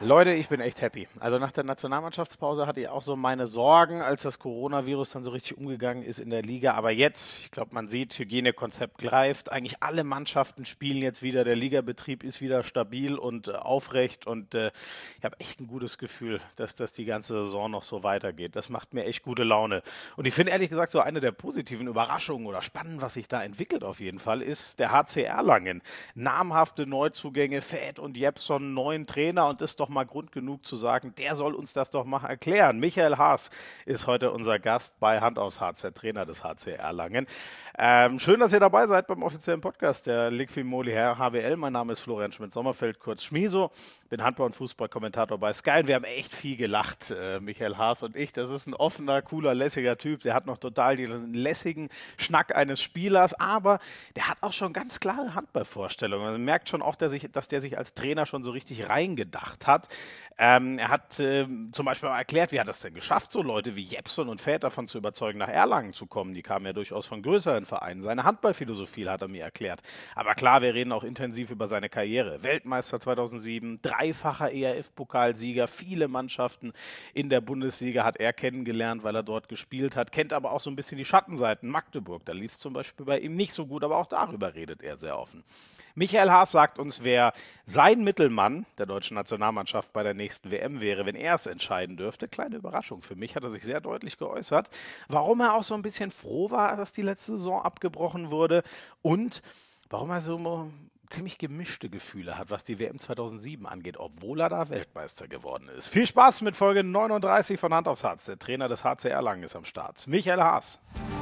Leute, ich bin echt happy. Also nach der Nationalmannschaftspause hatte ich auch so meine Sorgen, als das Coronavirus dann so richtig umgegangen ist in der Liga. Aber jetzt, ich glaube, man sieht, Hygienekonzept greift. Eigentlich alle Mannschaften spielen jetzt wieder. Der Ligabetrieb ist wieder stabil und aufrecht. Und ich habe echt ein gutes Gefühl, dass das die ganze Saison noch so weitergeht. Das macht mir echt gute Laune. Und ich finde ehrlich gesagt, so eine der positiven Überraschungen oder Spannenden, was sich da entwickelt auf jeden Fall, ist der HC Erlangen. Namhafte Neuzugänge, Fäth und Jepson, neuen Trainer und ist doch mal Grund genug zu sagen, der soll uns das doch mal erklären. Michael Haas ist heute unser Gast bei Hand aufs Harz, der Trainer des HC Erlangen. Schön, dass ihr dabei seid beim offiziellen Podcast der Liqui-Moly HWL. Mein Name ist Florian Schmidt-Sommerfeld, kurz Schmiso. Bin Handball- und Fußballkommentator bei Sky. Und wir haben echt viel gelacht, Michael Haas und ich. Das ist ein offener, cooler, lässiger Typ. Der hat noch total den lässigen Schnack eines Spielers, aber der hat auch schon ganz klare Handballvorstellungen. Man merkt schon auch, dass der sich als Trainer schon so richtig reingedacht hat. Er hat zum Beispiel mal erklärt, wie hat er es denn geschafft, so Leute wie Jepson und Fäth davon zu überzeugen, nach Erlangen zu kommen. Die kamen ja durchaus von größeren Vereinen. Seine Handballphilosophie hat er mir erklärt. Aber klar, wir reden auch intensiv über seine Karriere. Weltmeister 2007, dreifacher ERF-Pokalsieger, viele Mannschaften in der Bundesliga hat er kennengelernt, weil er dort gespielt hat. Kennt aber auch so ein bisschen die Schattenseiten. Magdeburg, da lief es zum Beispiel bei ihm nicht so gut, aber auch darüber redet er sehr offen. Michael Haas sagt uns, wer sein Mittelmann der deutschen Nationalmannschaft bei der nächsten WM wäre, wenn er es entscheiden dürfte. Kleine Überraschung für mich, hat er sich sehr deutlich geäußert. Warum er auch so ein bisschen froh war, dass die letzte Saison abgebrochen wurde und warum er so ziemlich gemischte Gefühle hat, was die WM 2007 angeht, obwohl er da Weltmeister geworden ist. Viel Spaß mit Folge 39 von Hand aufs Harz. Der Trainer des HC Erlangen ist am Start. Michael Haas.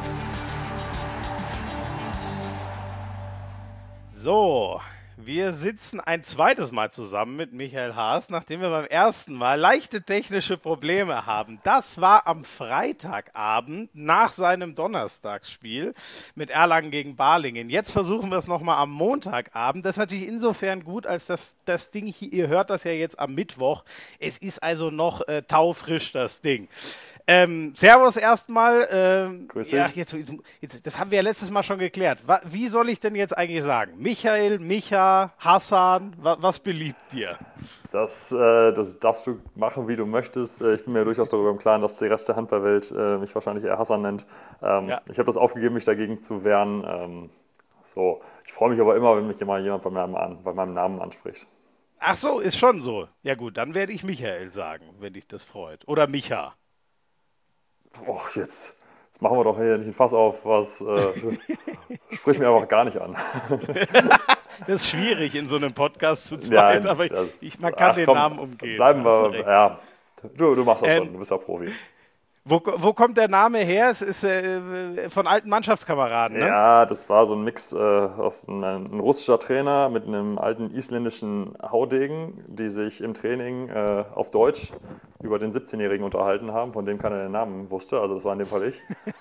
So, wir sitzen ein zweites Mal zusammen mit Michael Haas, nachdem wir beim ersten Mal leichte technische Probleme haben. Das war am Freitagabend nach seinem Donnerstagsspiel mit Erlangen gegen Balingen. Jetzt versuchen wir es nochmal am Montagabend. Das ist natürlich insofern gut, als das Ding hier, ihr hört das ja jetzt am Mittwoch. Es ist also noch taufrisch, das Ding. Servus erstmal. Grüß Ja, dich. jetzt, das haben wir ja letztes Mal schon geklärt. Wie soll ich denn jetzt eigentlich sagen? Michael, Micha, Hassan, was beliebt dir? Das darfst du machen, wie du möchtest. Ich bin mir durchaus darüber im Klaren, dass die Rest der Handballwelt mich wahrscheinlich eher Hassan nennt. Ja. Ich habe das aufgegeben, mich dagegen zu wehren. Ich freue mich aber immer, wenn mich immer jemand bei meinem Namen anspricht. Ach so, ist schon so. Ja gut, dann werde ich Michael sagen, wenn dich das freut. Oder Micha. Och, jetzt machen wir doch hier nicht ein Fass auf, sprich mir einfach gar nicht an. Das ist schwierig in so einem Podcast zu Ja, zweit, aber man kann den komm, Namen umgehen. bleiben Hast du wir, recht. ja, du machst das schon, du bist ja Profi. Wo kommt der Name her? Es ist von alten Mannschaftskameraden, ne? Ja, das war so ein Mix aus ein russischer Trainer mit einem alten isländischen Haudegen, die sich im Training auf Deutsch über den 17-Jährigen unterhalten haben, von dem keiner den Namen wusste. Also das war in dem Fall ich.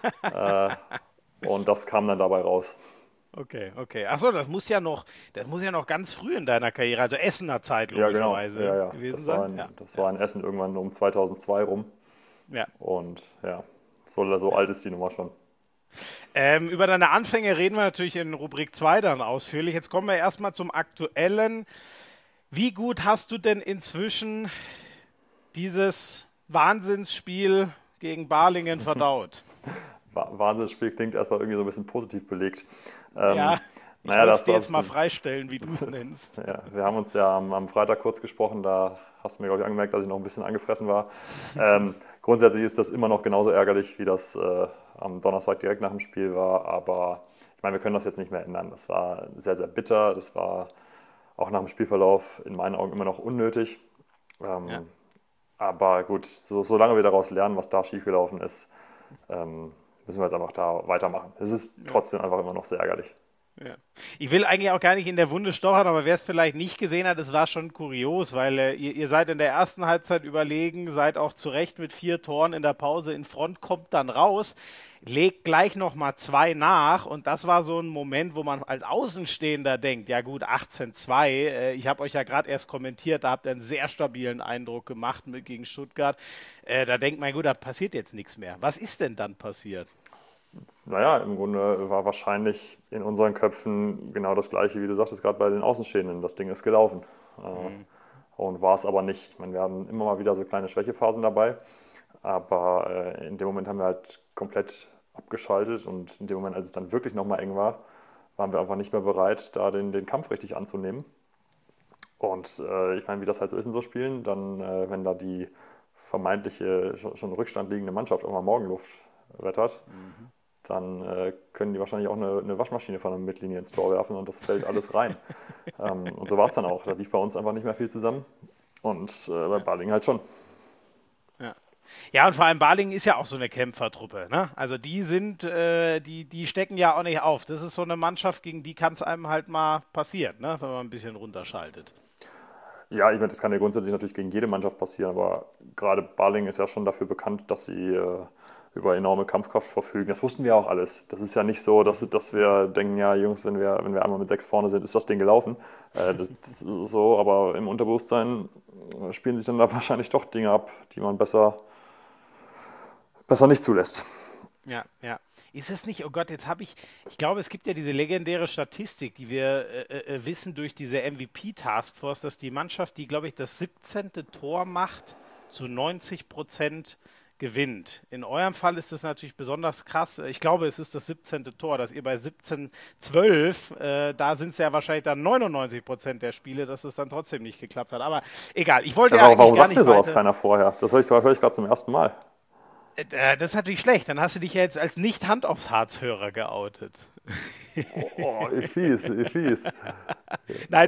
Und das kam dann dabei raus. Okay. Achso, das muss ja noch ganz früh in deiner Karriere, also Essener Zeit Ja, genau. logischerweise Ja. gewesen Das war sein. das war in Essen irgendwann um 2002 rum. Ja. Und ja, so alt ist die Nummer schon. Über deine Anfänge reden wir natürlich in Rubrik 2 dann ausführlich. Jetzt kommen wir erstmal zum Aktuellen. Wie gut hast du denn inzwischen dieses Wahnsinnsspiel gegen Balingen verdaut? Wahnsinnsspiel klingt erstmal irgendwie so ein bisschen positiv belegt. Ja, ich Naja, wollte es dir jetzt mal freistellen, wie du es nennst. Ja, wir haben uns ja am Freitag kurz gesprochen, da hast du mir, glaube ich, angemerkt, dass ich noch ein bisschen angefressen war. Grundsätzlich ist das immer noch genauso ärgerlich, wie das am Donnerstag direkt nach dem Spiel war, aber ich meine, wir können das jetzt nicht mehr ändern. Das war sehr, sehr bitter, das war auch nach dem Spielverlauf in meinen Augen immer noch unnötig. Ja. Aber gut, solange wir daraus lernen, was da schiefgelaufen ist, müssen wir jetzt einfach da weitermachen. Es ist trotzdem einfach immer noch sehr ärgerlich. Ja. Ich will eigentlich auch gar nicht in der Wunde stochern, aber wer es vielleicht nicht gesehen hat, es war schon kurios, weil ihr seid in der ersten Halbzeit überlegen, seid auch zu Recht mit 4 Toren in der Pause in Front, kommt dann raus, legt gleich nochmal 2 nach und das war so ein Moment, wo man als Außenstehender denkt, ja gut, 18-2, ich habe euch ja gerade erst kommentiert, da habt ihr einen sehr stabilen Eindruck gemacht gegen Stuttgart, da denkt man, gut, da passiert jetzt nichts mehr. Was ist denn dann passiert? Naja, im Grunde war wahrscheinlich in unseren Köpfen genau das Gleiche, wie du sagtest, gerade bei den Außenstehenden. Das Ding ist gelaufen. und war es aber nicht. Ich meine, wir haben immer mal wieder so kleine Schwächephasen dabei, aber in dem Moment haben wir halt komplett abgeschaltet und in dem Moment, als es dann wirklich nochmal eng war, waren wir einfach nicht mehr bereit, da den Kampf richtig anzunehmen. Und ich meine, wie das halt so ist in so Spielen, dann, wenn da die vermeintliche, schon Rückstand liegende Mannschaft auch mal Morgenluft wettert, dann können die wahrscheinlich auch eine Waschmaschine von der Mittellinie ins Tor werfen und das fällt alles rein. Und so war es dann auch. Da lief bei uns einfach nicht mehr viel zusammen und bei Balingen halt schon. Ja. Ja, und vor allem Balingen ist ja auch so eine Kämpfertruppe, ne? Also die die stecken ja auch nicht auf. Das ist so eine Mannschaft, gegen die kann es einem halt mal passieren, ne? Wenn man ein bisschen runterschaltet. Ja, ich meine, das kann ja grundsätzlich natürlich gegen jede Mannschaft passieren, aber gerade Balingen ist ja schon dafür bekannt, dass sie über enorme Kampfkraft verfügen. Das wussten wir auch alles. Das ist ja nicht so, dass wir denken, ja Jungs, wenn wir einmal mit 6 vorne sind, ist das Ding gelaufen. Das ist so, aber im Unterbewusstsein spielen sich dann da wahrscheinlich doch Dinge ab, die man besser nicht zulässt. Ja, ja. Ist es nicht, oh Gott, ich glaube, es gibt ja diese legendäre Statistik, die wir wissen durch diese MVP-Taskforce, dass die Mannschaft, die, glaube ich, das 17. Tor macht, zu 90% gewinnt. In eurem Fall ist das natürlich besonders krass. Ich glaube, es ist das 17. Tor, dass ihr bei 17-12, da sind es ja wahrscheinlich dann 99% der Spiele, dass es dann trotzdem nicht geklappt hat. Aber egal, ich wollte ja eigentlich Warum gar sagt nicht mir sowas weiter. keiner vorher? Das höre ich gerade zum ersten Mal. Das ist natürlich schlecht. Dann hast du dich ja jetzt als nicht Hand aufs Harz-Hörer geoutet. Oh, wie fies, wie fies. Nein,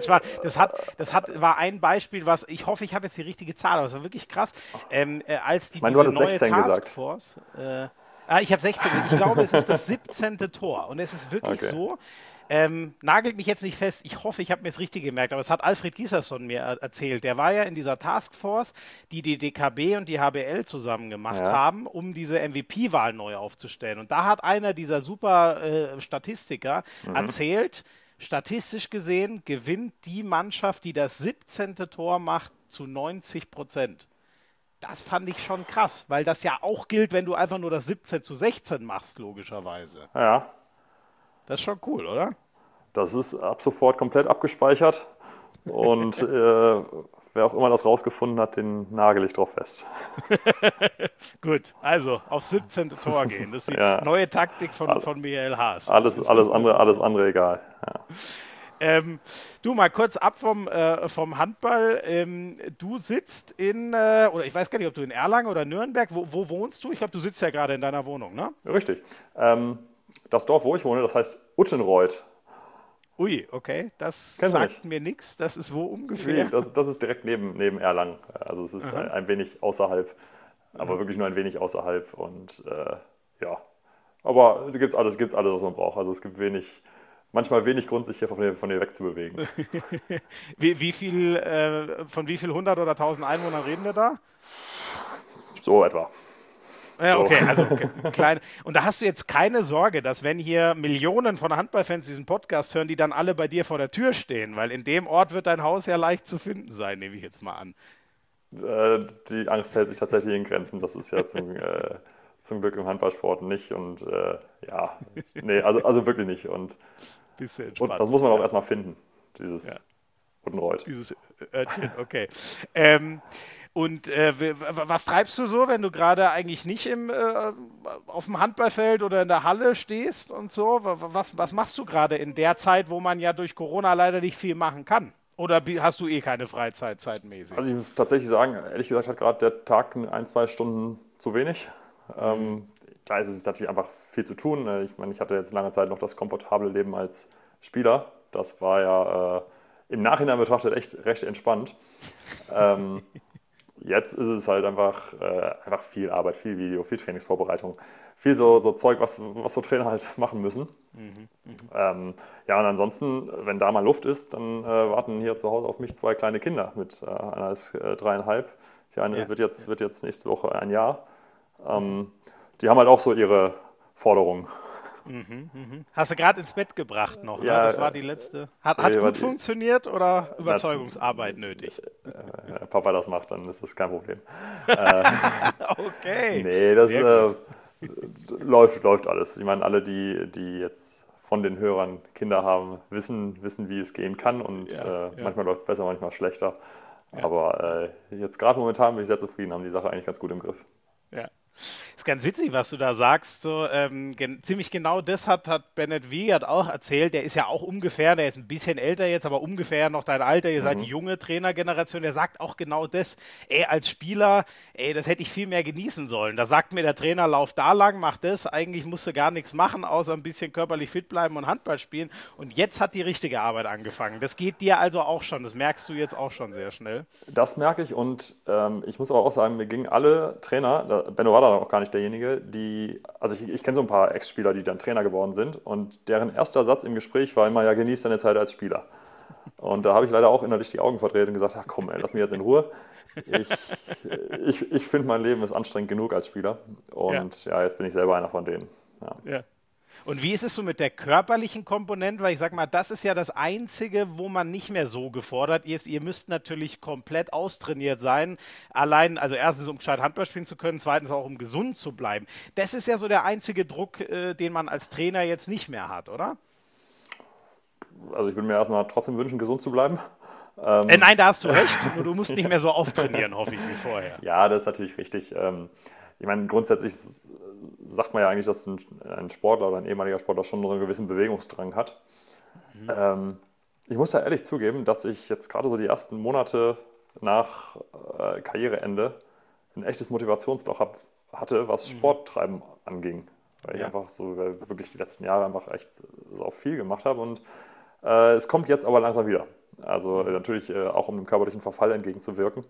war ein Beispiel, was ich hoffe, ich habe jetzt die richtige Zahl, aber es war wirklich krass. Als Ich meine, du diese hattest neue 16 gesagt. Taskforce, ich habe 16, ich glaube, es ist das 17. Tor und es ist wirklich Okay. so. Nagelt mich jetzt nicht fest, ich hoffe, ich habe mir das richtig gemerkt, aber es hat Alfred Giesserson mir erzählt. Der war ja in dieser Taskforce, die DKB und die HBL zusammen gemacht haben, um diese MVP-Wahl neu aufzustellen. Und da hat einer dieser super Statistiker erzählt, statistisch gesehen gewinnt die Mannschaft, die das 17. Tor macht, zu 90%. Das fand ich schon krass, weil das ja auch gilt, wenn du einfach nur das 17-16 machst, logischerweise. Ja, Das ist schon cool, oder? das ist ab sofort komplett abgespeichert und wer auch immer das rausgefunden hat, den nagel ich drauf fest. Gut, also auf 17. Tor gehen. Das ist die Ja. neue Taktik von Michael Haas. Alles andere egal. Ja. Du, mal kurz ab vom Handball. Du sitzt oder ich weiß gar nicht, ob du in Erlangen oder Nürnberg, wo wohnst du? Ich glaube, du sitzt ja gerade in deiner Wohnung, ne? Richtig. Das Dorf, wo ich wohne, das heißt Uttenreuth. Ui, okay, das Kennst du sagt nicht? mir nichts. Das ist wo ungefähr? Nee, das ist direkt neben Erlangen. Also es ist ein wenig außerhalb, aber wirklich nur ein wenig außerhalb. Und ja, aber da gibt's alles, was man braucht. Also es gibt manchmal wenig Grund, sich hier von hier wegzubewegen. Von wie viel 100 oder 1000 Einwohnern reden wir da? So etwa. Ja, So. okay, also klein. Und da hast du jetzt keine Sorge, dass wenn hier Millionen von Handballfans diesen Podcast hören, die dann alle bei dir vor der Tür stehen, weil in dem Ort wird dein Haus ja leicht zu finden sein, nehme ich jetzt mal an. Die Angst hält sich tatsächlich in Grenzen. Das ist ja zum Glück im Handballsport nicht. Und ja, nee, also wirklich nicht. Und Bisschen das muss man auch erstmal finden, dieses Uttenreuth. Dieses Örtchen, okay. Und was treibst du so, wenn du gerade eigentlich nicht auf dem Handballfeld oder in der Halle stehst und so? Was machst du gerade in der Zeit, wo man ja durch Corona leider nicht viel machen kann? Oder hast du keine Freizeit zeitmäßig? Also ich muss tatsächlich sagen, ehrlich gesagt hat gerade der Tag 1-2 Stunden zu wenig. Klar ist es natürlich einfach viel zu tun. Ich meine, ich hatte jetzt lange Zeit noch das komfortable Leben als Spieler. Das war ja im Nachhinein betrachtet echt recht entspannt. Jetzt ist es halt einfach viel Arbeit, viel Video, viel Trainingsvorbereitung, viel so Zeug, was so Trainer halt machen müssen. Ja, und ansonsten, wenn da mal Luft ist, dann warten hier zu Hause auf mich 2 kleine Kinder. Einer ist 3,5, die eine wird jetzt nächste Woche 1 Jahr. Die haben halt auch so ihre Forderungen. Hast du gerade ins Bett gebracht noch, ne? Ja, Das war die letzte. Hat gut funktioniert oder Überzeugungsarbeit nötig? Wenn Papa das macht, dann ist das kein Problem. Okay. Nee, das läuft alles. Ich meine, alle, die jetzt von den Hörern Kinder haben, wissen, wie es gehen kann. Und manchmal läuft es besser, manchmal schlechter. Ja. Aber jetzt gerade momentan bin ich sehr zufrieden, haben die Sache eigentlich ganz gut im Griff. Ja. Ist ganz witzig, was du da sagst. So, ziemlich genau das hat Bennett Wiegert auch erzählt. Der ist ja auch ungefähr, der ist ein bisschen älter jetzt, aber ungefähr noch dein Alter. Ihr seid die Mhm. junge Trainergeneration. Der sagt auch genau das. Ey, als Spieler, ey, das hätte ich viel mehr genießen sollen. Da sagt mir der Trainer, lauf da lang, mach das. Eigentlich musst du gar nichts machen, außer ein bisschen körperlich fit bleiben und Handball spielen. Und jetzt hat die richtige Arbeit angefangen. Das geht dir also auch schon. Das merkst du jetzt auch schon sehr schnell. Das merke ich und ich muss aber auch sagen, mir gingen alle Trainer, Benno war da auch gar nicht derjenige, also ich kenne so ein paar Ex-Spieler, die dann Trainer geworden sind und deren erster Satz im Gespräch war immer, ja, genieß deine Zeit als Spieler. Und da habe ich leider auch innerlich die Augen verdreht und gesagt, ach komm, ey, lass mich jetzt in Ruhe. Ich, ich finde, mein Leben ist anstrengend genug als Spieler Ja. und ja, jetzt bin ich selber einer von denen. Ja. Ja. Und wie ist es so mit der körperlichen Komponente? Weil ich sag mal, das ist ja das Einzige, wo man nicht mehr so gefordert ist. Ihr müsst natürlich komplett austrainiert sein. Allein, also erstens, um gescheit Handball spielen zu können, zweitens auch, um gesund zu bleiben. Das ist ja so der einzige Druck, den man als Trainer jetzt nicht mehr hat, oder? Also ich würde mir erstmal trotzdem wünschen, gesund zu bleiben. Nein, da hast du recht. Nur du musst nicht mehr so auftrainieren, hoffe ich, wie vorher. Ja, das ist natürlich richtig. Ich meine, grundsätzlich sagt man ja eigentlich, dass ein Sportler oder ein ehemaliger Sportler schon so einen gewissen Bewegungsdrang hat. Ich muss ja ehrlich zugeben, dass ich jetzt gerade so die ersten Monate nach Karriereende ein echtes Motivationsloch hatte, was Sporttreiben anging. Weil ich Ja. einfach so wirklich die letzten Jahre einfach echt so viel gemacht habe und es kommt jetzt aber langsam wieder. Also natürlich auch um dem körperlichen Verfall entgegenzuwirken,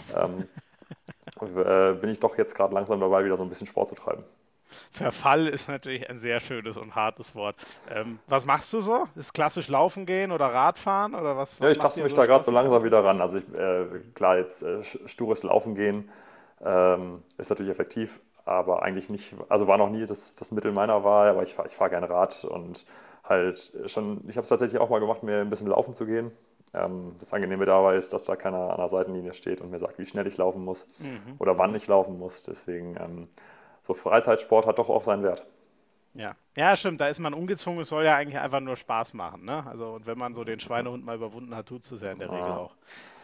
bin ich doch jetzt gerade langsam dabei, wieder so ein bisschen Sport zu treiben. Verfall ist natürlich ein sehr schönes und hartes Wort. Was machst du so? Ist klassisch Laufen gehen oder Radfahren oder was, Ja, was ich macht taste dir mich so da gerade Spaß? so langsam wieder ran. Also klar, jetzt stures Laufen gehen ist natürlich effektiv, aber eigentlich nicht, also war noch nie das Mittel meiner Wahl, aber ich fahr gerne Rad und halt schon, ich habe es tatsächlich auch mal gemacht, mir ein bisschen laufen zu gehen. Das Angenehme dabei ist, dass da keiner an der Seitenlinie steht und mir sagt, wie schnell ich laufen muss Mhm. oder wann ich laufen muss. Deswegen, so Freizeitsport hat doch auch seinen Wert. Ja. Ja, stimmt, da ist man ungezwungen, es soll ja eigentlich einfach nur Spaß machen, ne? Also, und wenn man so den Schweinehund mal überwunden hat, tut es ja in der Regel Ja. auch.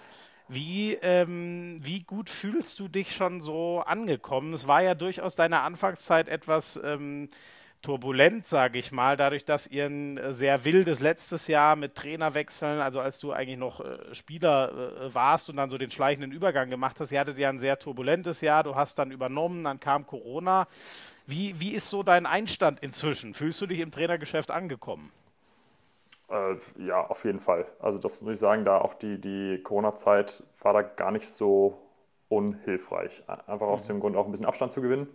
Wie gut fühlst du dich schon so angekommen? Es war ja durchaus deine Anfangszeit etwas turbulent, sage ich mal, dadurch, dass ihr ein sehr wildes letztes Jahr mit Trainerwechseln, also als du eigentlich noch Spieler warst und dann so den schleichenden Übergang gemacht hast, ihr hattet ja ein sehr turbulentes Jahr, du hast dann übernommen, dann kam Corona. Wie ist so dein Einstand inzwischen? Fühlst du dich im Trainergeschäft angekommen? Ja, auf jeden Fall. Also das muss ich sagen, da auch die Corona-Zeit war da gar nicht so unhilfreich. Einfach aus dem Grund auch ein bisschen Abstand zu gewinnen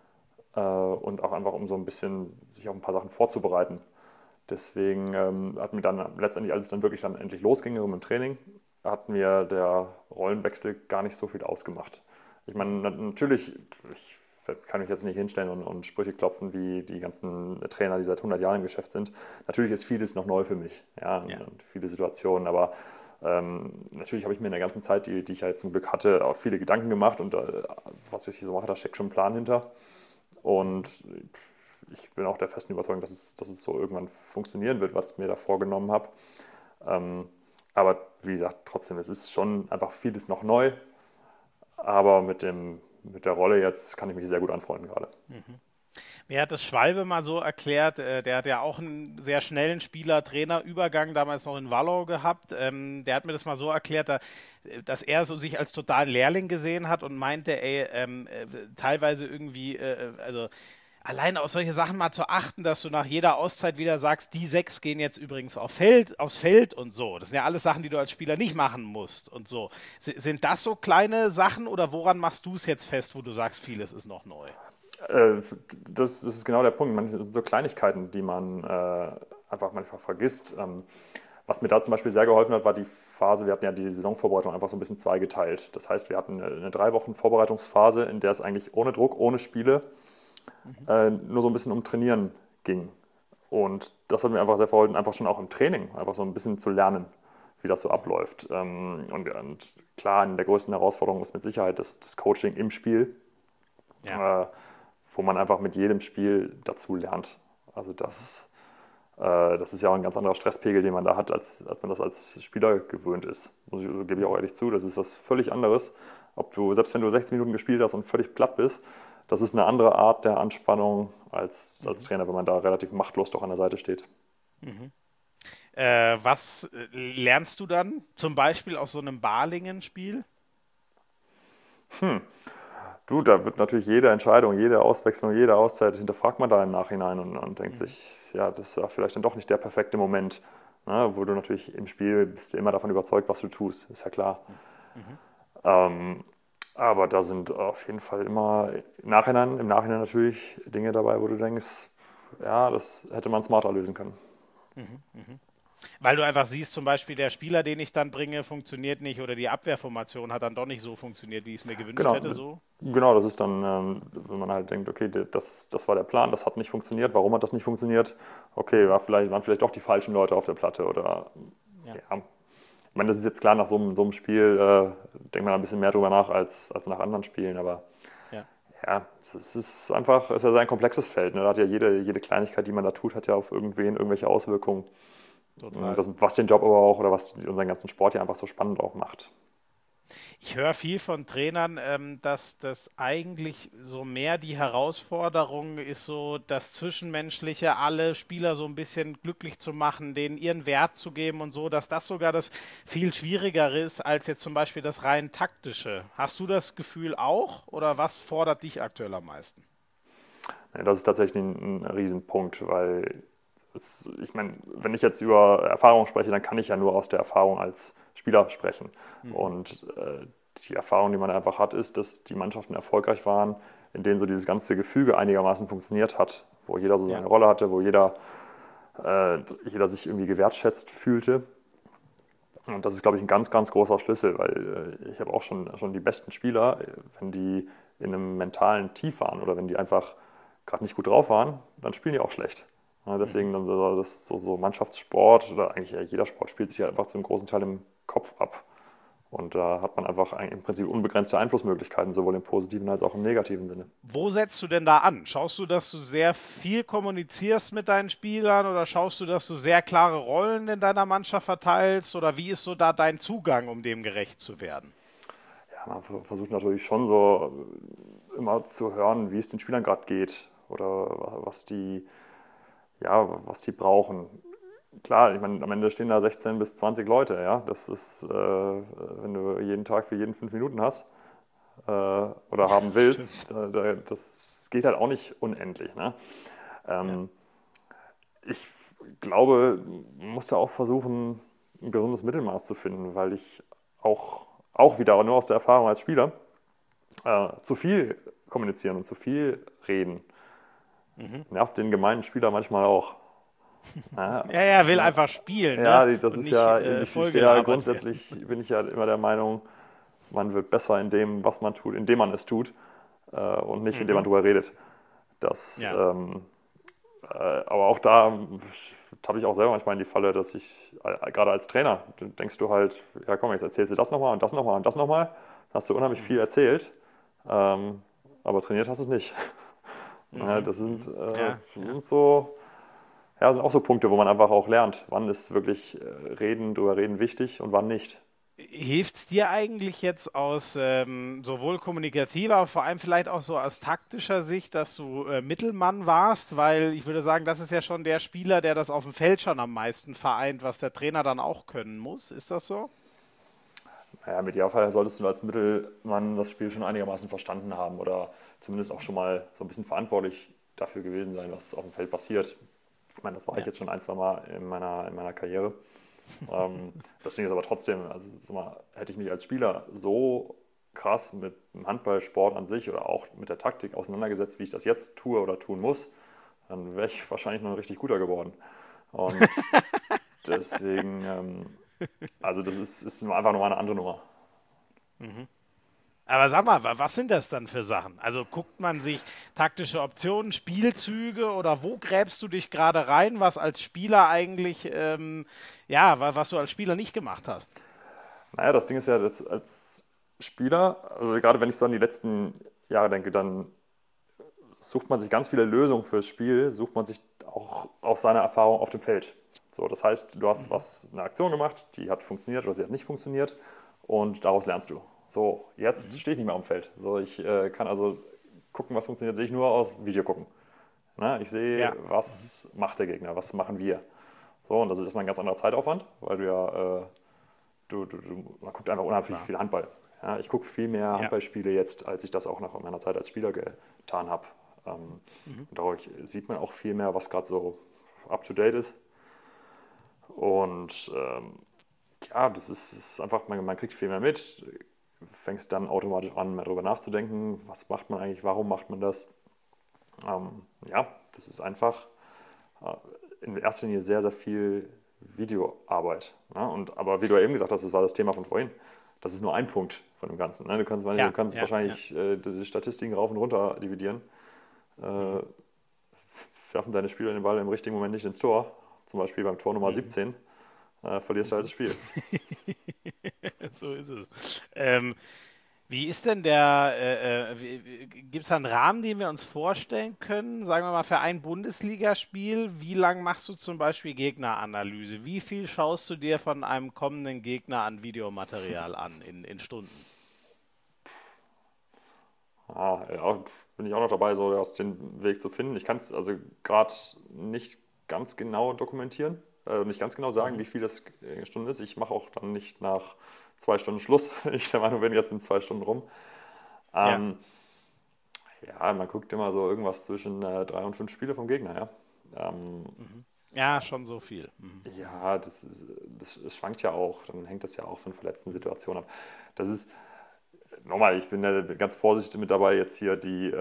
und auch einfach um so ein bisschen sich auf ein paar Sachen vorzubereiten. Deswegen hat mir dann letztendlich, als es dann wirklich dann endlich losging mit dem Training, hat mir der Rollenwechsel gar nicht so viel ausgemacht. Ich meine, natürlich, ich kann mich jetzt nicht hinstellen und Sprüche klopfen wie die ganzen Trainer, die seit 100 Jahren im Geschäft sind. Natürlich ist vieles noch neu für mich, ja, Ja. und viele Situationen, aber natürlich habe ich mir in der ganzen Zeit, die ich halt zum Glück hatte, auch viele Gedanken gemacht und was ich so mache, da steckt schon ein Plan hinter. Und ich bin auch der festen Überzeugung, dass es so irgendwann funktionieren wird, was ich mir da vorgenommen habe. Ähm, aber wie gesagt, trotzdem, es ist schon einfach vieles noch neu, aber mit der Rolle jetzt kann ich mich sehr gut anfreunden gerade. Mir hat das Schwalbe mal so erklärt, der hat ja auch einen sehr schnellen Spieler-Trainer-Übergang damals noch in Wallau gehabt. Der hat mir das mal so erklärt, dass er so sich als totalen Lehrling gesehen hat und meinte, ey, teilweise irgendwie, also allein auf solche Sachen mal zu achten, dass du nach jeder Auszeit wieder sagst, die sechs gehen jetzt übrigens aufs Feld und so. Das sind ja alles Sachen, die du als Spieler nicht machen musst und so. Sind das so kleine Sachen oder woran machst du es jetzt fest, wo du sagst, vieles ist noch neu? Äh, Das ist genau der Punkt. Das sind so Kleinigkeiten, die man einfach manchmal vergisst. Was mir da zum Beispiel sehr geholfen hat, war die Phase, wir hatten ja die Saisonvorbereitung einfach so ein bisschen zweigeteilt. Das heißt, wir hatten eine 3 Wochen Vorbereitungsphase, in der es eigentlich ohne Druck, ohne Spiele, nur so ein bisschen um Trainieren ging. Und das hat mir einfach sehr verholfen, einfach schon auch im Training, einfach so ein bisschen zu lernen, wie das so abläuft. Und klar, eine der größten Herausforderungen ist mit Sicherheit das Coaching im Spiel, Ja. wo man einfach mit jedem Spiel dazu lernt. Also das Das ist ja auch ein ganz anderer Stresspegel, den man da hat, als man das als Spieler gewöhnt ist. Gebe ich auch ehrlich zu, das ist was völlig anderes. Selbst wenn du 16 Minuten gespielt hast und völlig platt bist, das ist eine andere Art der Anspannung als Trainer, wenn man da relativ machtlos doch an der Seite steht. Was lernst du dann zum Beispiel aus so einem Balingen-Spiel? Du, da wird natürlich jede Entscheidung, jede Auswechslung, jede Auszeit hinterfragt man da im Nachhinein und denkt sich, ja, das war vielleicht dann doch nicht der perfekte Moment. Ne? Wo du natürlich im Spiel bist du immer davon überzeugt, was du tust, ist ja klar. Ähm, aber da sind auf jeden Fall immer im Nachhinein natürlich Dinge dabei, wo du denkst, ja, das hätte man smarter lösen können. Weil du einfach siehst, zum Beispiel der Spieler, den ich dann bringe, funktioniert nicht oder die Abwehrformation hat dann doch nicht so funktioniert, wie ich es mir gewünscht Genau, hätte, so. genau, das ist dann, wenn man halt denkt, okay, das war der Plan, das hat nicht funktioniert, warum hat das nicht funktioniert? Okay, waren vielleicht doch die falschen Leute auf der Platte oder Ja. ja. Ich meine, das ist jetzt klar, nach so einem Spiel denkt man ein bisschen mehr drüber nach als nach anderen Spielen, aber Ja, ja, es ist ja ein komplexes Feld. Ne? Da hat ja jede Kleinigkeit, die man da tut, hat ja auf irgendwen irgendwelche Auswirkungen. Und total. was den Job aber auch oder was unseren ganzen Sport ja einfach so spannend auch macht. Ich höre viel von Trainern, dass das eigentlich so mehr die Herausforderung ist, so das Zwischenmenschliche, alle Spieler so ein bisschen glücklich zu machen, denen ihren Wert zu geben und so, dass das sogar das viel Schwierigere ist als jetzt zum Beispiel das rein taktische. Hast du das Gefühl auch oder was fordert dich aktuell am meisten? Ja, das ist tatsächlich ein Riesenpunkt, weil ich meine, wenn ich jetzt über Erfahrung spreche, dann kann ich ja nur aus der Erfahrung als Spieler sprechen. Und die Erfahrung, die man einfach hat, ist, dass die Mannschaften erfolgreich waren, in denen so dieses ganze Gefüge einigermaßen funktioniert hat, wo jeder so Ja. seine Rolle hatte, wo jeder sich irgendwie gewertschätzt fühlte. Und das ist, glaube ich, ein ganz, ganz großer Schlüssel, weil ich habe auch schon die besten Spieler, wenn die in einem mentalen Tief waren oder wenn die einfach gerade nicht gut drauf waren, dann spielen die auch schlecht. Ja, deswegen dann so Mannschaftssport oder eigentlich ja jeder Sport spielt sich ja einfach zum großen Teil im Kopf ab. Und da hat man einfach im Prinzip unbegrenzte Einflussmöglichkeiten, sowohl im positiven als auch im negativen Sinne. Wo setzt du denn da an? Schaust du, dass du sehr viel kommunizierst mit deinen Spielern oder schaust du, dass du sehr klare Rollen in deiner Mannschaft verteilst oder wie ist so da dein Zugang, um dem gerecht zu werden? Ja, man versucht natürlich schon so immer zu hören, wie es den Spielern gerade geht oder was die brauchen. Klar, ich meine, am Ende stehen da 16 bis 20 Leute, ja. Das ist, wenn du jeden Tag für jeden 5 Minuten hast oder haben willst, das geht halt auch nicht unendlich, ne? Ja. Ähm, Ich glaube, man muss da auch versuchen, ein gesundes Mittelmaß zu finden, weil ich auch wieder nur aus der Erfahrung als Spieler zu viel kommunizieren und zu viel reden nervt den gemeinen Spieler manchmal auch. Ja, Ja, er will einfach spielen, ne? das Und ist nicht ja, ich stehe ja vollgelabert werden. grundsätzlich, bin ich ja immer der Meinung, man wird besser in dem, was man tut, indem man es tut und nicht, indem man drüber redet. Das, Ja. aber auch da habe ich auch selber manchmal in die Falle, dass ich, gerade als Trainer, denkst du halt, ja komm, jetzt erzählst du das nochmal und das nochmal und das nochmal. Dann hast du unheimlich viel erzählt, aber trainiert hast du es nicht. Ja, das Ja, ja. sind so, ja, sind auch so Punkte, wo man einfach auch lernt, wann ist wirklich drüber reden wichtig und wann nicht. Hilft es dir eigentlich jetzt aus sowohl kommunikativer, aber vor allem vielleicht auch so aus taktischer Sicht, dass du Mittelmann warst? Weil ich würde sagen, das ist ja schon der Spieler, der das auf dem Feld schon am meisten vereint, was der Trainer dann auch können muss. Ist das so? Naja, im Idealfall solltest du als Mittelmann das Spiel schon einigermaßen verstanden haben oder zumindest auch schon mal so ein bisschen verantwortlich dafür gewesen sein, was auf dem Feld passiert. Ich meine, das war ich Ja. jetzt schon ein, zwei Mal in meiner Karriere. Das Ding ist aber trotzdem, also sag mal, hätte ich mich als Spieler so krass mit dem Handballsport an sich oder auch mit der Taktik auseinandergesetzt, wie ich das jetzt tue oder tun muss, dann wäre ich wahrscheinlich noch ein richtig guter geworden. Und deswegen, also das ist einfach nochmal eine andere Nummer. Aber sag mal, was sind das dann für Sachen? Also guckt man sich taktische Optionen, Spielzüge oder wo gräbst du dich gerade rein, was als Spieler eigentlich, ja, was du als Spieler nicht gemacht hast? Naja, das Ding ist ja, dass als Spieler, also gerade wenn ich so an die letzten Jahre denke, dann sucht man sich ganz viele Lösungen fürs Spiel, sucht man sich auch aus seiner Erfahrung auf dem Feld. So, das heißt, du hast eine Aktion gemacht, die hat funktioniert oder sie hat nicht funktioniert und daraus lernst du. So, jetzt stehe ich nicht mehr am Feld. So, ich kann also gucken, was funktioniert, sehe ich nur aus Video gucken. Na, ich sehe, was macht der Gegner, was machen wir. So, und das ist erstmal ein ganz anderer Zeitaufwand, weil du ja, man guckt einfach unheimlich viel Handball. Ja, ich gucke viel mehr Handballspiele jetzt, als ich das auch noch in meiner Zeit als Spieler getan habe. Dadurch sieht man auch viel mehr, was gerade so up to date ist. Und das ist einfach, man kriegt viel mehr mit, fängst dann automatisch an, mehr darüber nachzudenken, was macht man eigentlich, warum macht man das. Das ist einfach in erster Linie sehr, sehr viel Videoarbeit. Ne? Aber wie du eben gesagt hast, das war das Thema von vorhin, das ist nur ein Punkt von dem Ganzen. Ne? Du kannst wahrscheinlich diese Statistiken rauf und runter dividieren. Werfen deine Spieler den Ball im richtigen Moment nicht ins Tor, zum Beispiel beim Tor Nummer 17, verlierst du halt das Spiel. So ist es. Wie ist denn gibt es da einen Rahmen, den wir uns vorstellen können? Sagen wir mal für ein Bundesligaspiel, wie lang machst du zum Beispiel Gegneranalyse? Wie viel schaust du dir von einem kommenden Gegner an Videomaterial an in Stunden? Bin ich auch noch dabei, so aus den Weg zu finden. Ich kann es also gerade nicht ganz genau dokumentieren, nicht ganz genau sagen, wie viel das in Stunden ist. Ich mache auch dann nicht nach 2 Stunden Schluss, wenn ich der Meinung bin, jetzt sind 2 Stunden rum. Man guckt immer so irgendwas zwischen 3 und 5 Spiele vom Gegner, ja. Ja, schon so viel. Ja, das schwankt ja auch, dann hängt das ja auch von verletzten Situationen ab. Das ist, nochmal, ich bin ja ganz vorsichtig mit dabei, jetzt hier wie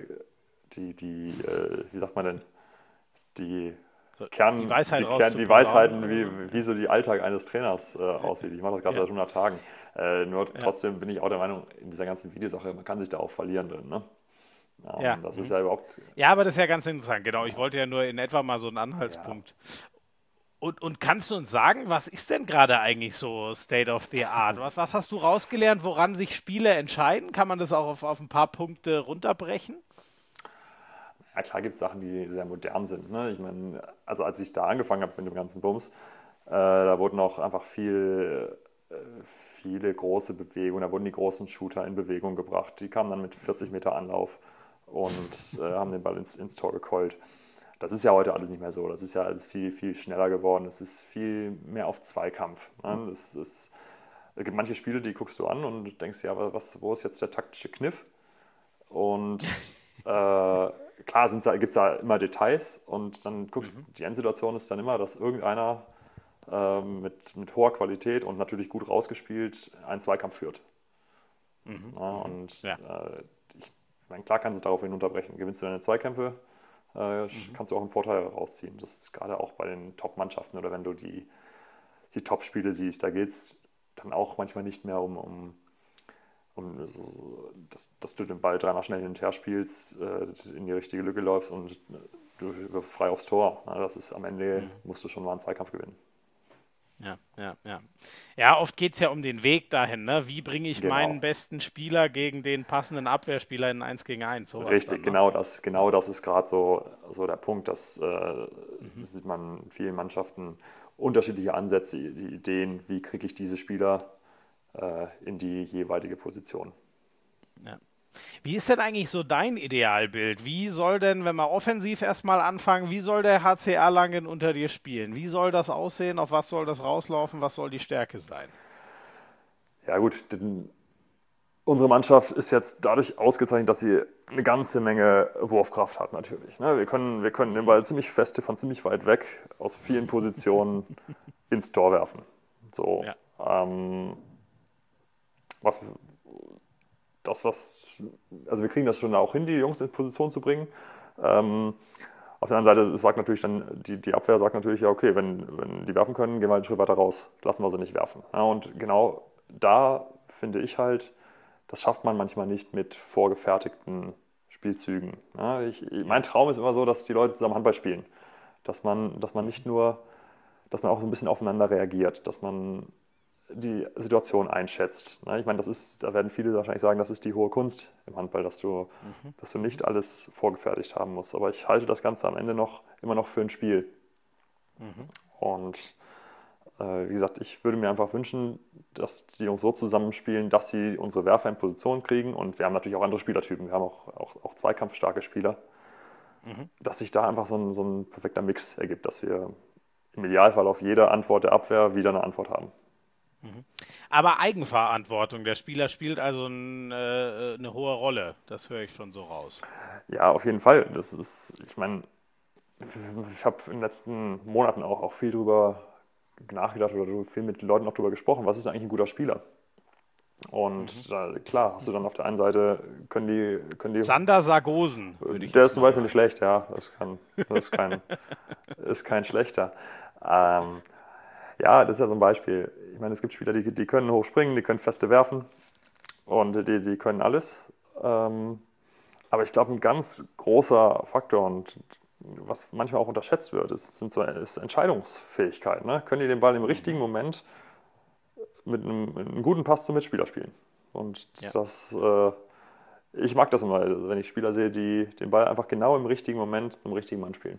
sagt man denn, die die Weisheiten, wie so die Alltag eines Trainers aussieht. Ich mache das gerade seit 100 Tagen. Trotzdem bin ich auch der Meinung, in dieser ganzen Videosache, man kann sich da auch verlieren drin. Ne? Das ist ja überhaupt... Ja, aber das ist ja ganz interessant, genau. Ich wollte ja nur in etwa mal so einen Anhaltspunkt. Und kannst du uns sagen, was ist denn gerade eigentlich so State of the Art? Was hast du rausgelernt, woran sich Spiele entscheiden? Kann man das auch auf ein paar Punkte runterbrechen? Ja, klar gibt es Sachen, die sehr modern sind. Ne? Ich meine, also als ich da angefangen habe mit dem ganzen Bums, da wurden auch einfach viele große Bewegungen, da wurden die großen Shooter in Bewegung gebracht. Die kamen dann mit 40 Meter Anlauf und haben den Ball ins Tor gekeult. Das ist ja heute alles nicht mehr so. Das ist ja alles viel, viel schneller geworden. Es ist viel mehr auf Zweikampf. Ne? Es gibt manche Spiele, die guckst du an und denkst, ja, wo ist jetzt der taktische Kniff? Und klar gibt es da immer Details und dann guckst die Endsituation ist dann immer, dass irgendeiner mit hoher Qualität und natürlich gut rausgespielt einen Zweikampf führt. Ich meine, klar kannst du es darauf hinunterbrechen. Gewinnst du deine Zweikämpfe, kannst du auch einen Vorteil rausziehen. Das ist gerade auch bei den Top-Mannschaften oder wenn du die Top-Spiele siehst, da geht es dann auch manchmal nicht mehr dass du den Ball dreimal schnell hin und her spielst, in die richtige Lücke läufst und du wirfst frei aufs Tor. Das ist am Ende, musst du schon mal einen Zweikampf gewinnen. Ja, oft geht es ja um den Weg dahin, ne? Wie bringe ich meinen besten Spieler gegen den passenden Abwehrspieler in 1 gegen 1? Richtig, dann, ne? genau das ist gerade so der Punkt, das sieht man in vielen Mannschaften, unterschiedliche Ansätze, die Ideen, wie kriege ich diese Spieler in die jeweilige Position. Ja. Wie ist denn eigentlich so dein Idealbild? Wie soll denn, wenn wir offensiv erstmal anfangen, wie soll der HC Erlangen unter dir spielen? Wie soll das aussehen? Auf was soll das rauslaufen? Was soll die Stärke sein? Ja gut, unsere Mannschaft ist jetzt dadurch ausgezeichnet, dass sie eine ganze Menge Wurfkraft hat natürlich. Ne? Wir können den Ball ziemlich feste von ziemlich weit weg aus vielen Positionen ins Tor werfen. So. Ja. Also wir kriegen das schon auch hin, die Jungs in Position zu bringen. Auf der anderen Seite sagt natürlich dann, die Abwehr sagt natürlich, ja okay, wenn die werfen können, gehen wir einen Schritt weiter raus, lassen wir sie nicht werfen. Ja, und genau da finde ich halt, das schafft man manchmal nicht mit vorgefertigten Spielzügen. Ja, mein Traum ist immer so, dass die Leute zusammen Handball spielen. Dass man nicht nur, dass man auch so ein bisschen aufeinander reagiert, dass man die Situation einschätzt. Ne? Ich meine, da werden viele wahrscheinlich sagen, das ist die hohe Kunst im Handball, dass du nicht alles vorgefertigt haben musst. Aber ich halte das Ganze am Ende immer noch für ein Spiel. Und wie gesagt, ich würde mir einfach wünschen, dass die Jungs so zusammenspielen, dass sie unsere Werfer in Position kriegen. Und wir haben natürlich auch andere Spielertypen. Wir haben auch zweikampfstarke Spieler. Dass sich da einfach so ein perfekter Mix ergibt, dass wir im Idealfall auf jede Antwort der Abwehr wieder eine Antwort haben. Aber Eigenverantwortung, der Spieler spielt also eine hohe Rolle, das höre ich schon so raus. Ja, auf jeden Fall. Ich meine, ich habe in den letzten Monaten auch viel drüber nachgedacht oder viel mit den Leuten auch drüber gesprochen, was ist eigentlich ein guter Spieler? Und klar, hast du dann auf der einen Seite, können die Sander Sargosen, würde ich der jetzt ist zum mal Beispiel nicht schlecht, ja. Ist kein schlechter. Ja, das ist ja so ein Beispiel. Ich meine, es gibt Spieler, die können hoch springen, die können Feste werfen und die können alles. Aber ich glaube, ein ganz großer Faktor und was manchmal auch unterschätzt wird, ist Entscheidungsfähigkeit. Ne? Können die den Ball im richtigen Moment mit einem guten Pass zum Mitspieler spielen? Und ich mag das immer, wenn ich Spieler sehe, die den Ball einfach genau im richtigen Moment zum richtigen Mann spielen.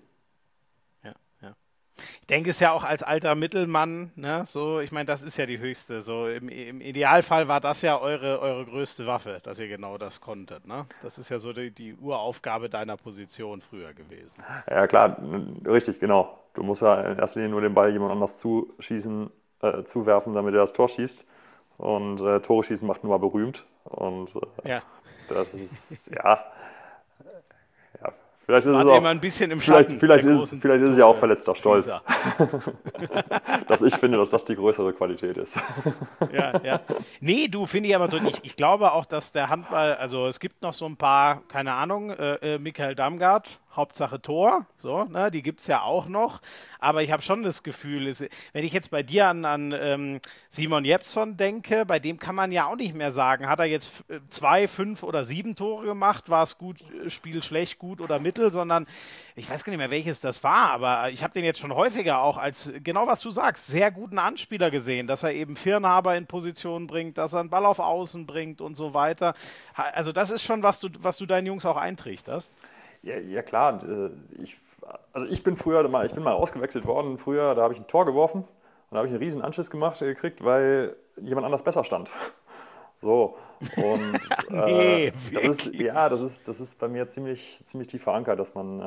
Ich denke es ja auch als alter Mittelmann, ne, so, ich meine, das ist ja die höchste. So im Idealfall war das ja eure größte Waffe, dass ihr genau das konntet, ne? Das ist ja so die Uraufgabe deiner Position früher gewesen. Ja klar, richtig, genau. Du musst ja in erster Linie nur den Ball jemand anders zuwerfen, damit er das Tor schießt. Und Tore schießen macht nun mal berühmt. Und das ist, vielleicht ist es auch immer ein bisschen im Schatten. Vielleicht ist es ja auch verletzter Stolz. Dass ich finde, dass das die größere Qualität ist. Ja. Nee, finde ich aber so nicht. Ich glaube auch, dass der Handball, also es gibt noch so ein paar, keine Ahnung, Michael Damgard, Hauptsache Tor, so, ne, die gibt es ja auch noch, aber ich habe schon das Gefühl, wenn ich jetzt bei dir an Simon Jeppsson denke, bei dem kann man ja auch nicht mehr sagen, hat er jetzt 2, 5 oder 7 Tore gemacht, war es gut, Spiel schlecht, gut oder mittel, sondern ich weiß gar nicht mehr, welches das war, aber ich habe den jetzt schon häufiger auch als, genau was du sagst, sehr guten Anspieler gesehen, dass er eben Firnhaber in Position bringt, dass er einen Ball auf Außen bringt und so weiter. Also das ist schon, was du deinen Jungs auch eintrichterst. Ja klar, ich bin mal ausgewechselt worden früher, da habe ich ein Tor geworfen und da habe ich einen riesen Anschiss gekriegt, weil jemand anders besser stand. So, und nee, das ist bei mir ziemlich tief verankert,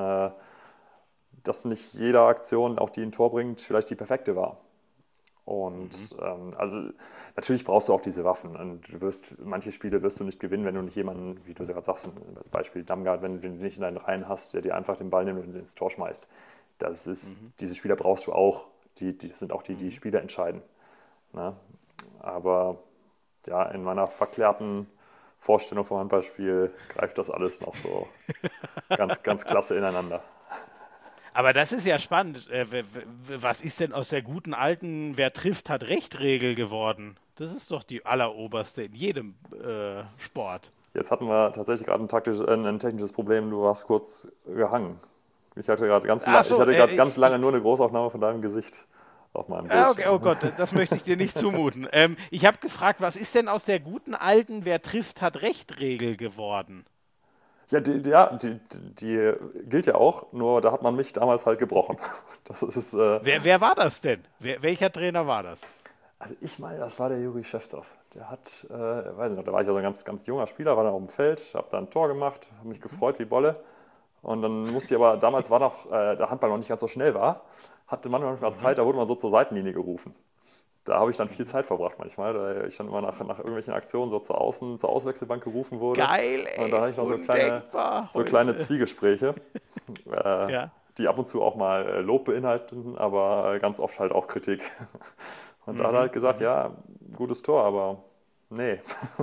dass nicht jede Aktion, auch die ein Tor bringt, vielleicht die perfekte war. Und also natürlich brauchst du auch diese Waffen. Und manche Spiele wirst du nicht gewinnen, wenn du nicht jemanden, wie du gerade sagst, als Beispiel Damgard, wenn du nicht in deinen Reihen hast, der dir einfach den Ball nimmt und ins Tor schmeißt. Diese Spieler brauchst du auch. Das sind auch die Spieler entscheiden. Ne? Aber ja, in meiner verklärten Vorstellung vom Handballspiel greift das alles noch so ganz, ganz klasse ineinander. Aber das ist ja spannend. Was ist denn aus der guten alten Wer trifft, hat Recht-Regel geworden? Das ist doch die alleroberste in jedem Sport. Jetzt hatten wir tatsächlich gerade ein technisches Problem. Du warst kurz gehangen. Ich hatte gerade ganz lange nur eine Großaufnahme von deinem Gesicht auf meinem Bild. Okay, oh Gott, das möchte ich dir nicht zumuten. Ich habe gefragt, was ist denn aus der guten alten Wer trifft, hat Recht-Regel geworden? Ja, die gilt ja auch, nur da hat man mich damals halt gebrochen. Das ist, wer war das denn? Welcher Trainer war das? Also ich meine, das war der Juri Schewtsov. Der hat, weiß ich noch, da war ich ja so ein ganz, ganz junger Spieler, war dann auf dem Feld, habe da ein Tor gemacht, habe mich gefreut wie Bolle. Und dann musste ich aber, damals war noch, der Handball noch nicht ganz so schnell war, hatte manchmal Zeit, da wurde man so zur Seitenlinie gerufen. Da habe ich dann viel Zeit verbracht manchmal, da ich dann immer nach irgendwelchen Aktionen so zur Auswechselbank gerufen wurde. Geil, ey, und da hatte ich noch so kleine Zwiegespräche, die ab und zu auch mal Lob beinhalteten, aber ganz oft halt auch Kritik. Und da hat er halt gesagt, ja, gutes Tor, aber nee.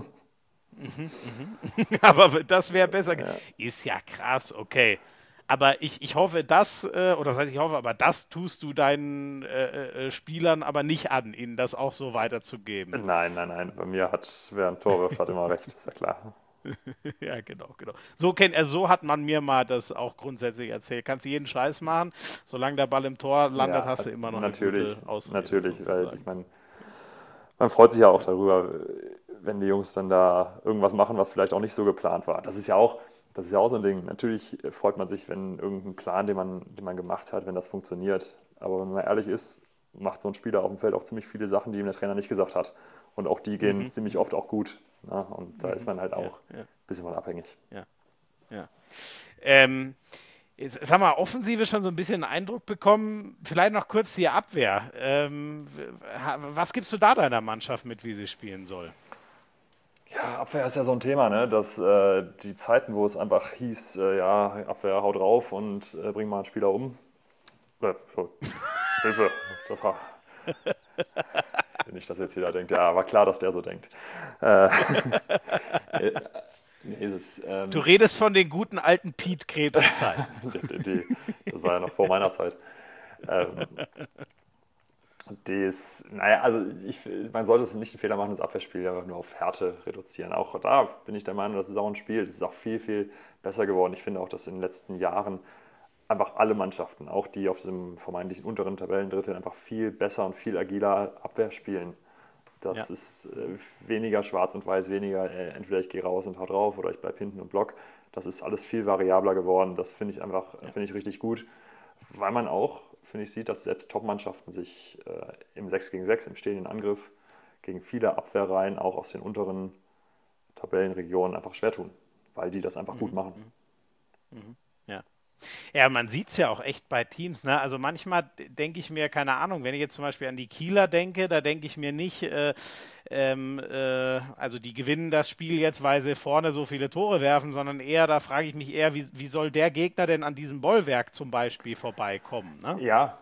Aber das wäre besser. Ja. Ist ja krass, okay. Aber ich hoffe, das tust du deinen Spielern aber nicht an, ihnen das auch so weiterzugeben. Nein. Bei mir wer ein Tor wirft, hat immer recht, ist ja klar. Ja, genau. So hat man mir mal das auch grundsätzlich erzählt. Kannst du jeden Scheiß machen, solange der Ball im Tor landet, hast du immer noch eine gute Ausrede. Natürlich, weil ich meine, man freut sich ja auch darüber, wenn die Jungs dann da irgendwas machen, was vielleicht auch nicht so geplant war. Das ist ja auch so ein Ding. Natürlich freut man sich, wenn irgendein Plan, den man gemacht hat, wenn das funktioniert. Aber wenn man ehrlich ist, macht so ein Spieler auf dem Feld auch ziemlich viele Sachen, die ihm der Trainer nicht gesagt hat. Und auch die gehen ziemlich oft auch gut. Ne? Und da ist man halt auch ein bisschen von abhängig. Ja, ja. Jetzt haben wir Offensive schon so ein bisschen einen Eindruck bekommen. Vielleicht noch kurz die Abwehr. Was gibst du da deiner Mannschaft mit, wie sie spielen soll? Ja, Abwehr ist ja so ein Thema, ne? Dass die Zeiten, wo es einfach hieß, ja, Abwehr haut drauf und bring mal einen Spieler um. So, Hilfe. Das war, nicht, dass jetzt jeder denkt, ja, war klar, dass der so denkt. Äh, nee, Du redest von den guten alten Piet-Krebs-Zeiten. das war ja noch vor meiner Zeit. Ähm, naja, also man sollte es nicht den Fehler machen, das Abwehrspiel einfach nur auf Härte reduzieren. Auch da bin ich der Meinung, das ist auch ein Spiel, das ist auch viel, viel besser geworden. Ich finde auch, dass in den letzten Jahren einfach alle Mannschaften, auch die auf diesem vermeintlichen unteren Tabellendrittel, einfach viel besser und viel agiler Abwehr spielen. Das ist weniger schwarz und weiß, weniger entweder ich gehe raus und hau drauf oder ich bleibe hinten und block. Das ist alles viel variabler geworden. Das finde ich einfach richtig gut, weil man auch, finde ich, sieht, dass selbst Top-Mannschaften sich im 6 gegen 6, im stehenden Angriff, gegen viele Abwehrreihen auch aus den unteren Tabellenregionen einfach schwer tun, weil die das einfach gut machen. Ja. Ja, man sieht es ja auch echt bei Teams. Ne? Also manchmal denke ich mir, keine Ahnung, wenn ich jetzt zum Beispiel an die Kieler denke, da denke ich mir nicht, also die gewinnen das Spiel jetzt, weil sie vorne so viele Tore werfen, sondern eher, da frage ich mich eher, wie soll der Gegner denn an diesem Bollwerk zum Beispiel vorbeikommen? Ne? Ja,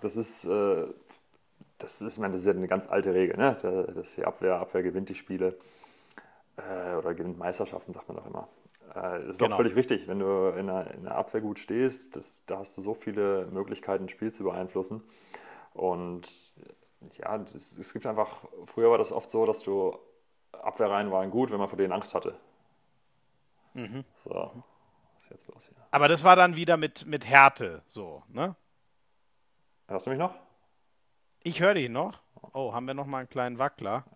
ich meine, das ist ja eine ganz alte Regel, ne? Dass die Abwehr gewinnt die Spiele oder gewinnt Meisterschaften, sagt man doch immer. Das ist auch völlig richtig, wenn du in der Abwehr gut stehst, da hast du so viele Möglichkeiten, ein Spiel zu beeinflussen. Und ja, es gibt einfach, früher war das oft so, dass du Abwehrreihen waren gut, wenn man vor denen Angst hatte. So, was ist jetzt los hier? Aber das war dann wieder mit Härte so, ne? Hörst du mich noch? Ich höre dich noch. Oh, haben wir noch mal einen kleinen Wackler?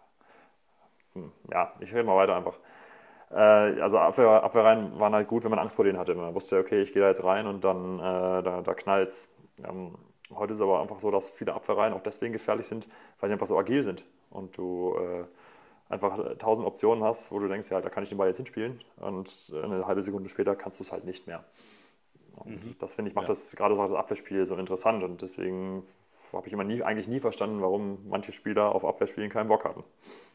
Ja, ich rede mal weiter einfach. Also Abwehrreihen waren halt gut, wenn man Angst vor denen hatte. Man wusste, okay, ich gehe da jetzt rein und dann da knallt's. Heute ist es aber einfach so, dass viele Abwehrreihen auch deswegen gefährlich sind, weil sie einfach so agil sind. Und du einfach 1000 Optionen hast, wo du denkst, ja, da kann ich den Ball jetzt hinspielen. Und eine halbe Sekunde später kannst du es halt nicht mehr. Und das, finde ich, macht das gerade so das Abwehrspiel so interessant. Und deswegen habe ich eigentlich nie verstanden, warum manche Spieler auf Abwehrspielen keinen Bock hatten.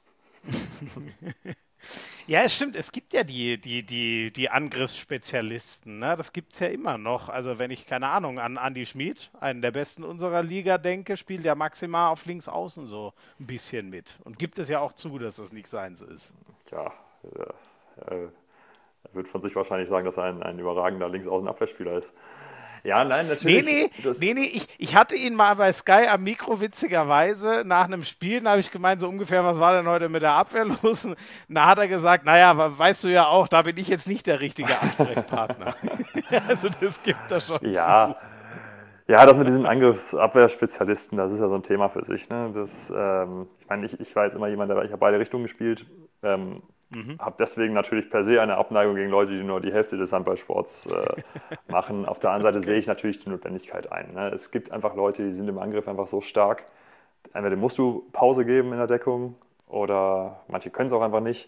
Ja, es stimmt, es gibt ja die Angriffsspezialisten, ne? Das gibt es ja immer noch. Also wenn ich, keine Ahnung, an Andy Schmid, einen der besten unserer Liga, denke, spielt der maximal auf links außen so ein bisschen mit. Und gibt es ja auch zu, dass das nicht sein so ist. Ja, er wird von sich wahrscheinlich sagen, dass er ein überragender Linksaußen-Abwehrspieler ist. Ja, nein, natürlich. Nee, ich hatte ihn mal bei Sky am Mikro witzigerweise nach einem Spiel, da habe ich gemeint, so ungefähr, was war denn heute mit der Abwehr los? Und da hat er gesagt, naja, aber weißt du ja auch, da bin ich jetzt nicht der richtige Ansprechpartner. Also das gibt er schon zu. Ja, das mit diesen Angriffsabwehrspezialisten, das ist ja so ein Thema für sich. Ne? Ich meine, ich war jetzt immer jemand, ich habe beide Richtungen gespielt, habe deswegen natürlich per se eine Abneigung gegen Leute, die nur die Hälfte des Handballsports machen. Auf der anderen Seite sehe ich natürlich die Notwendigkeit ein. Ne? Es gibt einfach Leute, die sind im Angriff einfach so stark. Entweder musst du Pause geben in der Deckung oder manche können es auch einfach nicht.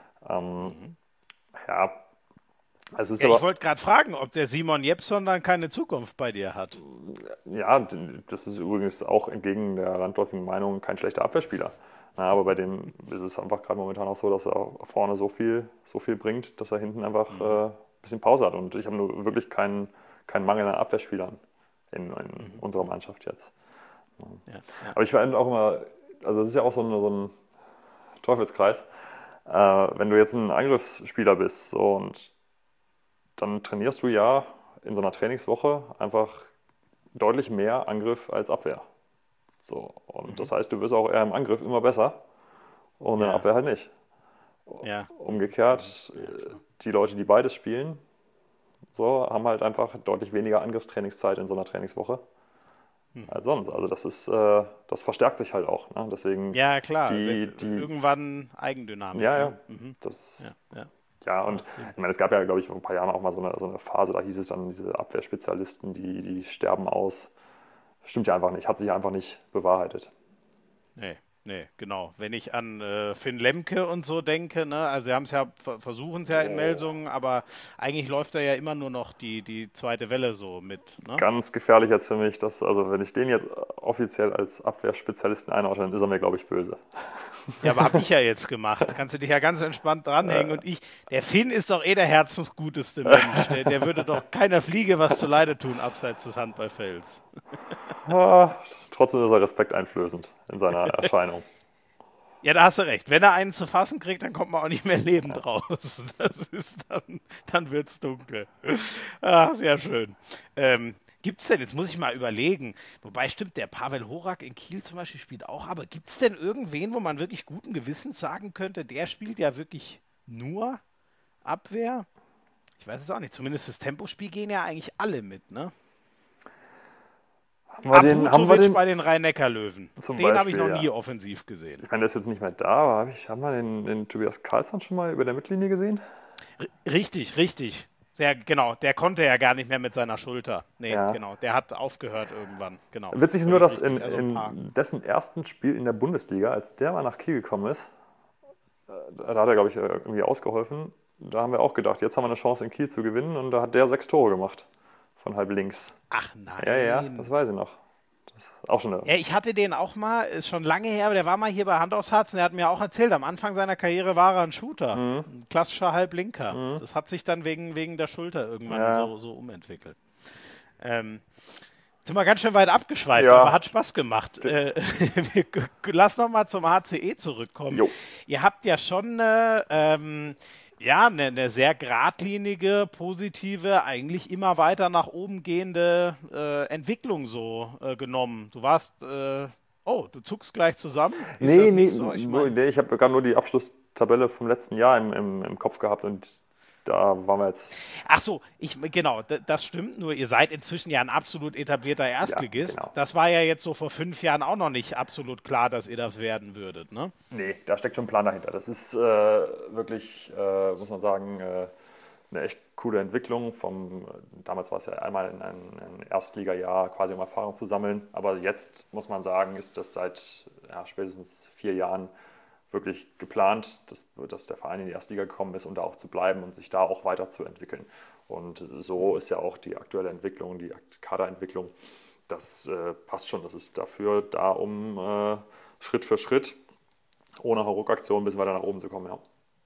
Ja, es ist Ja, ich wollte gerade fragen, ob der Simon Jeppson dann keine Zukunft bei dir hat. Ja, das ist übrigens auch entgegen der landläufigen Meinung kein schlechter Abwehrspieler. Na, aber bei dem ist es einfach gerade momentan auch so, dass er vorne so viel bringt, dass er hinten einfach ein bisschen Pause hat. Und ich habe nur wirklich keinen Mangel an Abwehrspielern in unserer Mannschaft jetzt. Ja. Aber ich finde auch immer, also es ist ja auch so ein Teufelskreis, wenn du jetzt ein Angriffsspieler bist so, und dann trainierst du ja in so einer Trainingswoche einfach deutlich mehr Angriff als Abwehr. So, und das heißt, du wirst auch eher im Angriff immer besser und in der Abwehr halt nicht. Ja. Umgekehrt, die Leute, die beides spielen, so, haben halt einfach deutlich weniger Angriffstrainingszeit in so einer Trainingswoche als sonst. Also das verstärkt sich halt auch. Ne? Deswegen Ja, klar. die, Irgendwann Eigendynamik. ja, ja, Ne? Mhm. das, Ja, ja. ja, und Macht Sinn. ich meine, es gab ja, glaube ich, vor ein paar Jahren auch mal so eine Phase, da hieß es dann, diese Abwehrspezialisten, die sterben aus. Stimmt ja einfach nicht, hat sich einfach nicht bewahrheitet. Nee, nee, genau. Wenn ich an Finn Lemke und so denke, ne, also sie haben es ja, versuchen es ja in Oh. Melsungen, aber eigentlich läuft da ja immer nur noch die zweite Welle so mit, ne? Ganz gefährlich jetzt für mich, also wenn ich den jetzt offiziell als Abwehrspezialisten einordne, dann ist er mir, glaube ich, böse. Ja, aber habe ich ja jetzt gemacht. Kannst du dich ja ganz entspannt dranhängen. Und der Finn ist doch eh der herzensguteste Mensch. Der würde doch keiner Fliege was zuleide tun, abseits des Handballfelds. Ah, trotzdem ist er respekteinflößend in seiner Erscheinung. Ja, da hast du recht. Wenn er einen zu fassen kriegt, dann kommt man auch nicht mehr lebend raus. Das ist dann wird's dunkel. Ah, sehr schön. Gibt es denn, jetzt muss ich mal überlegen, wobei stimmt, der Pavel Horak in Kiel zum Beispiel spielt auch, aber gibt es denn irgendwen, wo man wirklich guten Gewissens sagen könnte, der spielt ja wirklich nur Abwehr? Ich weiß es auch nicht. Zumindest das Tempospiel gehen ja eigentlich alle mit, ne? Haben wir Abutovic den bei den Rhein-Neckar-Löwen. zum Den habe ich Beispiel, noch ja. nie offensiv gesehen. Ich meine, der ist jetzt nicht mehr da, aber haben wir den Tobias Karlsson schon mal über der Mittellinie gesehen? Richtig, richtig. Genau, der konnte ja gar nicht mehr mit seiner Schulter. Nee, Ja. genau, der hat aufgehört irgendwann. Genau. Witzig ist nur, Völlig dass richtig. Also ein paar. in dessen ersten Spiel in der Bundesliga, als der mal nach Kiel gekommen ist, da hat er, glaube ich, irgendwie ausgeholfen. Da haben wir auch gedacht, jetzt haben wir eine Chance in Kiel zu gewinnen und da hat der 6 Tore gemacht. Von halb links. Ach Ja, ja, das nein. weiß ich noch. Das ist auch schon eine. Ja, ich hatte den auch mal, ist schon lange her, aber der war mal hier bei Hand aufs Herz und der hat mir auch erzählt, am Anfang seiner Karriere war er ein Shooter. Ein klassischer Halblinker. Das hat sich dann wegen der Schulter irgendwann Ja, so umentwickelt. Ähm, Sind wir ganz schön weit abgeschweift, aber ja, hat Spaß gemacht. Lass noch mal zum HCE zurückkommen. jo. Ihr habt ja schon eine sehr geradlinige, positive, eigentlich immer weiter nach oben gehende Entwicklung so genommen. Du warst, du zuckst gleich zusammen. Ist das Nee, nicht so? Ich meine, ich habe gerade nur die Abschlusstabelle vom letzten Jahr im Kopf gehabt und da waren wir jetzt. ach so, genau, das stimmt. Nur ihr seid inzwischen ja ein absolut etablierter Ja, Erstligist. genau. Das war ja jetzt so vor 5 Jahren auch noch nicht absolut klar, dass ihr das werden würdet, ne? Nee, da steckt schon ein Plan dahinter. Das ist wirklich, muss man sagen, eine echt coole Entwicklung. Damals war es ja einmal in ein Erstligajahr, quasi um Erfahrung zu sammeln. Aber jetzt muss man sagen, ist das seit spätestens 4 Jahren wirklich geplant, dass der Verein in die Erstliga gekommen ist, um da auch zu bleiben und sich da auch weiterzuentwickeln. Und so ist ja auch die aktuelle Entwicklung, die Kaderentwicklung. Das passt schon. Das ist dafür da, um Schritt für Schritt ohne Hauruck-Aktion bis weiter nach oben zu kommen, ja.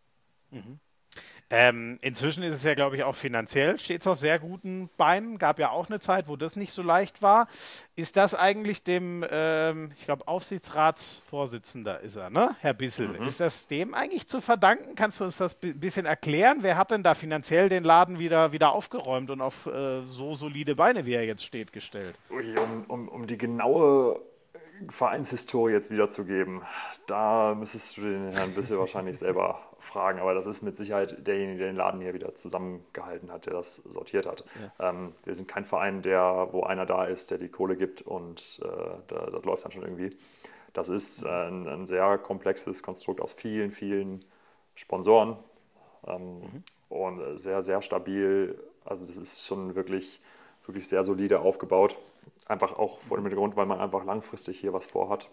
Inzwischen ist es ja, glaube ich, auch finanziell, steht es auf sehr guten Beinen. Gab ja auch eine Zeit, wo das nicht so leicht war. Ist das eigentlich dem, ich glaube, Aufsichtsratsvorsitzender ist er, ne? Herr Bissel. Ist das dem eigentlich zu verdanken? Kannst du uns das ein bisschen erklären? Wer hat denn da finanziell den Laden wieder aufgeräumt und auf so solide Beine, wie er jetzt steht, gestellt? Ui, um die genaue Vereinshistorie jetzt wiederzugeben, da müsstest du den Herrn Bissel wahrscheinlich selber fragen, aber das ist mit Sicherheit derjenige, der den Laden hier wieder zusammengehalten hat, der das sortiert hat. Ja. Wir sind kein Verein, wo einer da ist, der die Kohle gibt und das läuft dann schon irgendwie. Das ist ein sehr komplexes Konstrukt aus vielen, vielen Sponsoren und sehr, sehr stabil. Also das ist schon wirklich, wirklich sehr solide aufgebaut. Einfach auch vor dem Hintergrund, weil man einfach langfristig hier was vorhat.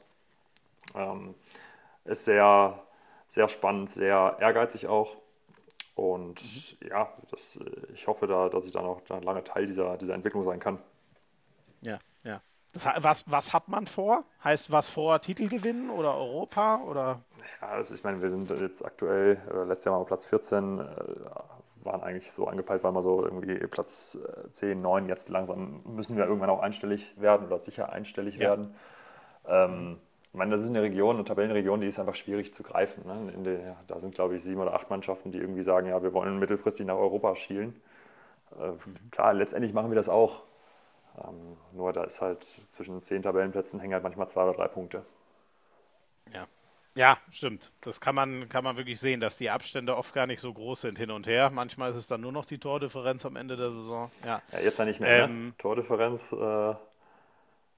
Ist sehr, sehr spannend, sehr ehrgeizig auch. Und ja, ich hoffe, dass ich dann auch lange Teil dieser Entwicklung sein kann. Ja, ja. Was hat man vor? Heißt was vor Titel gewinnen oder Europa oder? Ja, ich meine, wir sind jetzt aktuell, letztes Jahr mal Platz 14, waren eigentlich so angepeilt, weil wir so irgendwie Platz 10, 9, jetzt langsam müssen wir irgendwann auch einstellig werden oder sicher einstellig werden. Ich meine, das ist eine Region, eine Tabellenregion, die ist einfach schwierig zu greifen. Ne? Da sind, glaube ich, 7 oder 8 Mannschaften, die irgendwie sagen, ja, wir wollen mittelfristig nach Europa schielen. Klar, letztendlich machen wir das auch. Nur da ist halt zwischen 10 Tabellenplätzen hängen halt manchmal 2 oder 3 Punkte. Ja. Ja, stimmt. Das kann man wirklich sehen, dass die Abstände oft gar nicht so groß sind hin und her. Manchmal ist es dann nur noch die Tordifferenz am Ende der Saison. Ja, Ja, jetzt ja nicht mehr, ne? Tordifferenz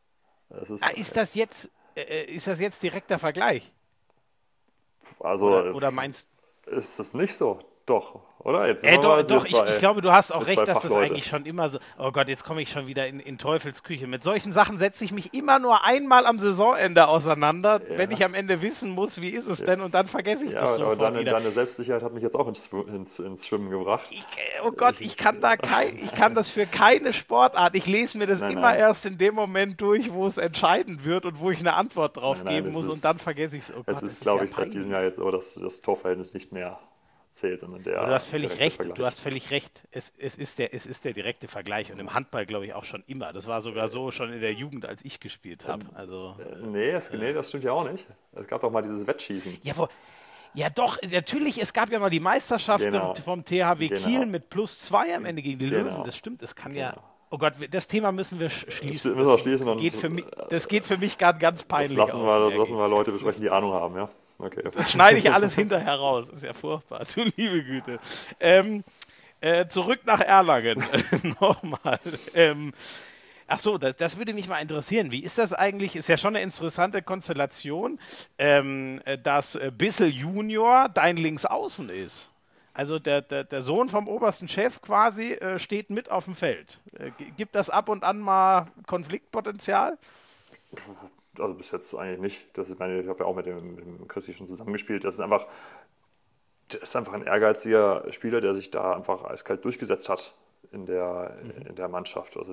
Es ist, ist das jetzt direkter Vergleich? also Oder meinst ist es nicht so? Doch, oder? Jetzt sind wir Doch, mal doch, ich glaube, du hast auch wir zwei recht, dass das Fachleute. eigentlich schon immer so. Oh Gott, jetzt komme ich schon wieder in Teufelsküche. Mit solchen Sachen setze ich mich immer nur einmal am Saisonende auseinander, wenn ich Ja, am Ende wissen muss, wie ist es ja, denn, und dann vergesse ich ja, das aber sofort wieder. deine Selbstsicherheit hat mich jetzt auch ins Schwimmen gebracht. Oh Gott, Ich, ich kann das für keine Sportart. Ich lese mir das nein, immer nein, erst in dem Moment durch, wo es entscheidend wird und wo ich eine Antwort drauf nein, geben muss, und dann vergesse ich es. Oh es Gott, ist, das ist ja glaube ich, seit diesem peinlich. Jahr jetzt so, dass das Torverhältnis nicht mehr zählt, sondern Aber du der hast völlig direkte recht, du Vergleich. hast völlig recht. Es ist der direkte Vergleich, und im Handball glaube ich auch schon immer. Das war sogar so schon in der Jugend, als ich gespielt habe. Also, Nee, das stimmt ja auch nicht. Es gab doch mal dieses Wettschießen. ja, ja doch, natürlich, es gab ja mal die Meisterschaft Genau, vom THW Kiel genau, mit +2 am Ende gegen die Löwen. genau, Das stimmt, es kann ja. genau. Oh Gott, das Thema müssen wir Das schließen. müssen wir schließen Das geht für mich gerade ganz peinlich aus. das Merke lassen ich. wir Ist ja Leute besprechen, die Ahnung haben, ja? Okay. Das schneide ich alles hinterher raus. Das ist ja furchtbar. Du liebe Güte. Zurück nach Erlangen. Nochmal. Ach so, das würde mich mal interessieren. Wie ist das eigentlich? Ist ja schon eine interessante Konstellation, dass Bissel Junior dein Linksaußen ist. Also der Sohn vom obersten Chef quasi steht mit auf dem Feld. Gibt das ab und an mal Konfliktpotenzial? Also bis jetzt eigentlich nicht. Ich habe ja auch mit dem Christi schon zusammengespielt. Der ist einfach ein ehrgeiziger Spieler, der sich da einfach eiskalt durchgesetzt hat in der Mannschaft. Also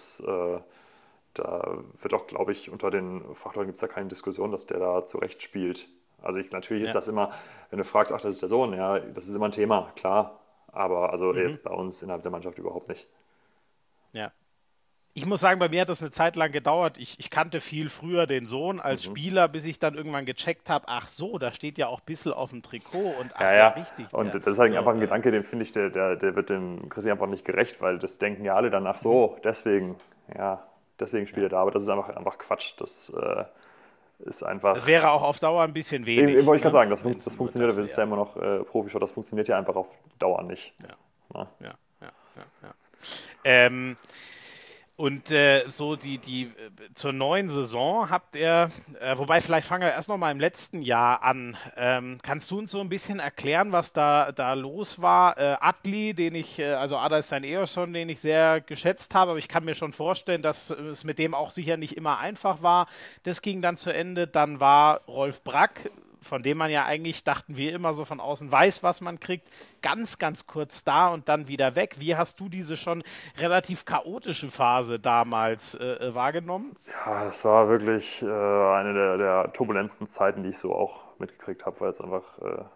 da wird auch, glaube ich, unter den Fachleuten gibt es da keine Diskussion, dass der da zurecht spielt. Also natürlich ist Ja. das immer, wenn du fragst, ach, das ist der Sohn, ja, das ist immer ein Thema, klar. Aber also Mhm. jetzt bei uns innerhalb der Mannschaft überhaupt nicht. Ja. Ich muss sagen, bei mir hat das eine Zeit lang gedauert. Ich kannte viel früher den Sohn als Mhm. Spieler, bis ich dann irgendwann gecheckt habe, ach so, da steht ja auch Bissl auf dem Trikot, und ach Ja, ja, ja. richtig. Und Der, das ist halt so, einfach ein Gedanke, den finde ich, der wird dem Chrissy einfach nicht gerecht, weil das denken ja alle danach so, deswegen spielt ja. er da. Aber das ist einfach Quatsch. Das ist einfach. Das wäre auch auf Dauer ein bisschen Eben wenig. wollte ich gerade Ne? sagen, Wenn es das nur funktioniert, das das ist ja wäre. immer noch Profisport, das funktioniert ja einfach auf Dauer nicht. Ja, Ne? ja, ja. Ähm, Und so zur neuen Saison habt ihr, wobei vielleicht fangen wir erst noch mal im letzten Jahr an. Kannst du uns so ein bisschen erklären, was da los war? Adli, also Ada ist sein Ehesohn, den ich sehr geschätzt habe, aber ich kann mir schon vorstellen, dass es mit dem auch sicher nicht immer einfach war. Das ging dann zu Ende. Dann war Rolf Brack, von dem man ja eigentlich, dachten wir immer so von außen, weiß, was man kriegt, ganz, ganz kurz da und dann wieder weg. Wie hast du diese schon relativ chaotische Phase damals wahrgenommen? Ja, das war wirklich eine der turbulentesten Zeiten, die ich so auch mitgekriegt habe, weil es einfach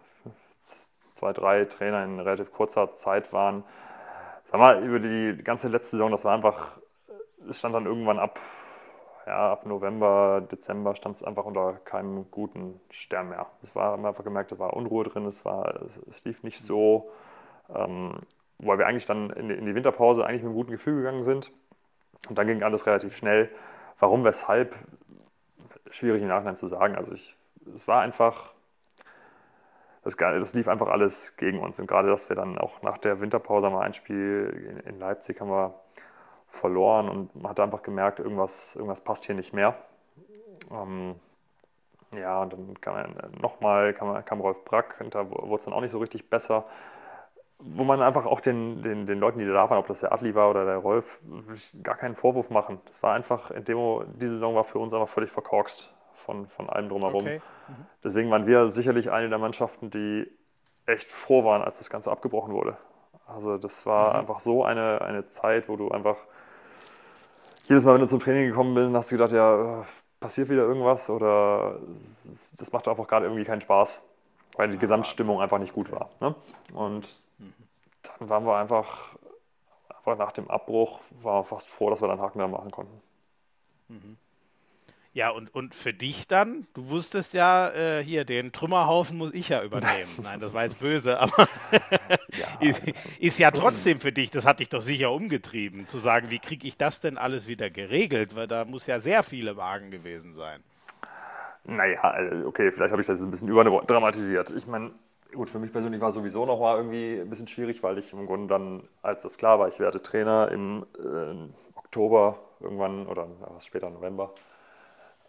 zwei, drei Trainer in relativ kurzer Zeit waren. Sag mal, über die ganze letzte Saison, das war einfach, es stand dann irgendwann ab November, Dezember stand es einfach unter keinem guten Stern mehr. Man hat einfach gemerkt, da war Unruhe drin, es lief nicht so, weil wir eigentlich dann in die Winterpause eigentlich mit einem guten Gefühl gegangen sind. Und dann ging alles relativ schnell. Warum, weshalb, schwierig im Nachhinein zu sagen. Also es war einfach, das lief einfach alles gegen uns. Und gerade, dass wir dann auch nach der Winterpause mal ein Spiel in Leipzig haben wir verloren und man hat einfach gemerkt, irgendwas passt hier nicht mehr. Ja, und dann kam Rolf Brack und da wurde es dann auch nicht so richtig besser. Wo man einfach auch den Leuten, die da waren, ob das der Adli war oder der Rolf, gar keinen Vorwurf machen. Das war einfach, die Saison war für uns einfach völlig verkorkst von allem drumherum. Okay. Deswegen waren wir sicherlich eine der Mannschaften, die echt froh waren, als das Ganze abgebrochen wurde. Also das war einfach so eine Zeit, wo du einfach jedes Mal, wenn du zum Training gekommen bist, hast du gedacht, ja, passiert wieder irgendwas oder das macht einfach gerade irgendwie keinen Spaß, weil die Gesamtstimmung einfach nicht gut war. Ne? Und dann waren wir einfach nach dem Abbruch, waren wir fast froh, dass wir dann Haken dran machen konnten. Ja, und für dich dann, du wusstest ja, hier, den Trümmerhaufen muss ich ja übernehmen. Nein, das war jetzt böse, aber Ja, ist ja trotzdem für dich, das hat dich doch sicher umgetrieben, zu sagen, wie kriege ich das denn alles wieder geregelt, weil da muss ja sehr viele Wagen gewesen sein. naja, okay, vielleicht habe ich das ein bisschen überdramatisiert. Ich meine, gut, für mich persönlich war es sowieso nochmal irgendwie ein bisschen schwierig, weil ich im Grunde dann, als das klar war, ich werde Trainer im Oktober irgendwann oder was später November,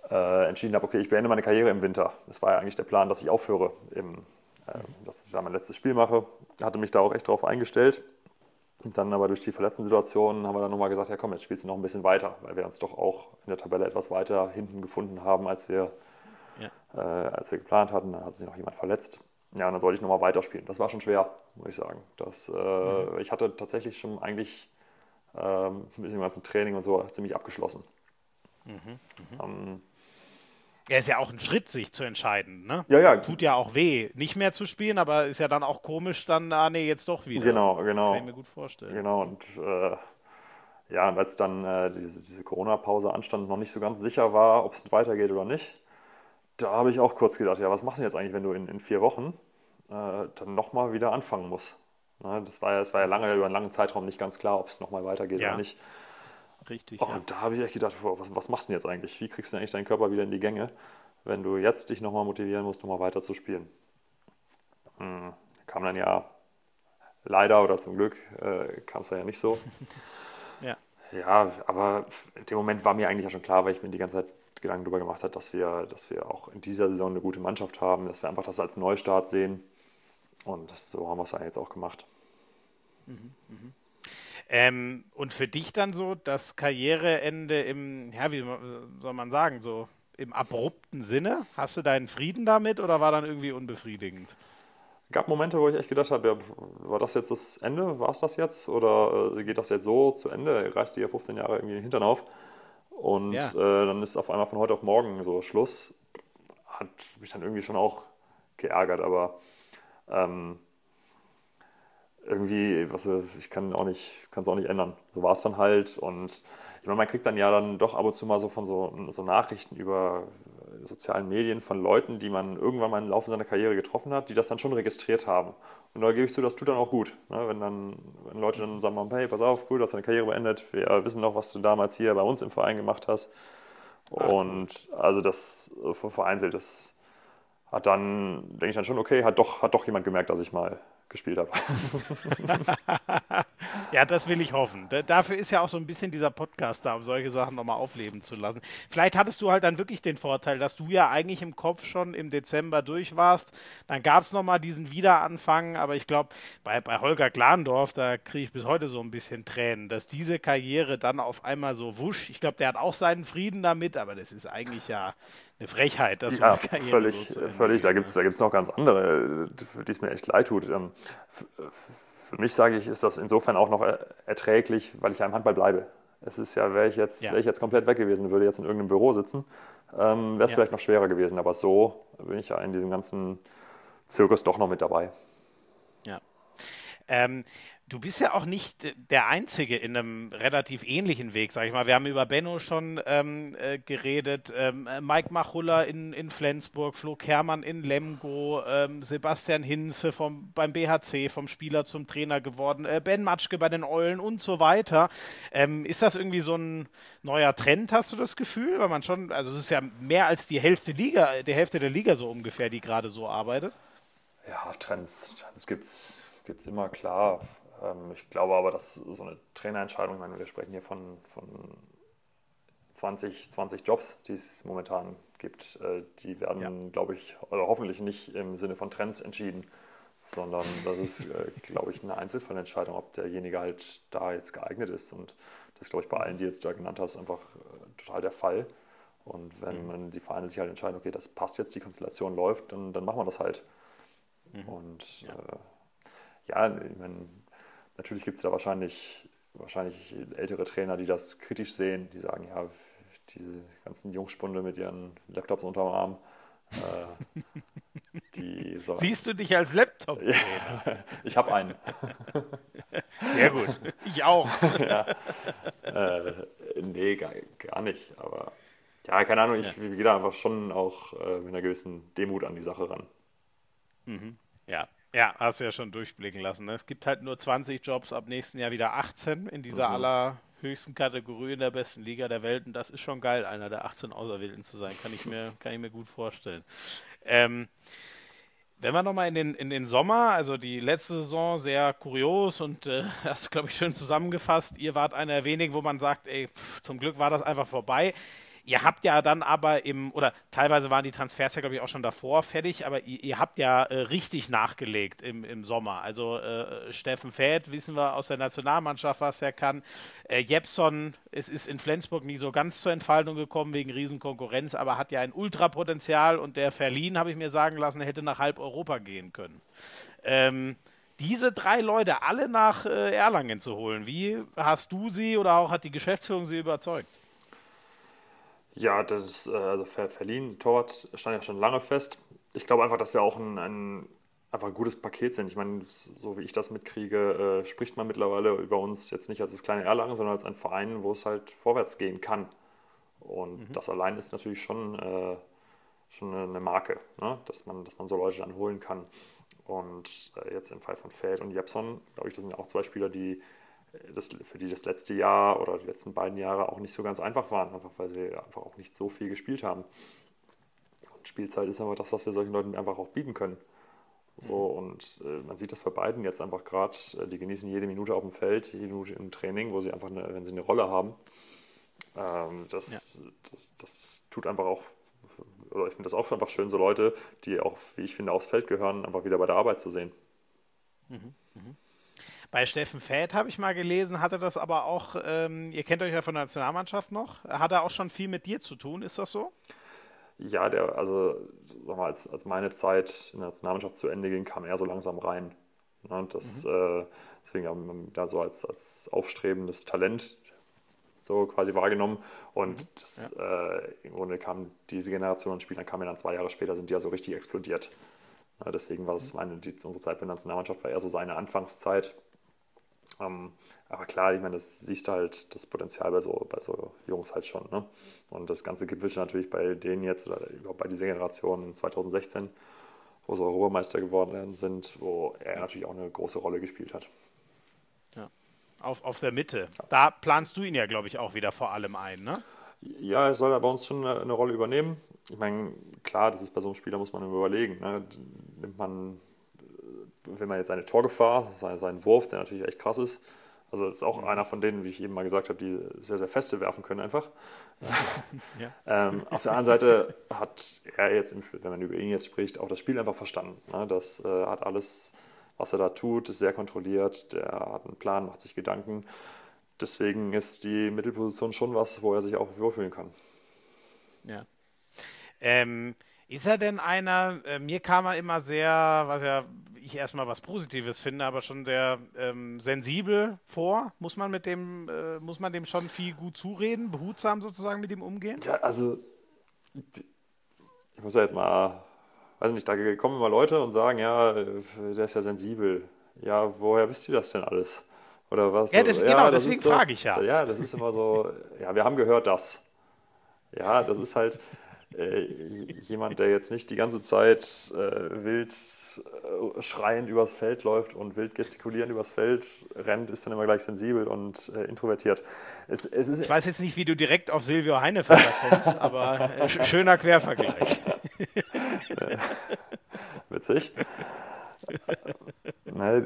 entschieden habe, okay, ich beende meine Karriere im Winter. Es war ja eigentlich der Plan, dass ich aufhöre, dass ich da mein letztes Spiel mache. Hatte mich da auch echt drauf eingestellt. Und dann aber durch die Verletzten-Situation haben wir dann nochmal gesagt, ja komm, jetzt spielst du noch ein bisschen weiter, weil wir uns doch auch in der Tabelle etwas weiter hinten gefunden haben, als wir geplant hatten. Dann hat sich noch jemand verletzt. Ja, und dann sollte ich nochmal weiterspielen. Das war schon schwer, muss ich sagen. Ich hatte tatsächlich schon eigentlich mit dem ganzen Training und so ziemlich abgeschlossen. Ja, ist ja auch ein Schritt, sich zu entscheiden, ne? Ja. Tut ja auch weh, nicht mehr zu spielen, aber ist ja dann auch komisch, dann, nee, jetzt doch wieder. Genau. Kann ich mir gut vorstellen. Genau, und und als dann diese Corona-Pause anstand, noch nicht so ganz sicher war, ob es weitergeht oder nicht, da habe ich auch kurz gedacht, ja, was machst du jetzt eigentlich, wenn du in 4 Wochen dann nochmal wieder anfangen musst? Ne, es war ja lange, über einen langen Zeitraum nicht ganz klar, ob es nochmal weitergeht oder nicht. Richtig. Und da habe ich echt gedacht, was machst du denn jetzt eigentlich? Wie kriegst du denn eigentlich deinen Körper wieder in die Gänge, wenn du jetzt dich nochmal motivieren musst, nochmal weiter zu spielen? Kam dann ja leider oder zum Glück kam es ja nicht so. Ja, aber in dem Moment war mir eigentlich ja schon klar, weil ich mir die ganze Zeit Gedanken darüber gemacht habe, dass wir auch in dieser Saison eine gute Mannschaft haben, dass wir einfach das als Neustart sehen. Und so haben wir es ja jetzt auch gemacht. Und für dich dann so das Karriereende wie soll man sagen, so im abrupten Sinne? Hast du deinen Frieden damit oder war dann irgendwie unbefriedigend? Gab Momente, wo ich echt gedacht habe, ja, war das jetzt das Ende? War es das jetzt? Oder geht das jetzt so zu Ende? Reißt dir ja 15 Jahre irgendwie den Hintern auf? Und dann ist auf einmal von heute auf morgen so Schluss. Hat mich dann irgendwie schon auch geärgert, aber irgendwie, ich kann es auch nicht ändern. So war es dann halt. Und ich meine, man kriegt dann ja dann doch ab und zu mal so von so Nachrichten über sozialen Medien von Leuten, die man irgendwann mal im Laufe seiner Karriere getroffen hat, die das dann schon registriert haben. Und da gebe ich zu, das tut dann auch gut. Ne? Wenn Leute dann sagen, hey, pass auf, cool, du hast deine Karriere beendet, wir wissen noch, was du damals hier bei uns im Verein gemacht hast. Und also das vereinzelt, das hat dann, denke ich dann schon, okay, hat doch jemand gemerkt, dass ich mal gespielt habe. Ja, das will ich hoffen. Dafür ist ja auch so ein bisschen dieser Podcast da, um solche Sachen nochmal aufleben zu lassen. Vielleicht hattest du halt dann wirklich den Vorteil, dass du ja eigentlich im Kopf schon im Dezember durch warst. Dann gab es nochmal diesen Wiederanfang, aber ich glaube, bei Holger Glandorf, da kriege ich bis heute so ein bisschen Tränen, dass diese Karriere dann auf einmal so wusch. Ich glaube, der hat auch seinen Frieden damit, aber das ist eigentlich ja eine Frechheit, dass so eine Karriere völlig. Da gibt's noch ganz andere, für die es mir echt leid tut. Für mich, sage ich, ist das insofern auch noch erträglich, weil ich ja im Handball bleibe. Es ist ja, wäre ich jetzt komplett weg gewesen, würde jetzt in irgendeinem Büro sitzen, wäre es vielleicht noch schwerer gewesen. Aber so bin ich ja in diesem ganzen Zirkus doch noch mit dabei. Ja. Du bist ja auch nicht der Einzige in einem relativ ähnlichen Weg, sag ich mal. Wir haben über Benno schon geredet, Mike Machulla in Flensburg, Flo Kermann in Lemgo, Sebastian Hinze beim BHC, vom Spieler zum Trainer geworden, Ben Matschke bei den Eulen und so weiter. Ist das irgendwie so ein neuer Trend, hast du das Gefühl? Weil man schon, also es ist ja mehr als die Hälfte der Liga so ungefähr, die gerade so arbeitet. Ja, Trends gibt's immer, klar. Ich glaube aber, dass so eine Trainerentscheidung, ich meine, wir sprechen hier von 20 Jobs, die es momentan gibt, die werden, glaube ich, oder hoffentlich nicht im Sinne von Trends entschieden, sondern das ist, glaube ich, eine Einzelfallentscheidung, ob derjenige halt da jetzt geeignet ist. Und das ist, glaube ich, bei allen, die jetzt da genannt hast, einfach total der Fall. Und wenn die Vereine sich halt entscheiden, okay, das passt jetzt, die Konstellation läuft, dann machen wir das halt. Und ich meine, natürlich gibt es da wahrscheinlich ältere Trainer, die das kritisch sehen, die sagen, ja, diese ganzen Jungspunde mit ihren Laptops unterm Arm, Siehst du dich als Laptop-Trainer? Ja, ich habe einen. Sehr gut. Ich auch. Ja. Nee, gar nicht. Aber ja, keine Ahnung, ich gehe da einfach schon auch mit einer gewissen Demut an die Sache ran. Ja, hast du ja schon durchblicken lassen. Ne? Es gibt halt nur 20 Jobs, ab nächsten Jahr wieder 18 in dieser allerhöchsten Kategorie in der besten Liga der Welt. Und das ist schon geil, einer der 18 Auserwählten zu sein. Kann ich mir gut vorstellen. Wenn wir nochmal in den Sommer, also die letzte Saison, sehr kurios und hast du, glaube ich, schön zusammengefasst. Ihr wart einer der wenigen, wo man sagt, ey, zum Glück war das einfach vorbei. Ihr habt ja dann aber oder teilweise waren die Transfers ja, glaube ich, auch schon davor fertig, aber ihr habt ja richtig nachgelegt im Sommer. Also Steffen Väth, wissen wir aus der Nationalmannschaft, was er kann. Jepson, es ist in Flensburg nie so ganz zur Entfaltung gekommen wegen Riesenkonkurrenz, aber hat ja ein Ultrapotenzial und der Verliehen, habe ich mir sagen lassen, hätte nach halb Europa gehen können. Ähm, diese drei Leute alle nach Erlangen zu holen, wie hast du sie oder auch hat die Geschäftsführung sie überzeugt? Ja, also Verliehen, Torwart stand ja schon lange fest. Ich glaube einfach, dass wir auch einfach ein gutes Paket sind. Ich meine, so wie ich das mitkriege, spricht man mittlerweile über uns jetzt nicht als das kleine Erlangen, sondern als ein Verein, wo es halt vorwärts gehen kann. Und Mhm. das allein ist natürlich schon eine Marke, ne? Dass man so Leute dann holen kann. Und jetzt im Fall von Feld und Jepson, glaube ich, das sind ja auch zwei Spieler, für die das letzte Jahr oder die letzten beiden Jahre auch nicht so ganz einfach waren, einfach weil sie einfach auch nicht so viel gespielt haben. Und Spielzeit ist einfach das, was wir solchen Leuten einfach auch bieten können. So, Mhm. und man sieht das bei beiden jetzt einfach gerade, die genießen jede Minute auf dem Feld, jede Minute im Training, wo sie einfach, wenn sie eine Rolle haben, Ja. das tut einfach auch, oder ich finde das auch einfach schön, so Leute, die auch, wie ich finde, aufs Feld gehören, einfach wieder bei der Arbeit zu sehen. Mhm. Mhm. Bei Steffen Väth habe ich mal gelesen, hatte das aber auch, ihr kennt euch ja von der Nationalmannschaft noch, hat er auch schon viel mit dir zu tun, ist das so? Ja, also sag mal, als meine Zeit in der Nationalmannschaft zu Ende ging, kam er so langsam rein. Ne, und Mhm. deswegen haben wir ihn da so als aufstrebendes Talent so quasi wahrgenommen. Und Mhm. Ja. im Grunde kam diese Generation an Spielern, kam ja dann 2 Jahre später, sind die ja so richtig explodiert. Deswegen war Mhm. es unsere Zeit bei der Nationalmannschaft war eher so seine Anfangszeit. Aber klar, ich meine, das siehst du halt das Potenzial bei so Jungs halt schon. Ne? Und das Ganze gipfelt natürlich bei denen jetzt, oder überhaupt bei dieser Generation 2016, wo sie Europameister geworden sind, wo er Ja. natürlich auch eine große Rolle gespielt hat. Ja. Auf der Mitte. Da planst du ihn ja, glaube ich, auch wieder vor allem ein, ne? Ja, er soll da bei uns schon eine Rolle übernehmen. Ich meine, klar, das ist bei so einem Spieler, muss man überlegen. Ne? Will man jetzt seine Torgefahr, seinen Wurf, der natürlich echt krass ist. Also ist auch Mhm. einer von denen, wie ich eben mal gesagt habe, die sehr, sehr feste werfen können einfach. Ja. Auf der anderen Seite hat er jetzt, wenn man über ihn jetzt spricht, auch das Spiel einfach verstanden. Ne? Das hat alles, was er da tut, ist sehr kontrolliert. Der hat einen Plan, macht sich Gedanken. Deswegen ist die Mittelposition schon was, wo er sich auch wohlfühlen kann. Ja. Ist er denn einer, mir kam er immer sehr, was ja ich erstmal was Positives finde, aber schon sehr sensibel vor. Muss man dem schon viel gut zureden, behutsam sozusagen mit ihm umgehen? Ja, also ich muss ja jetzt mal, weiß nicht, da kommen immer Leute und sagen, ja, der ist ja sensibel. Ja, woher wisst ihr das denn alles? Oder was? Ja, genau, Ja, das deswegen ist so, frage ich ja. ja, das ist immer so, ja, wir haben gehört das. Ja, das ist halt äh, jemand, der jetzt nicht die ganze Zeit wild schreiend übers Feld läuft und wild gestikulierend übers Feld rennt, ist dann immer gleich sensibel und introvertiert. Es Ich ist, weiß jetzt nicht, wie du direkt auf Silvio Heinefeller kommst, aber schöner Quervergleich. witzig. Ne,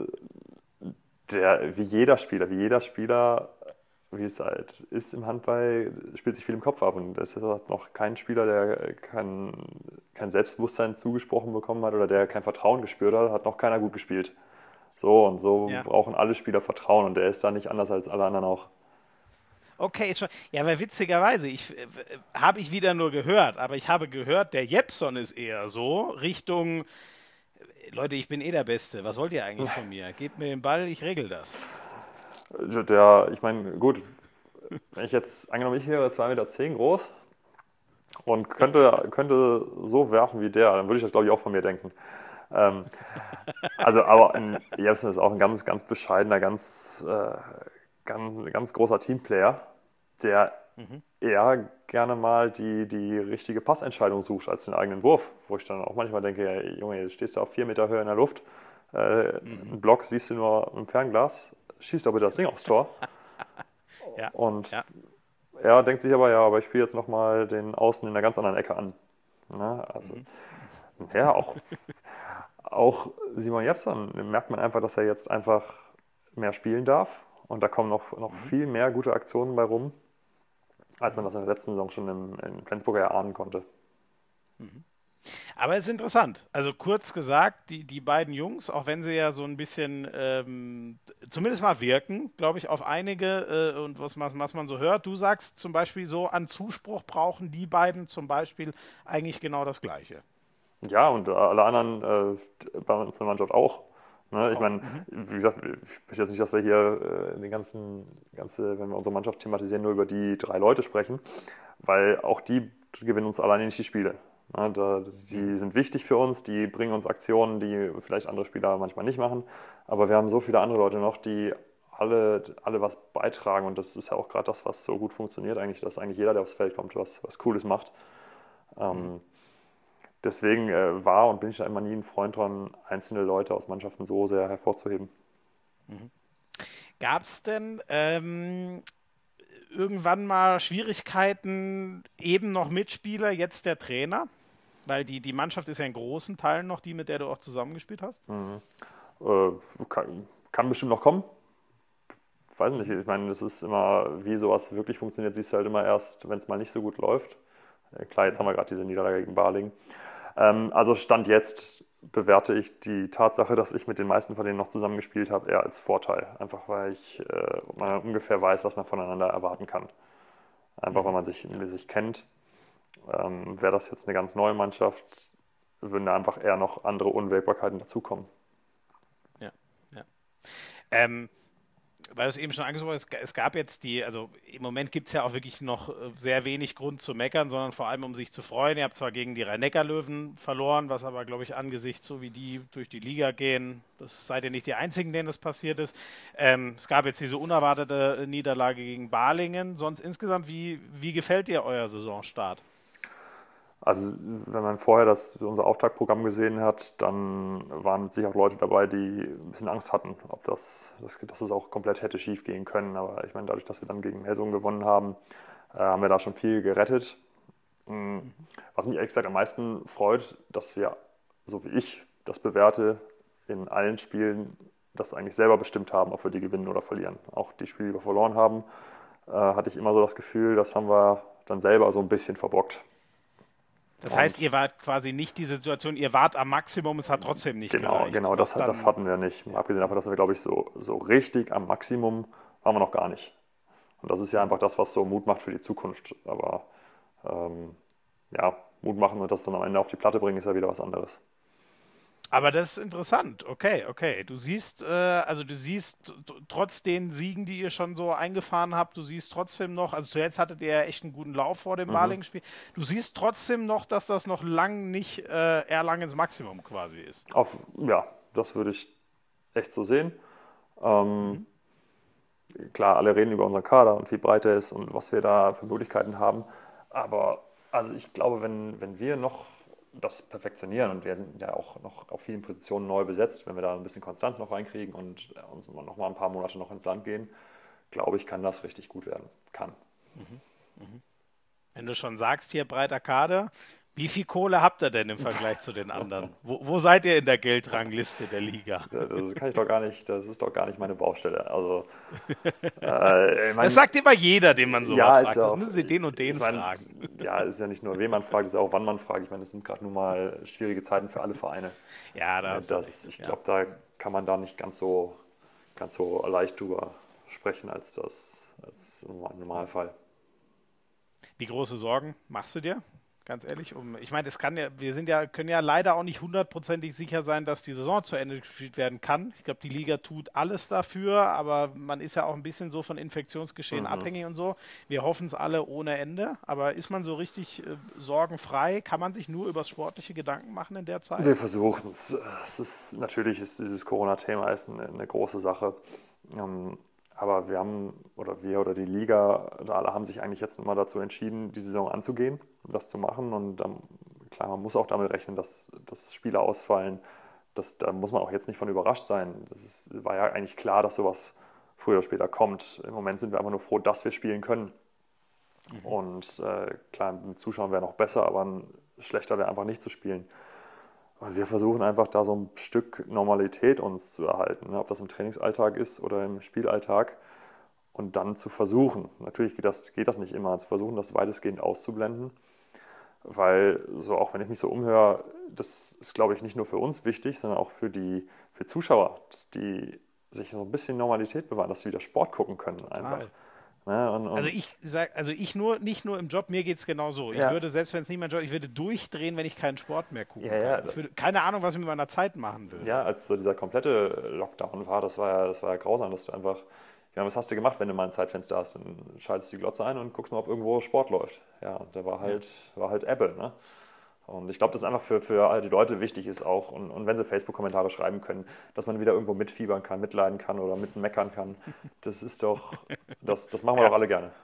wie jeder Spieler, wie es halt ist im Handball, spielt sich viel im Kopf ab. Und es hat noch kein Spieler, der kein Selbstbewusstsein zugesprochen bekommen hat oder der kein Vertrauen gespürt hat noch keiner gut gespielt. So und so Ja. brauchen alle Spieler Vertrauen und der ist da nicht anders als alle anderen auch. Okay, ist schon. Ja, weil witzigerweise, habe ich wieder nur gehört, aber ich habe gehört, der Jepson ist eher so Richtung, Leute, ich bin eh der Beste. Was wollt ihr eigentlich von mir? Gebt mir den Ball, ich regel das. Ich meine, gut, wenn ich jetzt, angenommen, ich wäre 2,10 Meter groß und könnte so werfen wie der, dann würde ich das, glaube ich, auch von mir denken. Ähm, aber Jebsen ist auch ein ganz, ganz bescheidener, ganz großer Teamplayer, der Mhm. eher gerne mal die richtige Passentscheidung sucht als den eigenen Wurf. Wo ich dann auch manchmal denke, ja, Junge, jetzt stehst du auf 4 Meter Höhe in der Luft, Mhm. einen Block siehst du nur im Fernglas, schießt doch bitte das Ding aufs Tor. Ja, Und ja. er denkt sich aber, ja, aber ich spiele jetzt nochmal den Außen in einer ganz anderen Ecke an. Ne? Also, Mhm. ja, auch Simon Jepson merkt man einfach, dass er jetzt einfach mehr spielen darf. Und da kommen noch Mhm. viel mehr gute Aktionen bei rum. als man das in der letzten Saison schon in Flensburg erahnen konnte. Aber es ist interessant. Also kurz gesagt, die beiden Jungs, auch wenn sie ja so ein bisschen zumindest mal wirken, glaube ich, auf einige und was man so hört. Du sagst zum Beispiel so, an Zuspruch brauchen die beiden zum Beispiel eigentlich genau das Gleiche. Ja, und alle anderen bei uns in der Mannschaft auch. Ne? Ich Auch. meine, wie gesagt, ich möchte jetzt nicht, dass wir hier wenn wir unsere Mannschaft thematisieren, nur über die 3 Leute sprechen, weil auch die gewinnen uns alleine nicht die Spiele. Ne? Die sind wichtig für uns, die bringen uns Aktionen, die vielleicht andere Spieler manchmal nicht machen. Aber wir haben so viele andere Leute noch, die alle was beitragen. Und das ist ja auch gerade das, was so gut funktioniert, eigentlich, dass eigentlich jeder, der aufs Feld kommt, was Cooles macht. Deswegen war und bin ich da immer nie ein Freund dran, einzelne Leute aus Mannschaften so sehr hervorzuheben. Gab es denn irgendwann mal Schwierigkeiten, eben noch Mitspieler, jetzt der Trainer? Weil die Mannschaft ist ja in großen Teilen noch die, mit der du auch zusammengespielt hast. Kann bestimmt noch kommen. Weiß nicht, ich meine, das ist immer, wie sowas wirklich funktioniert, siehst du halt immer erst, wenn es mal nicht so gut läuft. Klar, jetzt haben wir gerade diese Niederlage gegen Balingen. Also Stand jetzt bewerte ich die Tatsache, dass ich mit den meisten von denen noch zusammengespielt habe, eher als Vorteil. Einfach weil man ungefähr weiß, was man voneinander erwarten kann. Einfach weil man sich kennt. Wäre das jetzt eine ganz neue Mannschaft, würden da einfach eher noch andere Unwägbarkeiten dazukommen. Ja, ja. Weil du es eben schon angesprochen hast, es gab jetzt also im Moment gibt es ja auch wirklich noch sehr wenig Grund zu meckern, sondern vor allem um sich zu freuen. Ihr habt zwar gegen die Rhein-Neckar-Löwen verloren, was aber, glaube ich, angesichts so wie die durch die Liga gehen, das seid ihr nicht die Einzigen, denen das passiert ist. Es gab jetzt diese unerwartete Niederlage gegen Balingen. Sonst insgesamt, wie gefällt dir euer Saisonstart? Also wenn man vorher unser Auftaktprogramm gesehen hat, dann waren mit Sicherheit auch Leute dabei, die ein bisschen Angst hatten, dass es auch komplett hätte schief gehen können. Aber ich meine, dadurch, dass wir dann gegen Melsungen gewonnen haben, haben wir da schon viel gerettet. Was mich ehrlich gesagt am meisten freut, dass wir, so wie ich das bewerte, in allen Spielen das eigentlich selber bestimmt haben, ob wir die gewinnen oder verlieren. Auch die Spiele, die wir verloren haben, hatte ich immer so das Gefühl, das haben wir dann selber so ein bisschen verbockt. Das heißt, Und ihr wart quasi nicht die Situation, ihr wart am Maximum, es hat trotzdem nicht gereicht. genau, das hatten wir nicht. Abgesehen davon, dass wir, glaube ich, so richtig am Maximum waren wir noch gar nicht. Und das ist ja einfach das, was so Mut macht für die Zukunft. Aber ja, Mut machen und das dann am Ende auf die Platte bringen, ist ja wieder was anderes. Aber das ist interessant. Okay, okay. Du siehst trotz den Siegen, die ihr schon so eingefahren habt, du siehst trotzdem noch, also zuletzt hattet ihr ja echt einen guten Lauf vor dem Balingen-Spiel. Du siehst trotzdem noch, dass das noch lang nicht Erlangens Maximum quasi ist. Ja, das würde ich echt so sehen. Klar, alle reden über unseren Kader und wie breit er ist und was wir da für Möglichkeiten haben. Aber also ich glaube, wenn wir noch das perfektionieren und wir sind ja auch noch auf vielen Positionen neu besetzt, wenn wir da ein bisschen Konstanz noch reinkriegen und uns noch mal ein paar Monate noch ins Land gehen, glaube ich, kann das richtig gut werden. Kann. Wenn du schon sagst, hier breiter Kader, wie viel Kohle habt ihr denn im Vergleich zu den anderen? Wo seid ihr in der Geldrangliste der Liga? Das kann ich doch gar nicht, das ist doch gar nicht meine Baustelle. Also, Das sagt immer jeder, den man sowas ja, fragt. ist ja Das auch, müssen Sie den und den ich meine, fragen. ja, ist ja nicht nur, wen man fragt, ist ja auch, wann man fragt. Ich meine, es sind gerade nun mal schwierige Zeiten für alle Vereine. Ja, da hast du recht. Ich Ja. glaube, da kann man da nicht ganz so leicht drüber sprechen als im Normalfall. Wie große Sorgen machst du dir? Ganz ehrlich, ich meine, können ja leider auch nicht hundertprozentig sicher sein, dass die Saison zu Ende gespielt werden kann. Ich glaube, die Liga tut alles dafür, aber man ist ja auch ein bisschen so von Infektionsgeschehen abhängig und so. Wir hoffen es alle ohne Ende, aber ist man so richtig sorgenfrei? Kann man sich nur über das sportliche Gedanken machen in der Zeit? Wir versuchen es. Natürlich ist dieses Corona-Thema eine große Sache. Aber wir oder die Liga, alle haben sich eigentlich jetzt mal dazu entschieden, die Saison anzugehen, das zu machen. Und klar, man muss auch damit rechnen, dass Spiele ausfallen. Da muss man auch jetzt nicht von überrascht sein. War ja eigentlich klar, dass sowas früher oder später kommt. Im Moment sind wir einfach nur froh, dass wir spielen können. Und klar, mit Zuschauern wäre noch besser, aber schlechter wäre einfach nicht zu spielen. Und wir versuchen einfach da so ein Stück Normalität uns zu erhalten, ne? Ob das im Trainingsalltag ist oder im Spielalltag. und dann zu versuchen, natürlich geht das nicht immer, zu versuchen, das weitestgehend auszublenden, weil so auch wenn ich mich so umhöre, das ist, glaube ich, nicht nur für uns wichtig, sondern auch für Zuschauer, dass die sich so ein bisschen Normalität bewahren, dass sie wieder Sport gucken können einfach. Ne? Nicht nur im Job, mir geht es genauso. Ja. Ich würde, selbst wenn es nicht mein Job, ich würde durchdrehen, wenn ich keinen Sport mehr gucken Ja. kann. Ich würde, keine Ahnung, was ich mit meiner Zeit machen würde. Ja, als so dieser komplette Lockdown war, das war ja grausam, dass du einfach, ja, was hast du gemacht, wenn du mal ein Zeitfenster hast? Dann schaltest du die Glotze ein und guckst mal, ob irgendwo Sport läuft. Ja, und da war halt Ebbe, ne? Und ich glaube, dass einfach für all die Leute wichtig ist auch, und wenn sie Facebook-Kommentare schreiben können, dass man wieder irgendwo mitfiebern kann, mitleiden kann oder mitmeckern kann. Das ist doch, das machen wir doch alle gerne.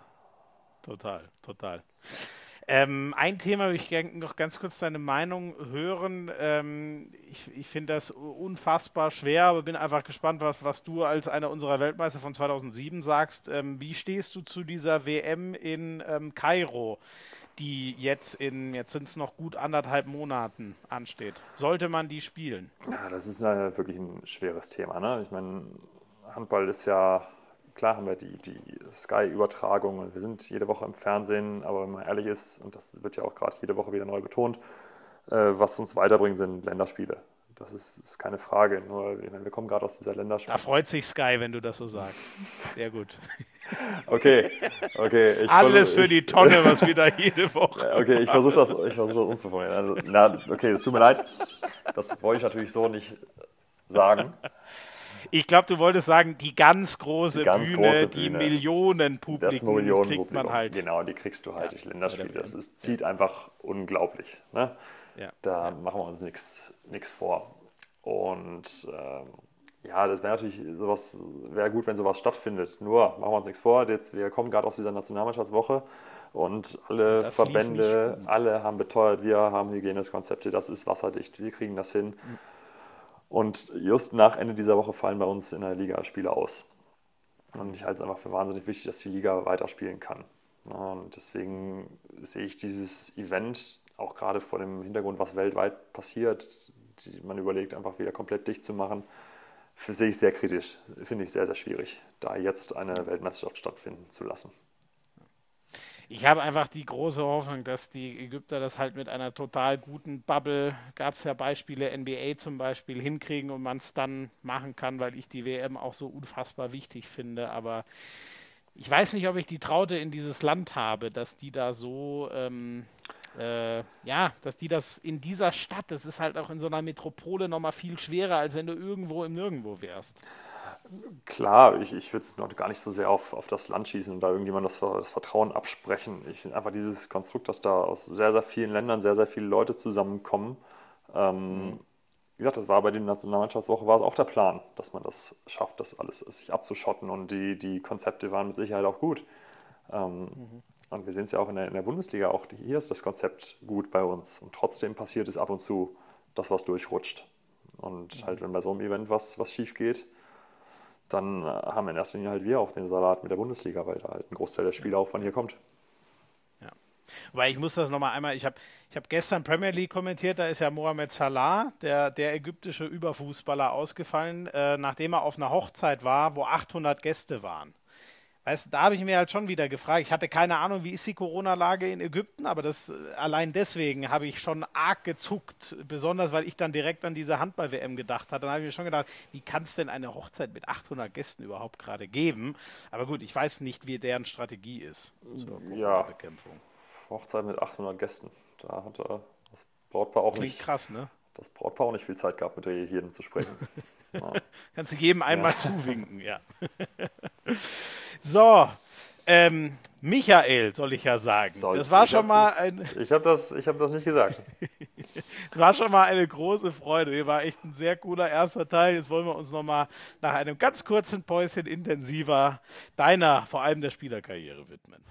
Total. Ein Thema würde ich gerne noch ganz kurz deine Meinung hören. Ich finde das unfassbar schwer, aber bin einfach gespannt, was du als einer unserer Weltmeister von 2007 sagst. Wie stehst du zu dieser WM in Kairo, die jetzt sind es noch gut 1,5 Monaten ansteht? Sollte man die spielen? Ja, das ist wirklich ein schweres Thema, ne? Ich meine, Handball ist ja, klar haben wir die Sky-Übertragung und wir sind jede Woche im Fernsehen, aber wenn man ehrlich ist, und das wird ja auch gerade jede Woche wieder neu betont, was uns weiterbringt, sind Länderspiele. Das ist keine Frage, nur wir kommen gerade aus dieser Länderspiele. Da freut sich Sky, wenn du das so sagst. Sehr gut. Okay. Alles für die Tonne, was wieder jede Woche. Okay, ich versuche das umzuformulieren. Also, okay, das tut mir leid. Das wollte ich natürlich so nicht sagen. Ich glaube, du wolltest sagen, die ganz große Bühne, die Millionenpublikum kriegt man halt. Genau, die kriegst du halt durch Länderspiele. Das zieht einfach unglaublich. Ne? Ja. Da machen wir uns nichts vor. Und das wäre natürlich wäre gut, wenn sowas stattfindet. Nur, machen wir uns nichts vor, wir kommen gerade aus dieser Nationalmannschaftswoche und alle Verbände, alle haben beteuert, wir haben Hygienekonzepte, das ist wasserdicht, wir kriegen das hin. Und just nach Ende dieser Woche fallen bei uns in der Liga Spiele aus. Und ich halte es einfach für wahnsinnig wichtig, dass die Liga weiterspielen kann. Und deswegen sehe ich dieses Event auch gerade vor dem Hintergrund, was weltweit passiert, man überlegt, einfach wieder komplett dicht zu machen, sehe ich sehr kritisch. Finde ich sehr, sehr schwierig, da jetzt eine Weltmeisterschaft stattfinden zu lassen. Ich habe einfach die große Hoffnung, dass die Ägypter das halt mit einer total guten Bubble, gab es ja Beispiele, NBA zum Beispiel, hinkriegen und man es dann machen kann, weil ich die WM auch so unfassbar wichtig finde. Aber ich weiß nicht, ob ich die Traute in dieses Land habe, dass die da so, dass die das in dieser Stadt, das ist halt auch in so einer Metropole nochmal viel schwerer, als wenn du irgendwo im Nirgendwo wärst. Klar, ich würde es noch gar nicht so sehr auf das Land schießen und da irgendjemand das Vertrauen absprechen. Ich finde einfach dieses Konstrukt, dass da aus sehr, sehr vielen Ländern sehr, sehr viele Leute zusammenkommen. Wie gesagt, das war bei der Nationalmannschaftswoche war es auch der Plan, dass man das schafft, das alles sich abzuschotten und die Konzepte waren mit Sicherheit auch gut. Und wir sehen es ja auch in der Bundesliga, auch hier ist das Konzept gut bei uns und trotzdem passiert es ab und zu, dass was durchrutscht. Und halt, wenn bei so einem Event was schief geht, dann haben in erster Linie halt wir auch den Salat mit der Bundesliga, weil da halt ein Großteil der Spieler auch von hier kommt. Ja. Weil ich muss das nochmal einmal, ich hab gestern Premier League kommentiert, da ist ja Mohamed Salah, der ägyptische Überfußballer, ausgefallen, nachdem er auf einer Hochzeit war, wo 800 Gäste waren. Weißt du, da habe ich mir halt schon wieder gefragt, ich hatte keine Ahnung, wie ist die Corona-Lage in Ägypten, aber allein deswegen habe ich schon arg gezuckt, besonders weil ich dann direkt an diese Handball-WM gedacht hatte. Dann habe ich mir schon gedacht, wie kann es denn eine Hochzeit mit 800 Gästen überhaupt gerade geben? Aber gut, ich weiß nicht, wie deren Strategie ist zur Corona-Bekämpfung. Hochzeit mit 800 Gästen, da hat das Brautpaar auch Klingt krass, ne? Das Brautpaar auch nicht viel Zeit gehabt, mit der jedem zu sprechen. Ja. Kannst du jedem einmal zuwinken, ja. So, Michael, soll ich ja sagen. Das war schon mal Ich habe das nicht gesagt. Das war schon mal eine große Freude. Hier war echt ein sehr cooler erster Teil. Jetzt wollen wir uns nochmal nach einem ganz kurzen Päuschen intensiver deiner, vor allem der Spielerkarriere widmen.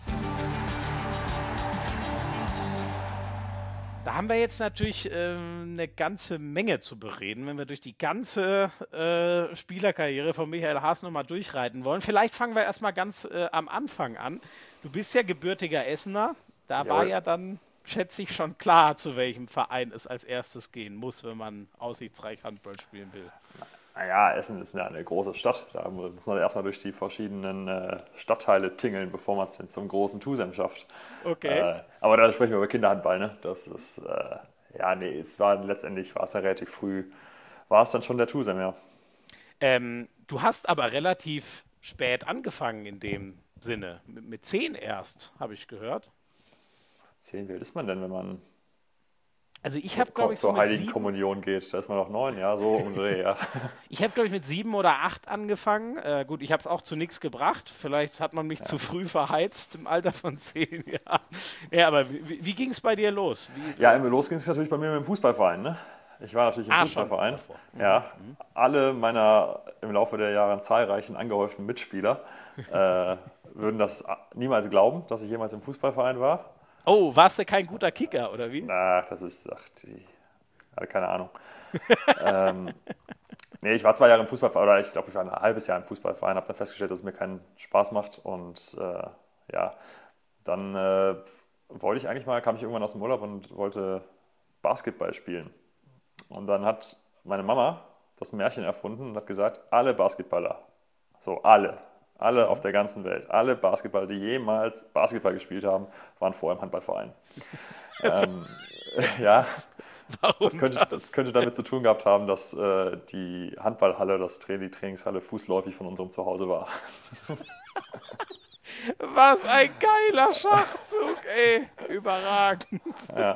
Da haben wir jetzt natürlich eine ganze Menge zu bereden, wenn wir durch die ganze Spielerkarriere von Michael Haas nochmal durchreiten wollen. Vielleicht fangen wir erstmal ganz am Anfang an. Du bist ja gebürtiger Essener. Da war ja dann, schätze ich, schon klar, zu welchem Verein es als erstes gehen muss, wenn man aussichtsreich Handball spielen will. Naja, Essen ist ja eine große Stadt. Da muss man erstmal durch die verschiedenen Stadtteile tingeln, bevor man es denn zum großen Tusem schafft. Okay. Aber da sprechen wir über Kinderhandball, ne? Das ist, ja, nee, letztendlich war es ja relativ früh, war es dann schon der Tusem, ja. Du hast aber relativ spät angefangen in dem Sinne. Mit 10 erst, habe ich gehört. 10, wie alt ist man denn, wenn man Also ich habe, glaube ich, so zur mit Heiligen 7, Kommunion geht? Da ist man noch 9, ja, so um den Dreh, ja. ich habe, glaube ich, mit 7 oder 8 angefangen. Gut, ich habe es auch zu nichts gebracht. Vielleicht hat man mich zu früh verheizt im Alter von 10 Jahren. Ja, aber wie ging es bei dir los? Ja, los ging es natürlich bei mir mit dem Fußballverein, ne? Ich war natürlich im Schon Fußballverein. davor. Ja, alle meiner im Laufe der Jahre zahlreichen angehäuften Mitspieler würden das niemals glauben, dass ich jemals im Fußballverein war. Oh, warst du kein guter Kicker, oder wie? Ach, keine Ahnung. Nee, ich war 2 Jahre im Fußballverein, oder ich glaube, ich war ein halbes Jahr im Fußballverein, habe dann festgestellt, dass es mir keinen Spaß macht und ja, dann kam ich irgendwann aus dem Urlaub und wollte Basketball spielen. Und dann hat meine Mama das Märchen erfunden und hat gesagt, alle Basketballer, so alle auf der ganzen Welt, alle Basketballer, die jemals Basketball gespielt haben, waren vorher im Handballverein. ähm, ja, Warum das könnte damit zu tun gehabt haben, dass die Handballhalle, die Trainingshalle fußläufig von unserem Zuhause war. Was ein geiler Schachzug, ey. Überragend. Ja,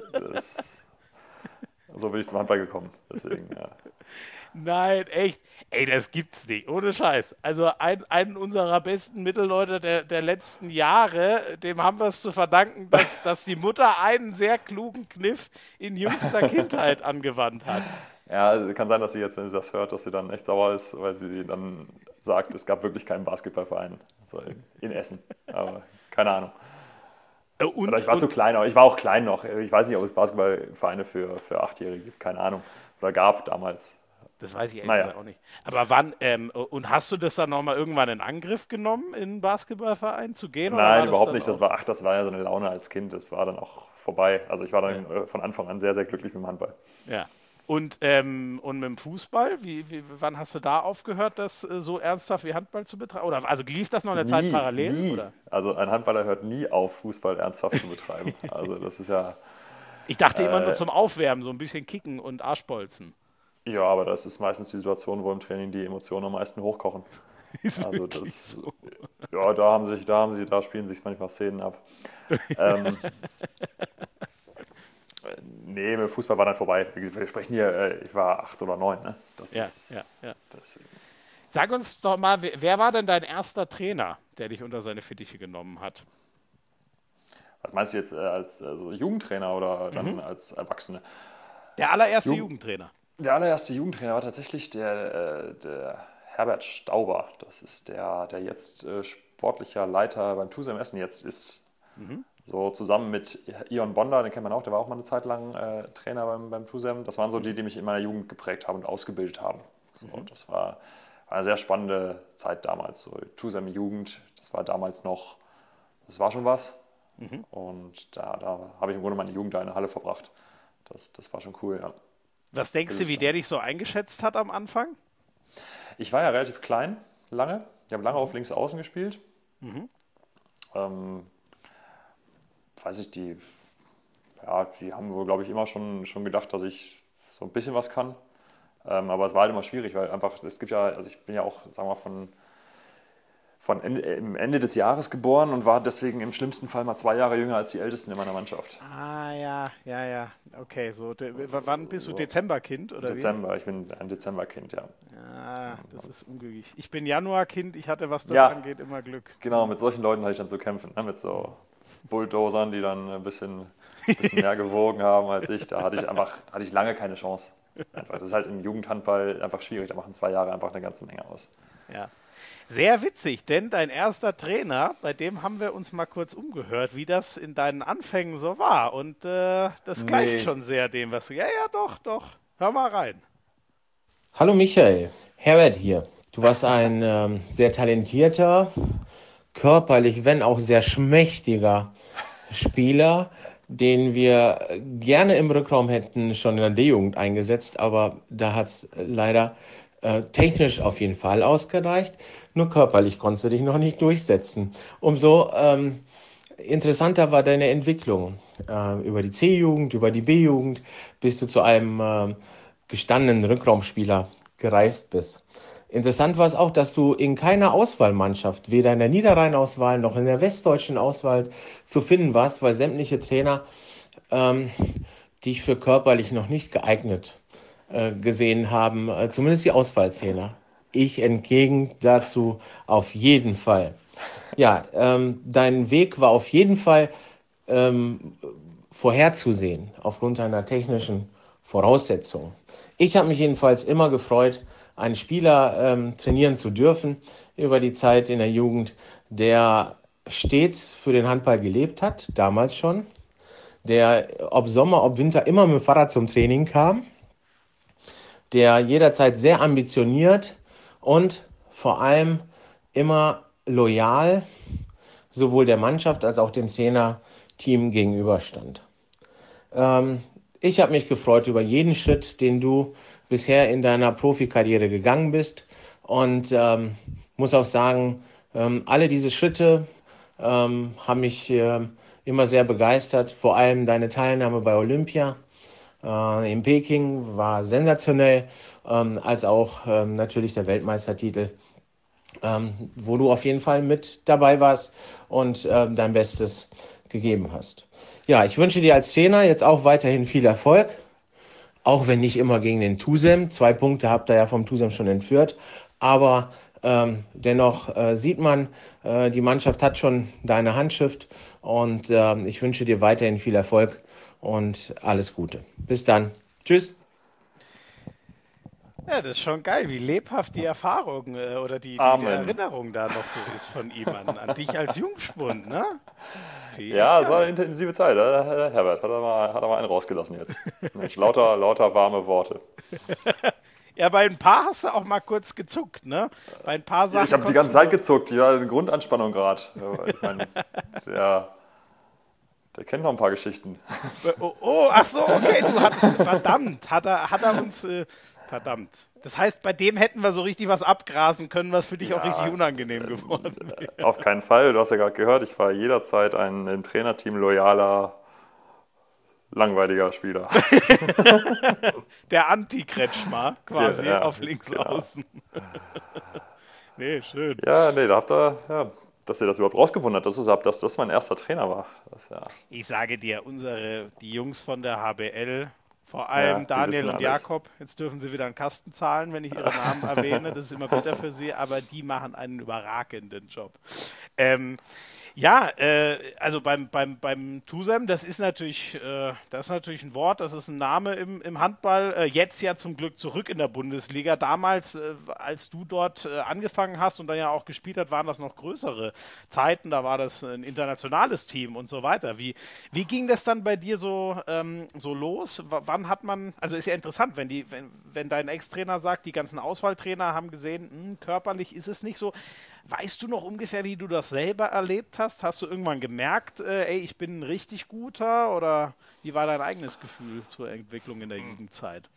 so bin ich zum Handball gekommen. Deswegen, ja. Nein, echt. Ey, das gibt's nicht. Ohne Scheiß. Also einen unserer besten Mittelleute der letzten Jahre, dem haben wir es zu verdanken, dass die Mutter einen sehr klugen Kniff in jüngster Kindheit angewandt hat. Ja, also kann sein, dass sie jetzt, wenn sie das hört, dass sie dann echt sauer ist, weil sie dann sagt, es gab wirklich keinen Basketballverein in Essen. Aber keine Ahnung. Oder ich war zu klein, aber ich war auch klein noch. Ich weiß nicht, ob es Basketballvereine für 8-Jährige gibt, keine Ahnung. Oder gab damals. Das weiß ich ehrlich gesagt auch nicht. Aber wann, und hast du das dann nochmal irgendwann in Angriff genommen, in einen Basketballverein zu gehen? Nein, überhaupt nicht. Das war ja so eine Laune als Kind. Das war dann auch vorbei. Also ich war dann von Anfang an sehr, sehr glücklich mit dem Handball. Ja. Und mit dem Fußball, wann hast du da aufgehört, das so ernsthaft wie Handball zu betreiben? Oder also lief das noch eine Zeit parallel? Nie. Oder? Also ein Handballer hört nie auf, Fußball ernsthaft zu betreiben. Also das ist ja. Ich dachte immer nur zum Aufwärmen, so ein bisschen kicken und Arschbolzen. Ja, aber das ist meistens die Situation, wo im Training die Emotionen am meisten hochkochen. Ist Also wirklich so. Ja, da spielen sich manchmal Szenen ab. Nee, mit Fußball war dann vorbei. Wir sprechen hier, ich war 8 oder 9, ne? Ja. Deswegen. Sag uns doch mal, wer war denn dein erster Trainer, der dich unter seine Fittiche genommen hat? Was meinst du jetzt als Jugendtrainer oder dann als Erwachsene? Der allererste Jugendtrainer. Der allererste Jugendtrainer war tatsächlich der Herbert Stauber. Das ist der jetzt sportlicher Leiter beim Tusem Essen jetzt ist. So zusammen mit Ion Bonder, den kennt man auch, der war auch mal eine Zeit lang Trainer beim Tusem. Das waren so die mich in meiner Jugend geprägt haben und ausgebildet haben. So, das war eine sehr spannende Zeit damals. So Tusem Jugend, das war schon was. Und da habe ich im Grunde meine Jugend da in der Halle verbracht. Das war schon cool, ja. Was denkst du, wie der dich so eingeschätzt hat am Anfang? Ich war ja relativ klein, lange. Ich habe lange auf links außen gespielt. Weiß ich, die haben wohl, glaube ich, immer schon gedacht, dass ich so ein bisschen was kann. Aber es war halt immer schwierig, weil einfach, es gibt ja, also ich bin ja auch, sagen wir mal, im Ende des Jahres geboren und war deswegen im schlimmsten Fall mal 2 Jahre jünger als die Ältesten in meiner Mannschaft. Ah, ja. Okay, so, wann bist du Dezemberkind, oder Dezember, ich bin ein Dezemberkind, ja. Ah, das ist unglücklich. Ich bin Januarkind, ich hatte, was das Ja. angeht, immer Glück. Genau, mit solchen Leuten hatte ich dann zu kämpfen, ne? Mit so Bulldozern, die dann ein bisschen mehr gewogen haben als ich. Da hatte ich lange keine Chance. Einfach. Das ist halt im Jugendhandball einfach schwierig. Da machen 2 Jahre einfach eine ganze Menge aus. Ja. Sehr witzig, denn dein erster Trainer, bei dem haben wir uns mal kurz umgehört, wie das in deinen Anfängen so war. Und das gleicht schon sehr dem, was du. Ja, doch. Hör mal rein. Hallo Michael, Herbert hier. Du warst ein sehr talentierter, körperlich, wenn auch sehr schmächtiger Spieler, den wir gerne im Rückraum hätten schon in der D-Jugend eingesetzt, aber da hat es leider Technisch auf jeden Fall ausgereicht, nur körperlich konntest du dich noch nicht durchsetzen. Umso interessanter war deine Entwicklung über die C-Jugend, über die B-Jugend, bis du zu einem gestandenen Rückraumspieler gereift bist. Interessant war es auch, dass du in keiner Auswahlmannschaft, weder in der Niederrhein-Auswahl noch in der westdeutschen Auswahl zu finden warst, weil sämtliche Trainer ähm, dich für körperlich noch nicht geeignet gesehen haben, zumindest die Auswahltrainer. Ich entgegen dazu auf jeden Fall. Ja, dein Weg war auf jeden Fall ähm, vorherzusehen aufgrund deiner technischen Voraussetzungen. Ich habe mich jedenfalls immer gefreut, einen Spieler trainieren zu dürfen über die Zeit in der Jugend, der stets für den Handball gelebt hat, damals schon, der ob Sommer, ob Winter immer mit dem Fahrrad zum Training kam, der jederzeit sehr ambitioniert und vor allem immer loyal sowohl der Mannschaft als auch dem Trainerteam gegenüberstand. Ähm, Ich habe mich gefreut über jeden Schritt, den du bisher in deiner Profikarriere gegangen bist und muss auch sagen, alle diese Schritte haben mich immer sehr begeistert, vor allem deine Teilnahme bei Olympia in Peking war sensationell, als auch natürlich der Weltmeistertitel, wo du auf jeden Fall mit dabei warst und dein Bestes gegeben hast. Ja, ich wünsche dir als Trainer jetzt auch weiterhin viel Erfolg, auch wenn nicht immer gegen den Tusem. 2 Punkte habt ihr ja vom Tusem schon entführt, aber dennoch sieht man, die Mannschaft hat schon deine Handschrift und ich wünsche dir weiterhin viel Erfolg und alles Gute. Bis dann. Tschüss. Ja, das ist schon geil, wie lebhaft die Erfahrung oder die Amen. Erinnerung da noch so ist von ihm an dich als Jungspund, ne? Finde ich Ja, es war eine geil. intensive Zeit. Herbert hat er mal einen rausgelassen jetzt. Mensch, lauter warme Worte. Ja, bei ein paar hast du auch mal kurz gezuckt, ne? Bei ein paar Ich Sachen habe die konntest ganze du Zeit so. gezuckt, ja, eine Grundanspannung gerade. Ich meine, der, der kennt noch ein paar Geschichten. Oh, ach so, okay, du hattest. Verdammt, hat er uns. Verdammt. Das heißt, bei dem hätten wir so richtig was abgrasen können, was für dich auch richtig Ja, unangenehm geworden wäre. auf keinen Fall. Du hast ja gerade gehört, ich war jederzeit ein im Trainerteam loyaler, langweiliger Spieler. Der Anti-Kretschmer quasi Ja, auf links genau. außen. Nee, schön. Ja, nee, da habt ihr, ja, dass ihr das überhaupt rausgefunden habt, dass das mein erster Trainer war. Ich sage dir, die Jungs von der HBL, vor allem Ja, die Daniel wissen und alles. Jakob, jetzt dürfen sie wieder einen Kasten zahlen, wenn ich ihre Namen erwähne, das ist immer bitter für sie, aber die machen einen überragenden Job. Ähm, ja, also beim Tusem, das ist natürlich ein Wort, das ist ein Name im Handball. Jetzt ja zum Glück zurück in der Bundesliga. Damals, als du dort angefangen hast und dann ja auch gespielt hast, waren das noch größere Zeiten. Da war das ein internationales Team und so weiter. Wie ging das dann bei dir so los? Wann hat man, also ist ja interessant, wenn dein Ex-Trainer sagt, die ganzen Auswahltrainer haben gesehen, körperlich ist es nicht so. Weißt du noch ungefähr, wie du das selber erlebt hast? Hast du irgendwann gemerkt, ey, ich bin ein richtig guter? Oder wie war dein eigenes Gefühl zur Entwicklung in der Jugendzeit?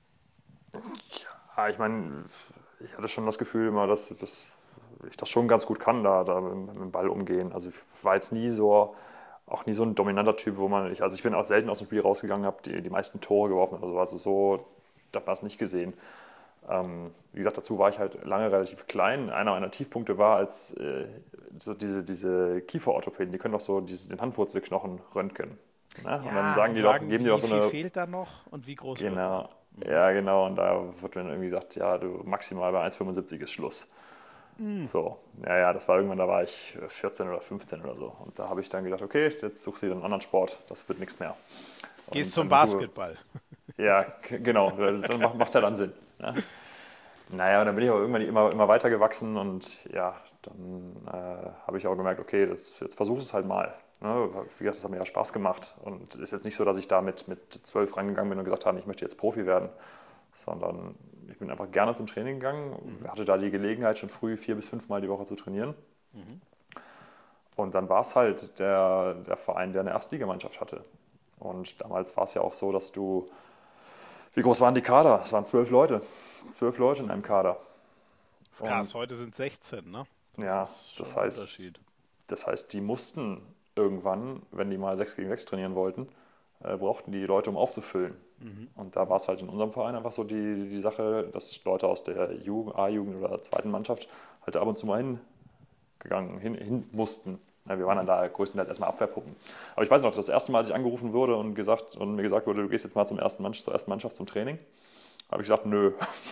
Ja, ich meine, ich hatte schon das Gefühl immer, dass ich das schon ganz gut kann, da mit dem Ball umgehen. Also ich war jetzt auch nie so ein dominanter Typ, also ich bin auch selten aus dem Spiel rausgegangen, habe die meisten Tore geworfen oder so. Also so, da war es nicht gesehen. Wie gesagt, dazu war ich halt lange relativ klein. Einer meiner Tiefpunkte war, als so diese Kieferorthopäden, die können doch so den Handwurzelknochen röntgen. Ne? Und dann Ja, und sagen, geben die doch wie so viel eine, fehlt da noch und wie groß wird man? genau, ja genau, und da wird mir dann irgendwie gesagt, ja, du maximal bei 1,75 ist Schluss. So, ja, das war irgendwann, da war ich 14 oder 15 oder so. Und da habe ich dann gedacht, okay, jetzt suchst du dir einen anderen Sport, das wird nichts mehr. Gehst Und zum dann du, Basketball. ja, genau, dann macht ja dann Sinn. Ne? Naja, und dann bin ich aber irgendwann immer weiter gewachsen und ja, dann habe ich auch gemerkt, okay, jetzt versuch es halt mal. Ne? Wie gesagt, das hat mir ja Spaß gemacht und ist jetzt nicht so, dass ich da mit 12 rangegangen bin und gesagt habe, ich möchte jetzt Profi werden, sondern ich bin einfach gerne zum Training gegangen, hatte da die Gelegenheit, schon früh 4 bis 5 Mal die Woche zu trainieren. Und dann war es halt der Verein, der eine Erstligamannschaft hatte. Und damals war es ja auch so, wie groß waren die Kader? Es waren 12 Leute. 12 Leute in einem Kader. Das ist krass, heute sind 16, ne? Ja, ist schon das ein heißt, Unterschied. die mussten irgendwann, wenn die mal 6 gegen 6 trainieren wollten, brauchten die Leute, um aufzufüllen. Und da war es halt in unserem Verein einfach so die Sache, dass Leute aus der A-Jugend oder zweiten Mannschaft halt ab und zu mal hin mussten. Ja, wir waren dann da größtenteils erstmal Abwehrpuppen. Aber ich weiß noch, das erste Mal, als ich angerufen wurde und mir gesagt wurde, du gehst jetzt mal zur ersten Mannschaft zum Training, habe ich gesagt, nö.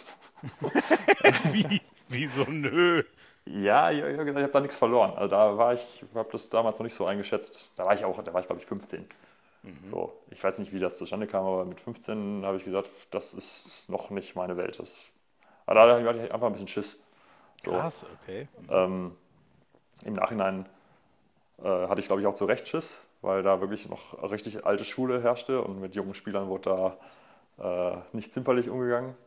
Wieso nö? Ja, ich habe da nichts verloren. Also ich habe das damals noch nicht so eingeschätzt. Da war ich glaube ich 15. So, ich weiß nicht, wie das zustande kam, aber mit 15 habe ich gesagt, das ist noch nicht meine Welt. Aber da hatte ich einfach ein bisschen Schiss. So. Krass, okay. Im Nachhinein hatte ich, glaube ich, auch zu Recht Schiss, weil da wirklich noch richtig alte Schule herrschte und mit jungen Spielern wurde da nicht zimperlich umgegangen.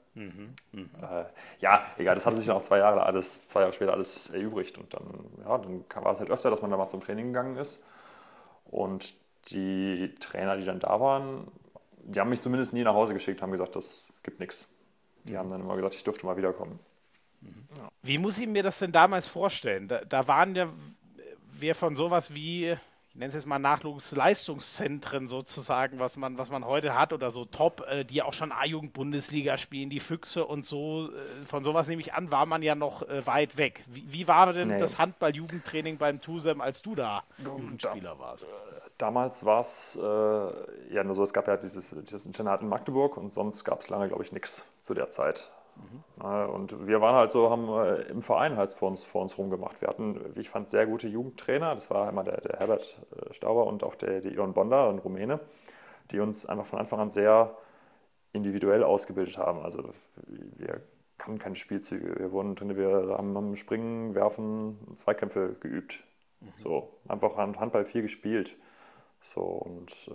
Ja, egal, das hatte sich dann auch 2 Jahre später alles erübrigt. Und dann war es halt öfter, dass man da mal zum Training gegangen ist. Und die Trainer, die dann da waren, die haben mich zumindest nie nach Hause geschickt, haben gesagt, das gibt nichts. Die haben dann immer gesagt, ich dürfte mal wiederkommen. Wie muss ich mir das denn damals vorstellen? Da waren ja wir von sowas wie, ich nenne es jetzt mal Nachwuchsleistungszentren sozusagen, was man heute hat oder so Top, die auch schon A-Jugend-Bundesliga spielen, die Füchse und so. Von sowas nehme ich an, war man ja noch weit weg. Wie war denn Nee. das Handball-Jugendtraining beim TuSem, als du da Jugendspieler warst? Damals war es ja nur so, es gab ja dieses Internat in Magdeburg und sonst gab es lange, glaube ich, nichts zu der Zeit. Und wir waren halt so, haben im Verein halt vor uns rumgemacht. Wir hatten, wie ich fand, sehr gute Jugendtrainer. Das war einmal der Herbert Stauber und auch der Ion Bonda, ein Rumäne, die uns einfach von Anfang an sehr individuell ausgebildet haben. Also wir kannten keine Spielzüge. Wir haben Springen, Werfen, Zweikämpfe geübt. So, einfach Handball viel gespielt. So, und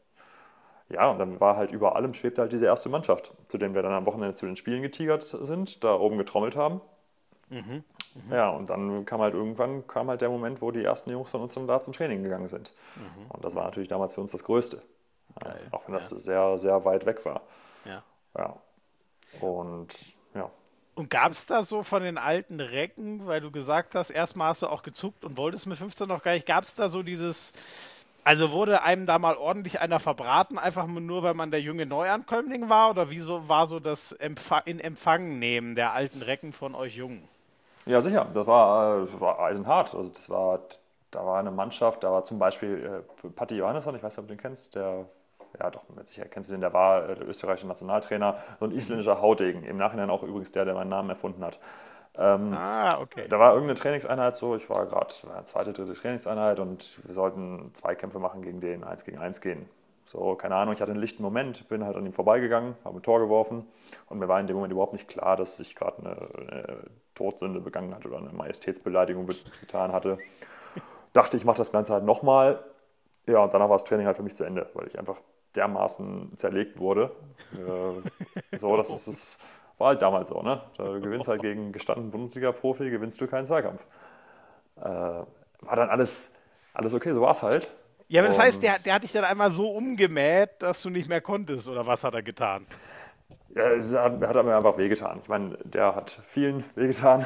und dann war halt über allem schwebte halt diese erste Mannschaft, zu denen wir dann am Wochenende zu den Spielen getigert sind, da oben getrommelt haben. Ja, und dann kam halt der Moment, wo die ersten Jungs von uns dann da zum Training gegangen sind. Und das war natürlich damals für uns das Größte. Geil. Auch wenn das sehr, sehr weit weg war. Ja. Ja. Und ja. Und gab es da so von den alten Recken, weil du gesagt hast, erstmal hast du auch gezuckt und wolltest mit 15 noch gar nicht, gab es da so dieses, also wurde einem da mal ordentlich einer verbraten, einfach nur, weil man der junge Neuankömmling war, oder wieso war so das in Empfang nehmen der alten Recken von euch Jungen? Ja, sicher, das war eisenhart. Also da war eine Mannschaft, da war zum Beispiel Patti Johannesson, ich weiß nicht, ob du den kennst, ja doch, mit Sicherheit kennst du den, der war der österreichische Nationaltrainer, so ein isländischer Haudegen, im Nachhinein auch übrigens der meinen Namen erfunden hat. Okay. Da war irgendeine Trainingseinheit so, ich war gerade zweite, dritte Trainingseinheit und wir sollten Zweikämpfe machen gegen den, 1 gegen 1 gehen. So, keine Ahnung, ich hatte einen lichten Moment, bin halt an ihm vorbeigegangen, habe ein Tor geworfen und mir war in dem Moment überhaupt nicht klar, dass ich gerade eine Todsünde begangen hatte oder eine Majestätsbeleidigung getan hatte. Dachte, ich mache das Ganze halt nochmal. Ja, und danach war das Training halt für mich zu Ende, weil ich einfach dermaßen zerlegt wurde. Das war halt damals so, ne? Du gewinnst halt gegen gestandenen Bundesliga-Profi, gewinnst du keinen Zweikampf. War dann alles okay, so war es halt. Ja, aber das heißt, der hat dich dann einmal so umgemäht, dass du nicht mehr konntest, oder was hat er getan? Ja, er hat mir einfach wehgetan. Ich meine, der hat vielen wehgetan.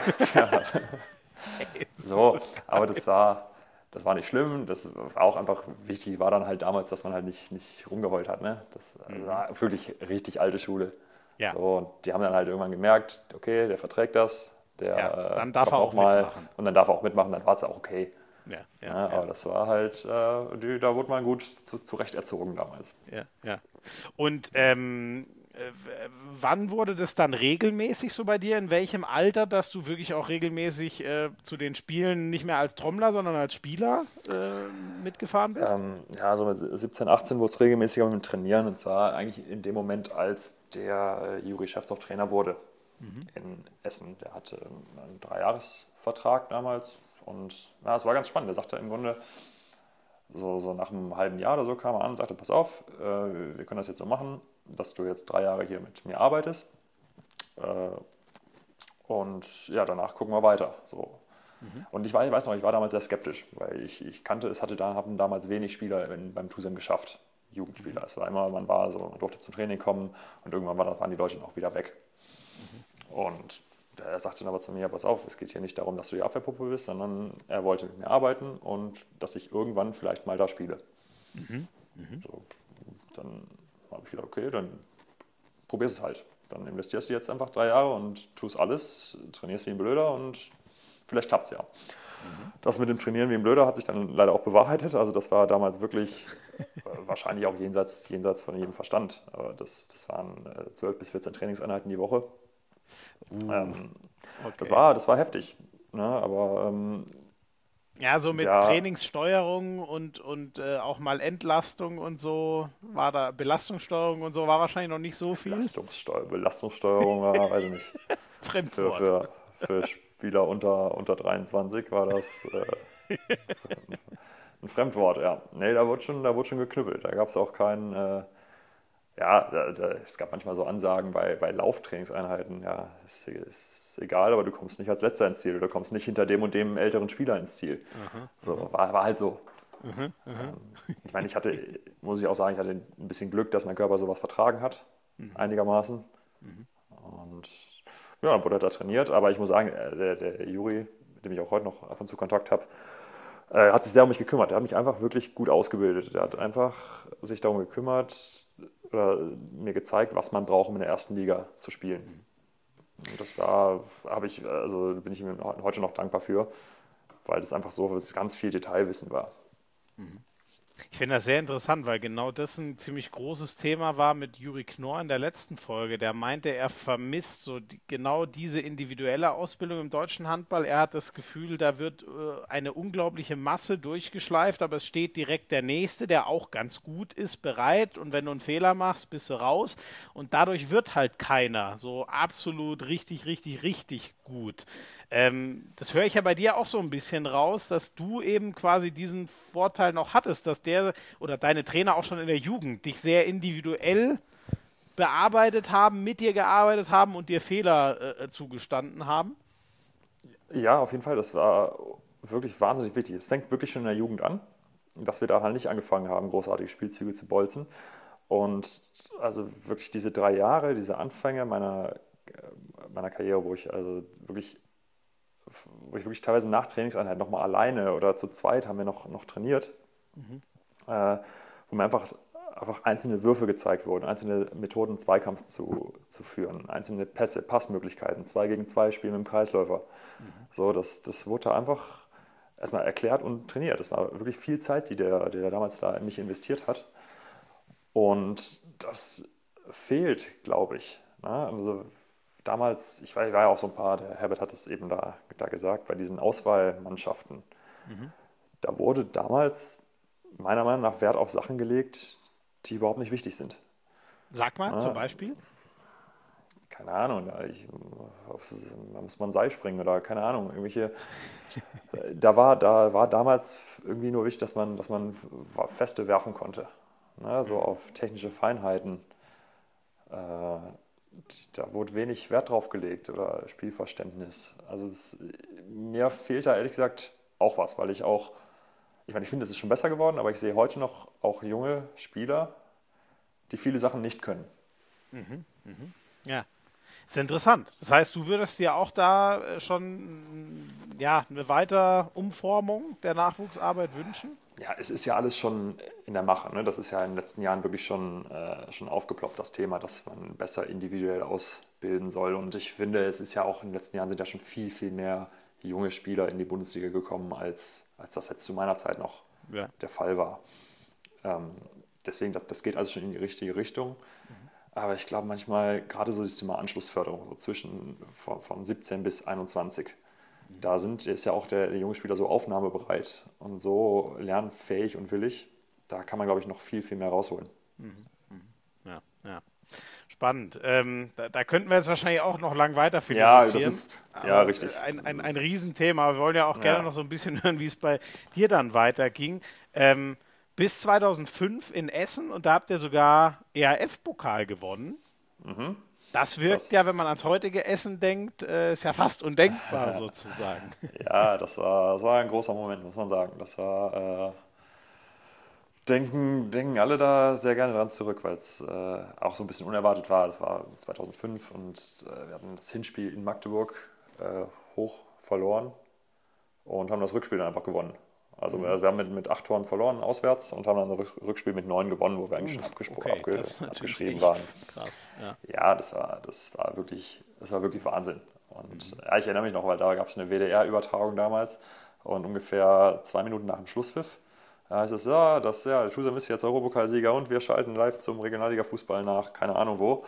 So, aber das war nicht schlimm. Das war auch einfach wichtig, war dann halt damals, dass man halt nicht rumgeheult hat. Ne? Das war wirklich richtig alte Schule. Ja. So, und die haben dann halt irgendwann gemerkt, okay, der verträgt das. Dann darf er auch mal mitmachen. und dann darf er auch mitmachen, dann war es auch okay. Ja. Aber das war halt, da wurde man gut zurecht erzogen damals. Ja. Und wann wurde das dann regelmäßig so bei dir? In welchem Alter, dass du wirklich auch regelmäßig zu den Spielen nicht mehr als Trommler, sondern als Spieler mitgefahren bist? So mit 17, 18 wurde es regelmäßiger mit dem Trainieren. Und zwar eigentlich in dem Moment, als der Juri Schewtsov Trainer wurde in Essen. Der hatte einen 3-Jahres-Vertrag damals. Und es war ganz spannend. Der sagte im Grunde, so nach einem halben Jahr oder so kam er an und sagte, pass auf, wir können das jetzt so machen, dass du jetzt 3 Jahre hier mit mir arbeitest. Und ja, danach gucken wir weiter. So. Und ich weiß noch, ich war damals sehr skeptisch, weil ich kannte, haben damals wenig Spieler beim TuSem geschafft, Jugendspieler. Es war immer, man durfte zum Training kommen und irgendwann waren die Leute dann auch wieder weg. Und er sagte dann aber zu mir, pass auf, es geht hier nicht darum, dass du die Abwehrpuppe bist, sondern er wollte mit mir arbeiten und dass ich irgendwann vielleicht mal da spiele. So, dann habe ich gedacht, okay, dann probierst es halt. Dann investierst du jetzt einfach 3 Jahre und tust alles, trainierst wie ein Blöder und vielleicht klappt es ja. Das mit dem Trainieren wie ein Blöder hat sich dann leider auch bewahrheitet. Also das war damals wirklich wahrscheinlich auch jenseits von jedem Verstand. Aber das waren 12 bis 14 Trainingseinheiten die Woche. Okay. Das war heftig. Ne? Aber Ja, so mit ja, Trainingssteuerung und auch mal Entlastung und so, war da Belastungssteuerung und so, war wahrscheinlich noch nicht so viel. Belastungssteuerung war, weiß ich nicht. Fremdwort. Für Spieler unter 23 war das ein Fremdwort, ja. Nee, da wurde schon geknüppelt. Da gab es auch keinen, es gab manchmal so Ansagen bei Lauftrainingseinheiten, ja, ist egal, aber du kommst nicht als Letzter ins Ziel oder du kommst nicht hinter dem und dem älteren Spieler ins Ziel. So, war halt so. Ich meine, muss ich auch sagen, ich hatte ein bisschen Glück, dass mein Körper sowas vertragen hat, einigermaßen. Und ja, dann wurde er da trainiert, aber ich muss sagen, der Juri, mit dem ich auch heute noch ab und zu Kontakt habe, hat sich sehr um mich gekümmert. Er hat mich einfach wirklich gut ausgebildet. Er hat einfach sich darum gekümmert oder mir gezeigt, was man braucht, um in der ersten Liga zu spielen. Und das bin ich ihm heute noch dankbar für, weil das einfach so ganz viel Detailwissen war. Ich finde das sehr interessant, weil genau das ein ziemlich großes Thema war mit Juri Knorr in der letzten Folge. Der meinte, er vermisst so genau diese individuelle Ausbildung im deutschen Handball. Er hat das Gefühl, da wird eine unglaubliche Masse durchgeschleift, aber es steht direkt der Nächste, der auch ganz gut ist, bereit. Und wenn du einen Fehler machst, bist du raus. Und dadurch wird halt keiner so absolut richtig, richtig, richtig gut. Das höre ich ja bei dir auch so ein bisschen raus, dass du eben quasi diesen Vorteil noch hattest, dass der oder deine Trainer auch schon in der Jugend dich sehr individuell bearbeitet haben, mit dir gearbeitet haben und dir Fehler zugestanden haben. Ja, auf jeden Fall, das war wirklich wahnsinnig wichtig. Es fängt wirklich schon in der Jugend an, dass wir da halt nicht angefangen haben, großartige Spielzüge zu bolzen. Und also wirklich diese 3 Jahre, diese Anfänge meiner Karriere, wo ich wirklich teilweise nach Trainingseinheit nochmal alleine oder zu zweit haben wir noch trainiert, wo mir einfach einzelne Würfe gezeigt wurden, einzelne Methoden, Zweikampf zu führen, einzelne Pässe, Passmöglichkeiten, 2 gegen 2 Spielen mit dem Kreisläufer. So, das wurde da einfach erstmal erklärt und trainiert. Das war wirklich viel Zeit, die der damals da in mich investiert hat. Und das fehlt, glaube ich. Ne? Also damals, ich war ja auch so ein paar, der Herbert hat es eben da gesagt, bei diesen Auswahlmannschaften, da wurde damals meiner Meinung nach Wert auf Sachen gelegt, die überhaupt nicht wichtig sind. Sag mal, zum Beispiel. Keine Ahnung, da muss man Seil springen oder keine Ahnung, irgendwelche. Da war damals irgendwie nur wichtig, dass man Feste werfen konnte. Ne, so auf technische Feinheiten. Da wurde wenig Wert drauf gelegt oder Spielverständnis. Also mir fehlt da ehrlich gesagt auch was, weil ich finde, es ist schon besser geworden, aber ich sehe heute noch auch junge Spieler, die viele Sachen nicht können. Ja, ist interessant. Das heißt, du würdest dir auch da schon eine weitere Umformung der Nachwuchsarbeit wünschen? Ja, es ist ja alles schon in der Mache. Ne? Das ist ja in den letzten Jahren wirklich schon aufgeploppt, das Thema, dass man besser individuell ausbilden soll. Und ich finde, es ist ja auch in den letzten Jahren sind ja schon viel, viel mehr junge Spieler in die Bundesliga gekommen, als das jetzt zu meiner Zeit noch der Fall war. Deswegen, das geht also schon in die richtige Richtung. Aber ich glaube manchmal, gerade so das Thema Anschlussförderung, so von 17 bis 21, ist ja auch der junge Spieler so aufnahmebereit und so lernfähig und willig. Da kann man, glaube ich, noch viel, viel mehr rausholen. Ja. Spannend. Da könnten wir jetzt wahrscheinlich auch noch lang weiter philosophieren. Ja, das ist richtig. Ein Riesenthema. Wir wollen ja auch gerne noch so ein bisschen hören, wie es bei dir dann weiterging. Bis 2005 in Essen und da habt ihr sogar EHF-Pokal gewonnen. Das wirkt ja, wenn man ans heutige Essen denkt, ist ja fast undenkbar sozusagen. Ja, das war ein großer Moment, muss man sagen. denken alle da sehr gerne dran zurück, weil es auch so ein bisschen unerwartet war. Das war 2005 und wir hatten das Hinspiel in Magdeburg hoch verloren und haben das Rückspiel dann einfach gewonnen. Also wir haben mit 8 Toren verloren auswärts und haben dann das Rückspiel mit 9 gewonnen, wo wir eigentlich schon abgeschrieben waren. Krass, ja. Ja, das war wirklich Wahnsinn. Und ja, ich erinnere mich noch, weil da gab es eine WDR-Übertragung damals und ungefähr 2 Minuten nach dem Schlusspfiff heißt es, der Tusem ist jetzt Europapokalsieger und wir schalten live zum Regionalliga-Fußball nach, keine Ahnung wo.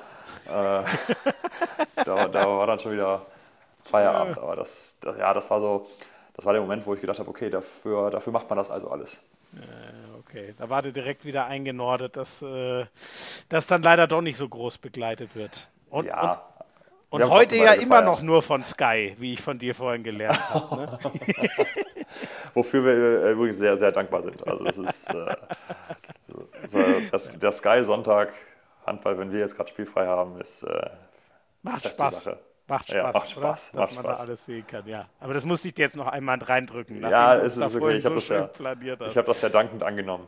Da war dann schon wieder Feierabend, aber das war der Moment, wo ich gedacht habe, okay, dafür macht man das also alles. Okay, da war dir direkt wieder eingenordet, dass das dann leider doch nicht so groß begleitet wird. Und heute ja immer noch nur von Sky, wie ich von dir vorhin gelernt habe. Ne? Wofür wir übrigens sehr, sehr dankbar sind. Also das ist der Sky-Sonntag Handball, wenn wir jetzt gerade spielfrei haben, ist macht Spaß. Sache. Macht Spaß, ja, macht Spaß, dass man da alles sehen kann, ja. Aber das musste ich dir jetzt noch einmal reindrücken, nachdem du es da vorhin so schön planiert hast. Ich habe das ja dankend angenommen.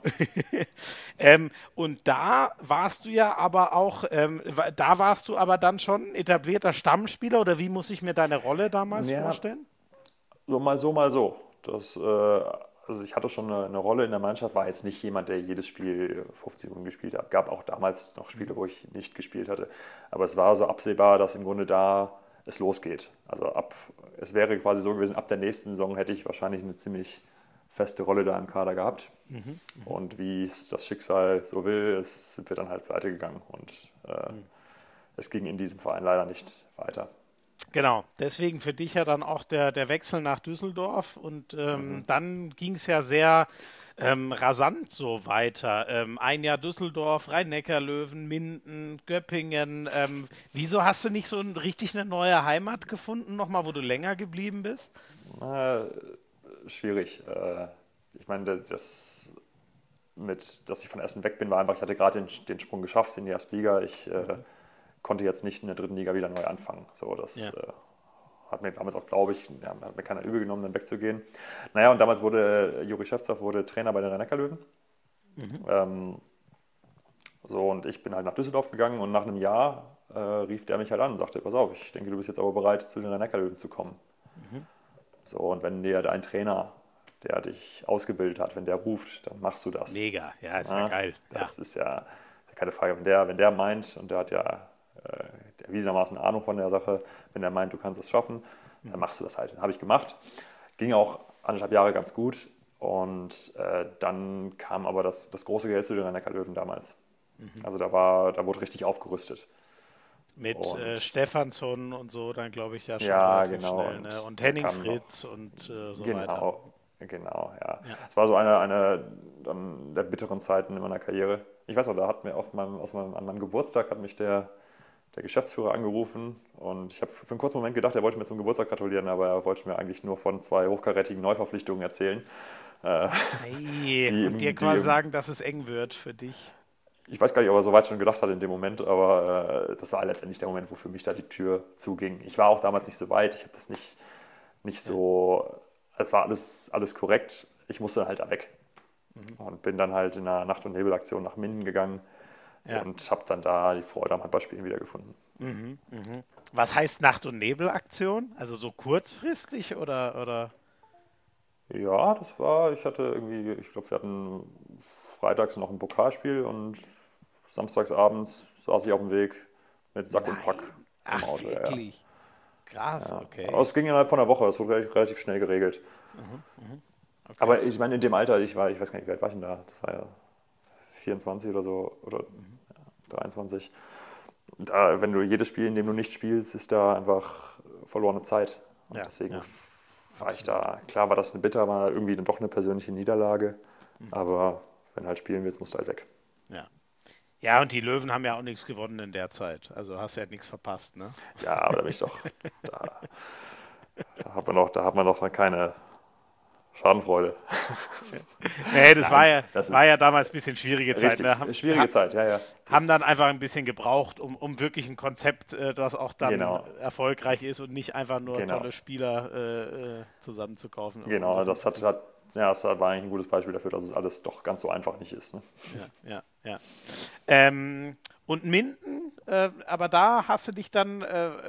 Und da warst du ja aber auch, dann schon etablierter Stammspieler oder wie muss ich mir deine Rolle damals vorstellen? So, mal so. Also ich hatte schon eine Rolle in der Mannschaft, war jetzt nicht jemand, der jedes Spiel 50 Minuten gespielt hat. Gab auch damals noch Spiele, wo ich nicht gespielt hatte. Aber es war so absehbar, dass im Grunde da es losgeht. Also es wäre quasi so gewesen, ab der nächsten Saison hätte ich wahrscheinlich eine ziemlich feste Rolle da im Kader gehabt. Und wie es das Schicksal so will, sind wir dann halt pleite gegangen. Und es ging in diesem Verein leider nicht weiter. Genau, deswegen für dich ja dann auch der Wechsel nach Düsseldorf und dann ging es ja sehr rasant so weiter. Ein Jahr Düsseldorf, Rhein-Neckar-Löwen, Minden, Göppingen. Wieso hast du nicht so richtig eine neue Heimat gefunden, nochmal, wo du länger geblieben bist? Schwierig. Ich meine, dass ich von Essen weg bin, war einfach, ich hatte gerade den Sprung geschafft in die erste Liga. Ich konnte jetzt nicht in der dritten Liga wieder neu anfangen. So, das hat mir damals auch, glaube ich, hat mir keiner übel genommen, dann wegzugehen. Naja, und damals wurde Juri Schäfzow Trainer bei den Rhein-Neckar-Löwen. Und ich bin halt nach Düsseldorf gegangen und nach einem Jahr rief der mich halt an und sagte, pass auf, ich denke, du bist jetzt aber bereit, zu den Rhein-Neckar-Löwen zu kommen. So, und wenn dir dein Trainer, der dich ausgebildet hat, wenn der ruft, dann machst du das. Mega, ja, ist ja geil. Das ist ja keine Frage. Wenn der meint, und der hat ja erwiesenermaßen Ahnung von der Sache, wenn der meint, du kannst es schaffen, dann machst du das halt. Das habe ich gemacht. Ging auch 1,5 Jahre ganz gut. Und dann kam aber das große Geld zu den Rhein-Neckar-Löwen damals. Also da wurde richtig aufgerüstet. Mit Stefansson und so, dann glaube ich ja schon relativ schnell. Ne? Und Henning Fritz und so weiter. Genau, ja. Es war so eine der bitteren Zeiten in meiner Karriere. Ich weiß noch, da hat mir an meinem Geburtstag hat mich der Geschäftsführer angerufen und ich habe für einen kurzen Moment gedacht, er wollte mir zum Geburtstag gratulieren, aber er wollte mir eigentlich nur von 2 hochkarätigen Neuverpflichtungen erzählen. Und dir quasi sagen, dass es eng wird für dich. Ich weiß gar nicht, ob er so weit schon gedacht hat in dem Moment, aber das war letztendlich der Moment, wo für mich da die Tür zuging. Ich war auch damals nicht so weit, ich habe das nicht so, es war alles korrekt, ich musste halt da weg. Und bin dann halt in einer Nacht- und Nebelaktion nach Minden gegangen. Und habe dann da die Freude am Handballspielen wiedergefunden. Was heißt Nacht- und Nebelaktion? Also so kurzfristig oder? Ja, ich glaube, wir hatten freitags noch ein Pokalspiel und samstagsabends saß ich auf dem Weg mit Sack und Pack im Auto. Wirklich? Krass, okay. Aber es ging innerhalb von einer Woche, es wurde relativ schnell geregelt. Okay. Aber ich meine, in dem Alter, ich weiß gar nicht, wie alt war ich denn da? Das war ja 24 oder so, oder 23. Da, wenn du jedes Spiel, in dem du nicht spielst, ist da einfach verlorene Zeit. Und deswegen war ich da, klar war das war irgendwie dann doch eine persönliche Niederlage, aber wenn du halt spielen willst, musst du halt weg. Ja, und die Löwen haben ja auch nichts gewonnen in der Zeit, also hast du ja nichts verpasst, ne? Ja, aber da bin ich doch, da hat man doch dann keine Schadenfreude. Nee, das war ja damals ein bisschen schwierige Zeit. Ne? Schwierige Zeit, ja. Haben dann einfach ein bisschen gebraucht, um wirklich ein Konzept, das auch dann erfolgreich ist und nicht einfach nur tolle Spieler zusammenzukaufen. Genau, das hat ja, das war eigentlich ein gutes Beispiel dafür, dass es alles doch ganz so einfach nicht ist. Ne? Ja. Und Minden, aber da hast du dich dann,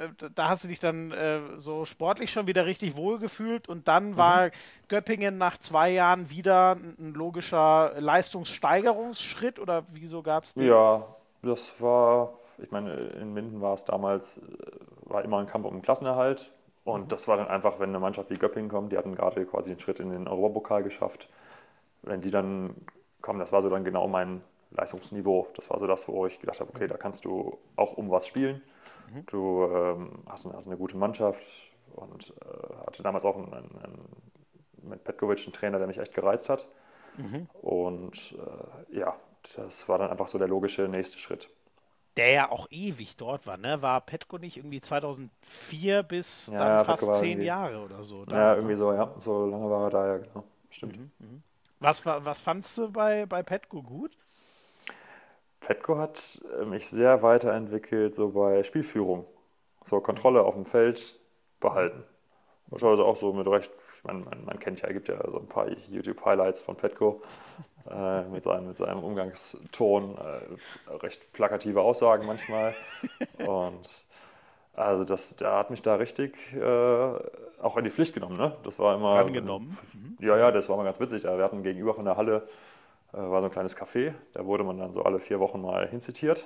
so sportlich schon wieder richtig wohlgefühlt und dann war Göppingen nach 2 Jahren wieder ein logischer Leistungssteigerungsschritt oder wieso gab es den? Ja, das war, ich meine, in Minden war es damals, war immer ein Kampf um den Klassenerhalt. Und das war dann einfach, wenn eine Mannschaft wie Göppingen kommt, die hatten gerade quasi einen Schritt in den Europapokal geschafft. Wenn die dann kommen, das war so dann genau mein Leistungsniveau. Das war so das, wo ich gedacht habe, okay, da kannst du auch um was spielen. Du hast eine gute Mannschaft und hatte damals auch mit Petkovic einen Trainer, der mich echt gereizt hat. Und ja, das war dann einfach so der logische nächste Schritt. Der ja auch ewig dort war, ne? War Petko nicht irgendwie 2004 bis Ja, dann ja, Petko fast war 10 irgendwie, Jahre oder so da, ja, ne? irgendwie so, ja, so lange war er da, ja, genau. Stimmt. Was fandst du bei Petko gut? Petko hat mich sehr weiterentwickelt, so bei Spielführung. So Kontrolle auf dem Feld behalten. Wahrscheinlich auch so mit recht, ich meine, man kennt ja, gibt ja so ein paar YouTube-Highlights von Petko mit seinem Umgangston, recht plakative Aussagen manchmal. Und also der hat mich da richtig auch in die Pflicht genommen. Ne? Das war immer, Rangenommen. ja, das war mal ganz witzig. Wir hatten gegenüber von der Halle war so ein kleines Café, da wurde man dann so alle 4 Wochen mal hinzitiert.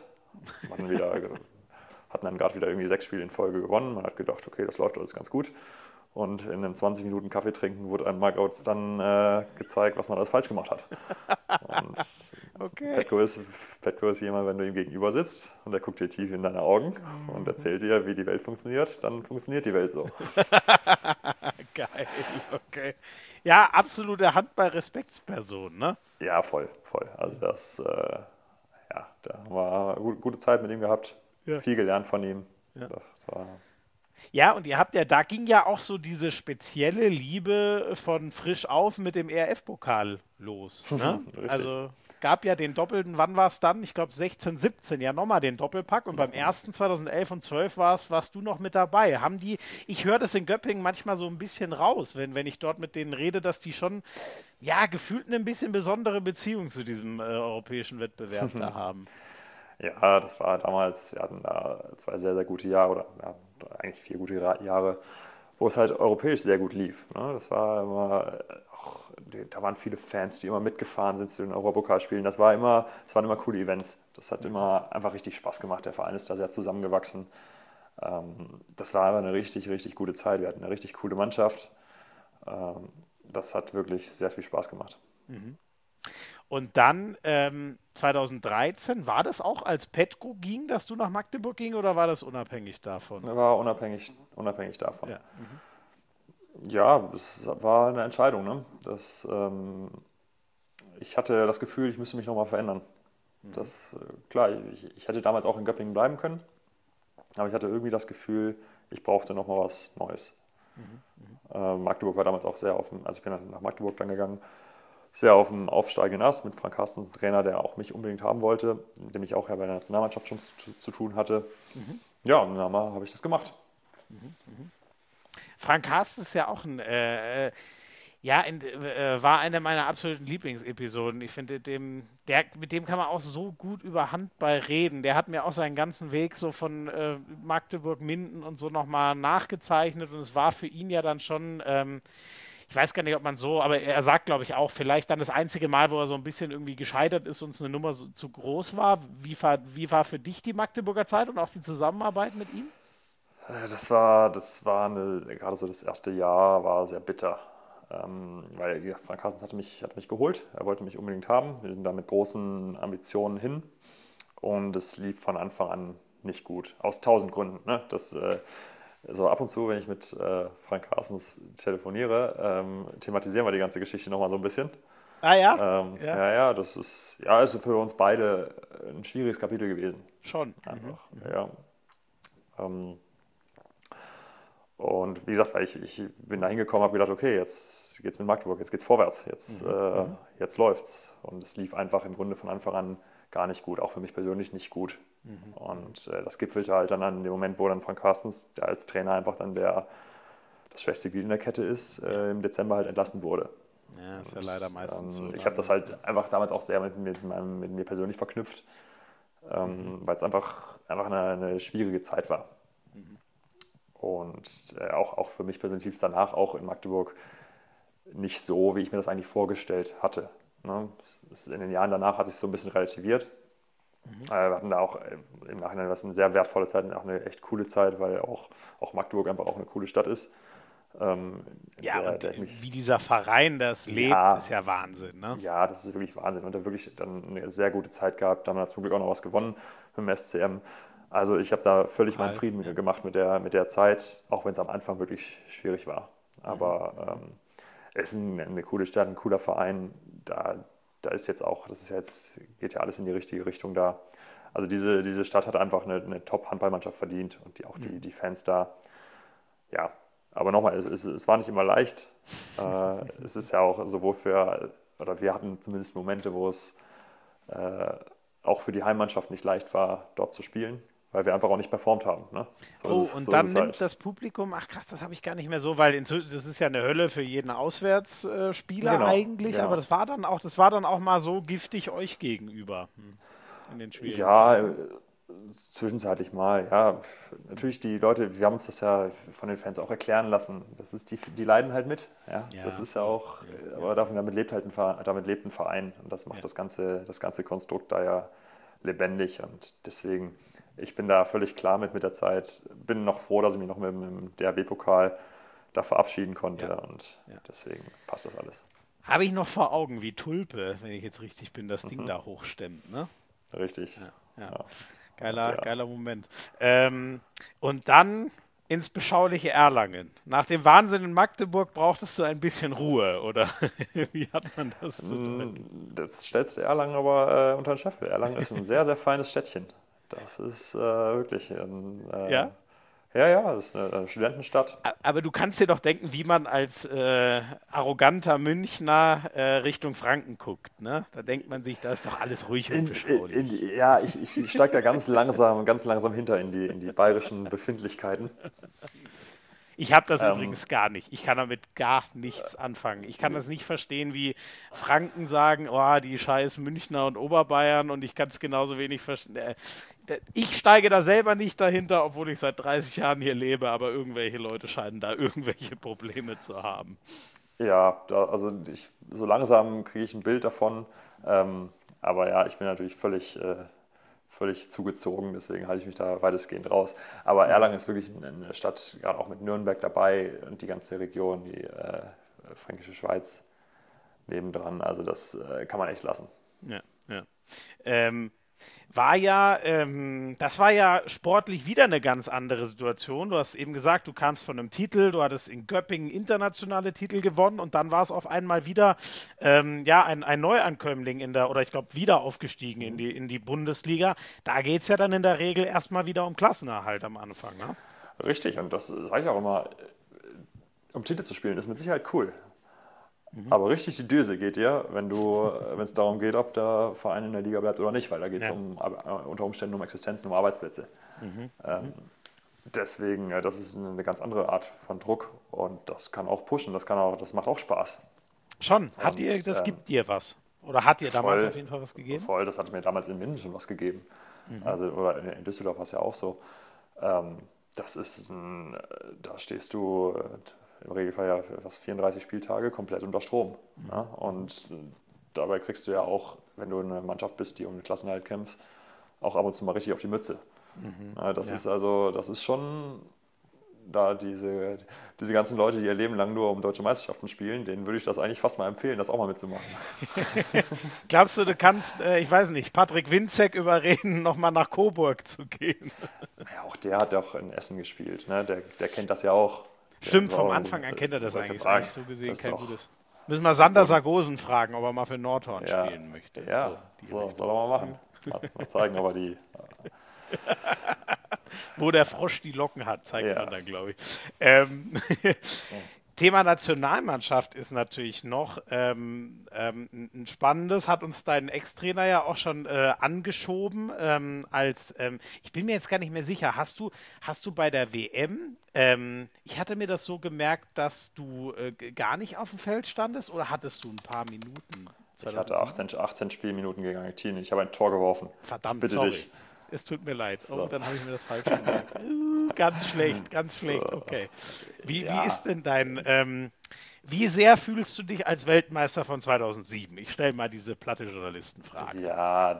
Hatten dann gerade wieder irgendwie 6 Spiele in Folge gewonnen. Man hat gedacht, okay, das läuft alles ganz gut. Und in einem 20 Minuten Kaffee trinken wurde einem Markouts dann gezeigt, was man alles falsch gemacht hat. Und Okay. Petko ist jemand, wenn du ihm gegenüber sitzt und er guckt dir tief in deine Augen und erzählt dir, wie die Welt funktioniert, dann funktioniert die Welt so. Geil, okay. Ja, absolute Handball-Respektsperson, ne? Ja, voll. Also ja, da haben wir eine gute Zeit mit ihm gehabt, Ja. viel gelernt von ihm. Ja. Das war, Ja, und ihr habt ja, da ging ja auch so diese spezielle Liebe von Frisch auf mit dem ERF-Pokal los. Ne? Richtig. Also gab ja den doppelten, wann war es dann? Ich glaube 16, 17, ja nochmal den Doppelpack. Und beim ersten 2011 und 12 warst du noch mit dabei. Ich höre das in Göppingen manchmal so ein bisschen raus, wenn ich dort mit denen rede, dass die schon, ja, gefühlt eine bisschen besondere Beziehung zu diesem europäischen Wettbewerb da haben. Ja, das war damals, wir hatten da 2 sehr, sehr gute Jahre oder ja, eigentlich 4 gute Jahre, wo es halt europäisch sehr gut lief. Ne? Das war immer, da waren viele Fans, die immer mitgefahren sind zu den Europapokalspielen. Das waren immer coole Events. Das hat immer einfach richtig Spaß gemacht. Der Verein ist da sehr zusammengewachsen. Das war aber eine richtig, richtig gute Zeit. Wir hatten eine richtig coole Mannschaft. Das hat wirklich sehr viel Spaß gemacht. Und dann 2013, war das auch als Petko ging, dass du nach Magdeburg ging oder war das unabhängig davon? War unabhängig davon. Ja. Ja, es war eine Entscheidung. Ne? Ich hatte das Gefühl, ich müsste mich nochmal verändern. Klar, ich hätte damals auch in Göppingen bleiben können, aber ich hatte irgendwie das Gefühl, ich brauchte nochmal was Neues. Magdeburg war damals auch sehr offen, also ich bin dann nach Magdeburg dann gegangen, sehr auf dem aufsteigenden Ast mit Frank Carstens, ein Trainer, der auch mich unbedingt haben wollte, mit dem ich auch ja bei der Nationalmannschaft schon zu tun hatte. Ja, und dann habe ich das gemacht. Frank Carstens ist ja auch war eine meiner absoluten Lieblingsepisoden. Ich finde, mit dem kann man auch so gut über Handball reden. Der hat mir auch seinen ganzen Weg so von Magdeburg, Minden und so nochmal nachgezeichnet und es war für ihn ja dann schon, ich weiß gar nicht, ob man so, aber er sagt, glaube ich, auch, vielleicht dann das einzige Mal, wo er so ein bisschen irgendwie gescheitert ist und es eine Nummer zu groß war. Wie war für dich die Magdeburger Zeit und auch die Zusammenarbeit mit ihm? Gerade so das erste Jahr war sehr bitter. Weil ja, Frank Carstens hatte mich geholt, er wollte mich unbedingt haben. Wir sind da mit großen Ambitionen hin und es lief von Anfang an nicht gut. Aus 1000 Gründen. Ne? So ab und zu, wenn ich mit Frank Carstens telefoniere, thematisieren wir die ganze Geschichte nochmal so ein bisschen. Ah ja? Ja. Ja, das ist für uns beide ein schwieriges Kapitel gewesen. Schon. Einfach, ja. Und wie gesagt, weil ich bin da hingekommen, habe gedacht, okay, jetzt geht's mit Magdeburg, jetzt geht's vorwärts, jetzt läuft's. Und es lief einfach im Grunde von Anfang an gar nicht gut, auch für mich persönlich nicht gut. Und das gipfelte halt dann an in dem Moment, wo dann Frank Carstens, der als Trainer einfach dann das schwächste Glied in der Kette ist, im Dezember halt entlassen wurde. Ja, ist ja leider meistens so. Ich habe das halt einfach damals auch sehr mit mir persönlich verknüpft, weil es einfach eine schwierige Zeit war. Und auch für mich persönlich lief es danach auch in Magdeburg nicht so, wie ich mir das eigentlich vorgestellt hatte. Ne? In den Jahren danach hat sich so ein bisschen relativiert. Wir hatten da auch im Nachhinein was eine sehr wertvolle Zeit und auch eine echt coole Zeit, weil auch Magdeburg einfach auch eine coole Stadt ist. Ja, und wie dieser Verein das lebt, ist ja Wahnsinn, ne? Ja, das ist wirklich Wahnsinn. Und da wirklich dann eine sehr gute Zeit gehabt. Da haben wir zum Glück auch noch was gewonnen mit dem SCM. Also ich habe da völlig meinen Frieden gemacht mit der Zeit, auch wenn es am Anfang wirklich schwierig war. Aber es ist eine coole Stadt, ein cooler Verein. Da ist jetzt auch, geht ja alles in die richtige Richtung da. Also diese Stadt hat einfach eine Top-Handballmannschaft verdient und auch die Fans da. Ja, aber nochmal, es war nicht immer leicht. Es ist ja auch sowohl wir hatten zumindest Momente, wo es auch für die Heimmannschaft nicht leicht war, dort zu spielen, weil wir einfach auch nicht performt haben. Ne? Dann nimmt das Publikum, ach krass, das habe ich gar nicht mehr so, weil das ist ja eine Hölle für jeden Auswärtsspieler eigentlich, aber das war dann auch mal so giftig euch gegenüber in den schwierigen Zeiten. Zwischenzeitlich mal, ja. Natürlich die Leute, wir haben uns das ja von den Fans auch erklären lassen. Das ist die leiden halt mit. Ja? Das ist ja auch, aber damit lebt ein Verein und das macht das ganze Konstrukt da ja lebendig und deswegen, ich bin da völlig klar mit der Zeit. Bin noch froh, dass ich mich noch mit dem DRB-Pokal da verabschieden konnte und deswegen passt das alles. Habe ich noch vor Augen, wie Tulpe, wenn ich jetzt richtig bin, das Ding da hochstemmt, ne? Richtig. Ja. Geiler Moment. Und dann ins beschauliche Erlangen. Nach dem Wahnsinn in Magdeburg brauchtest du ein bisschen Ruhe, oder wie hat man das so drin? Das stellst du Erlangen aber unter den Scheffel. Erlangen ist ein sehr, sehr feines Städtchen. Das ist wirklich Ja? Ja, das ist eine Studentenstadt. Aber du kannst dir doch denken, wie man als arroganter Münchner Richtung Franken guckt, ne? Da denkt man sich, da ist doch alles ruhig und beschaulich. Ich steige da ganz langsam hinter in die bayerischen Befindlichkeiten. Ich habe das übrigens gar nicht. Ich kann damit gar nichts anfangen. Ich kann das nicht verstehen, wie Franken sagen, oh, die scheiß Münchner und Oberbayern, und ich kann es genauso wenig verstehen. Ich steige da selber nicht dahinter, obwohl ich seit 30 Jahren hier lebe, aber irgendwelche Leute scheinen da irgendwelche Probleme zu haben. Ja, so langsam kriege ich ein Bild davon. Aber ja, ich bin natürlich völlig zugezogen, deswegen halte ich mich da weitestgehend raus. Aber Erlangen ist wirklich eine Stadt, gerade auch mit Nürnberg dabei und die ganze Region, die Fränkische Schweiz nebendran. Also das kann man echt lassen. Ja. Das war ja sportlich wieder eine ganz andere Situation. Du hast eben gesagt, du kamst von einem Titel, du hattest in Göppingen internationale Titel gewonnen und dann war es auf einmal wieder ein Neuankömmling ich glaube wieder aufgestiegen in die Bundesliga. Da geht es ja dann in der Regel erstmal wieder um Klassenerhalt am Anfang, ne? Richtig, und das sage ich auch immer, um Titel zu spielen, ist mit Sicherheit cool. Aber richtig die Düse geht dir, wenn es darum geht, ob der Verein in der Liga bleibt oder nicht, weil da geht es unter Umständen um Existenzen, um Arbeitsplätze. Deswegen, das ist eine ganz andere Art von Druck und das kann auch pushen, das macht auch Spaß. Schon, das gibt dir was? Oder hat dir damals auf jeden Fall was gegeben? Voll, das hat mir damals in Minden schon was gegeben. Also, oder in Düsseldorf war es ja auch so. Da stehst du im Regelfall ja fast 34 Spieltage komplett unter Strom. Ja? Und dabei kriegst du ja auch, wenn du eine Mannschaft bist, die um den Klassenerhalt kämpft, auch ab und zu mal richtig auf die Mütze. Ja, das ist schon, da diese ganzen Leute, die ihr Leben lang nur um deutsche Meisterschaften spielen, denen würde ich das eigentlich fast mal empfehlen, das auch mal mitzumachen. Glaubst du kannst, ich weiß nicht, Patrick Winzek überreden, nochmal nach Coburg zu gehen? Ja, auch der hat auch in Essen gespielt, ne? Der kennt das ja auch. Stimmt, vom Anfang an kennt er das eigentlich. Ist eigentlich so gesehen kein gutes. Müssen wir Sander Sargosen fragen, ob er mal für Nordhorn spielen möchte. Ja, soll er mal machen. Mal zeigen, ob er die... Wo der Frosch die Locken hat, zeigt man dann, glaube ich. Thema Nationalmannschaft ist natürlich noch ein spannendes, hat uns dein Ex-Trainer ja auch schon angeschoben. Ich bin mir jetzt gar nicht mehr sicher, hast du bei der WM, ich hatte mir das so gemerkt, dass du gar nicht auf dem Feld standest oder hattest du ein paar Minuten? Ich hatte 18 Spielminuten gegen Argentinien. Ich habe ein Tor geworfen. Verdammt, Bitte sorry. dich. Es tut mir leid. So. Oh, dann habe ich mir das falsch gemerkt. Ganz schlecht, ganz schlecht. So. Okay. Wie Ja. ist denn wie sehr fühlst du dich als Weltmeister von 2007? Ich stelle mal diese platte Journalistenfrage. Ja,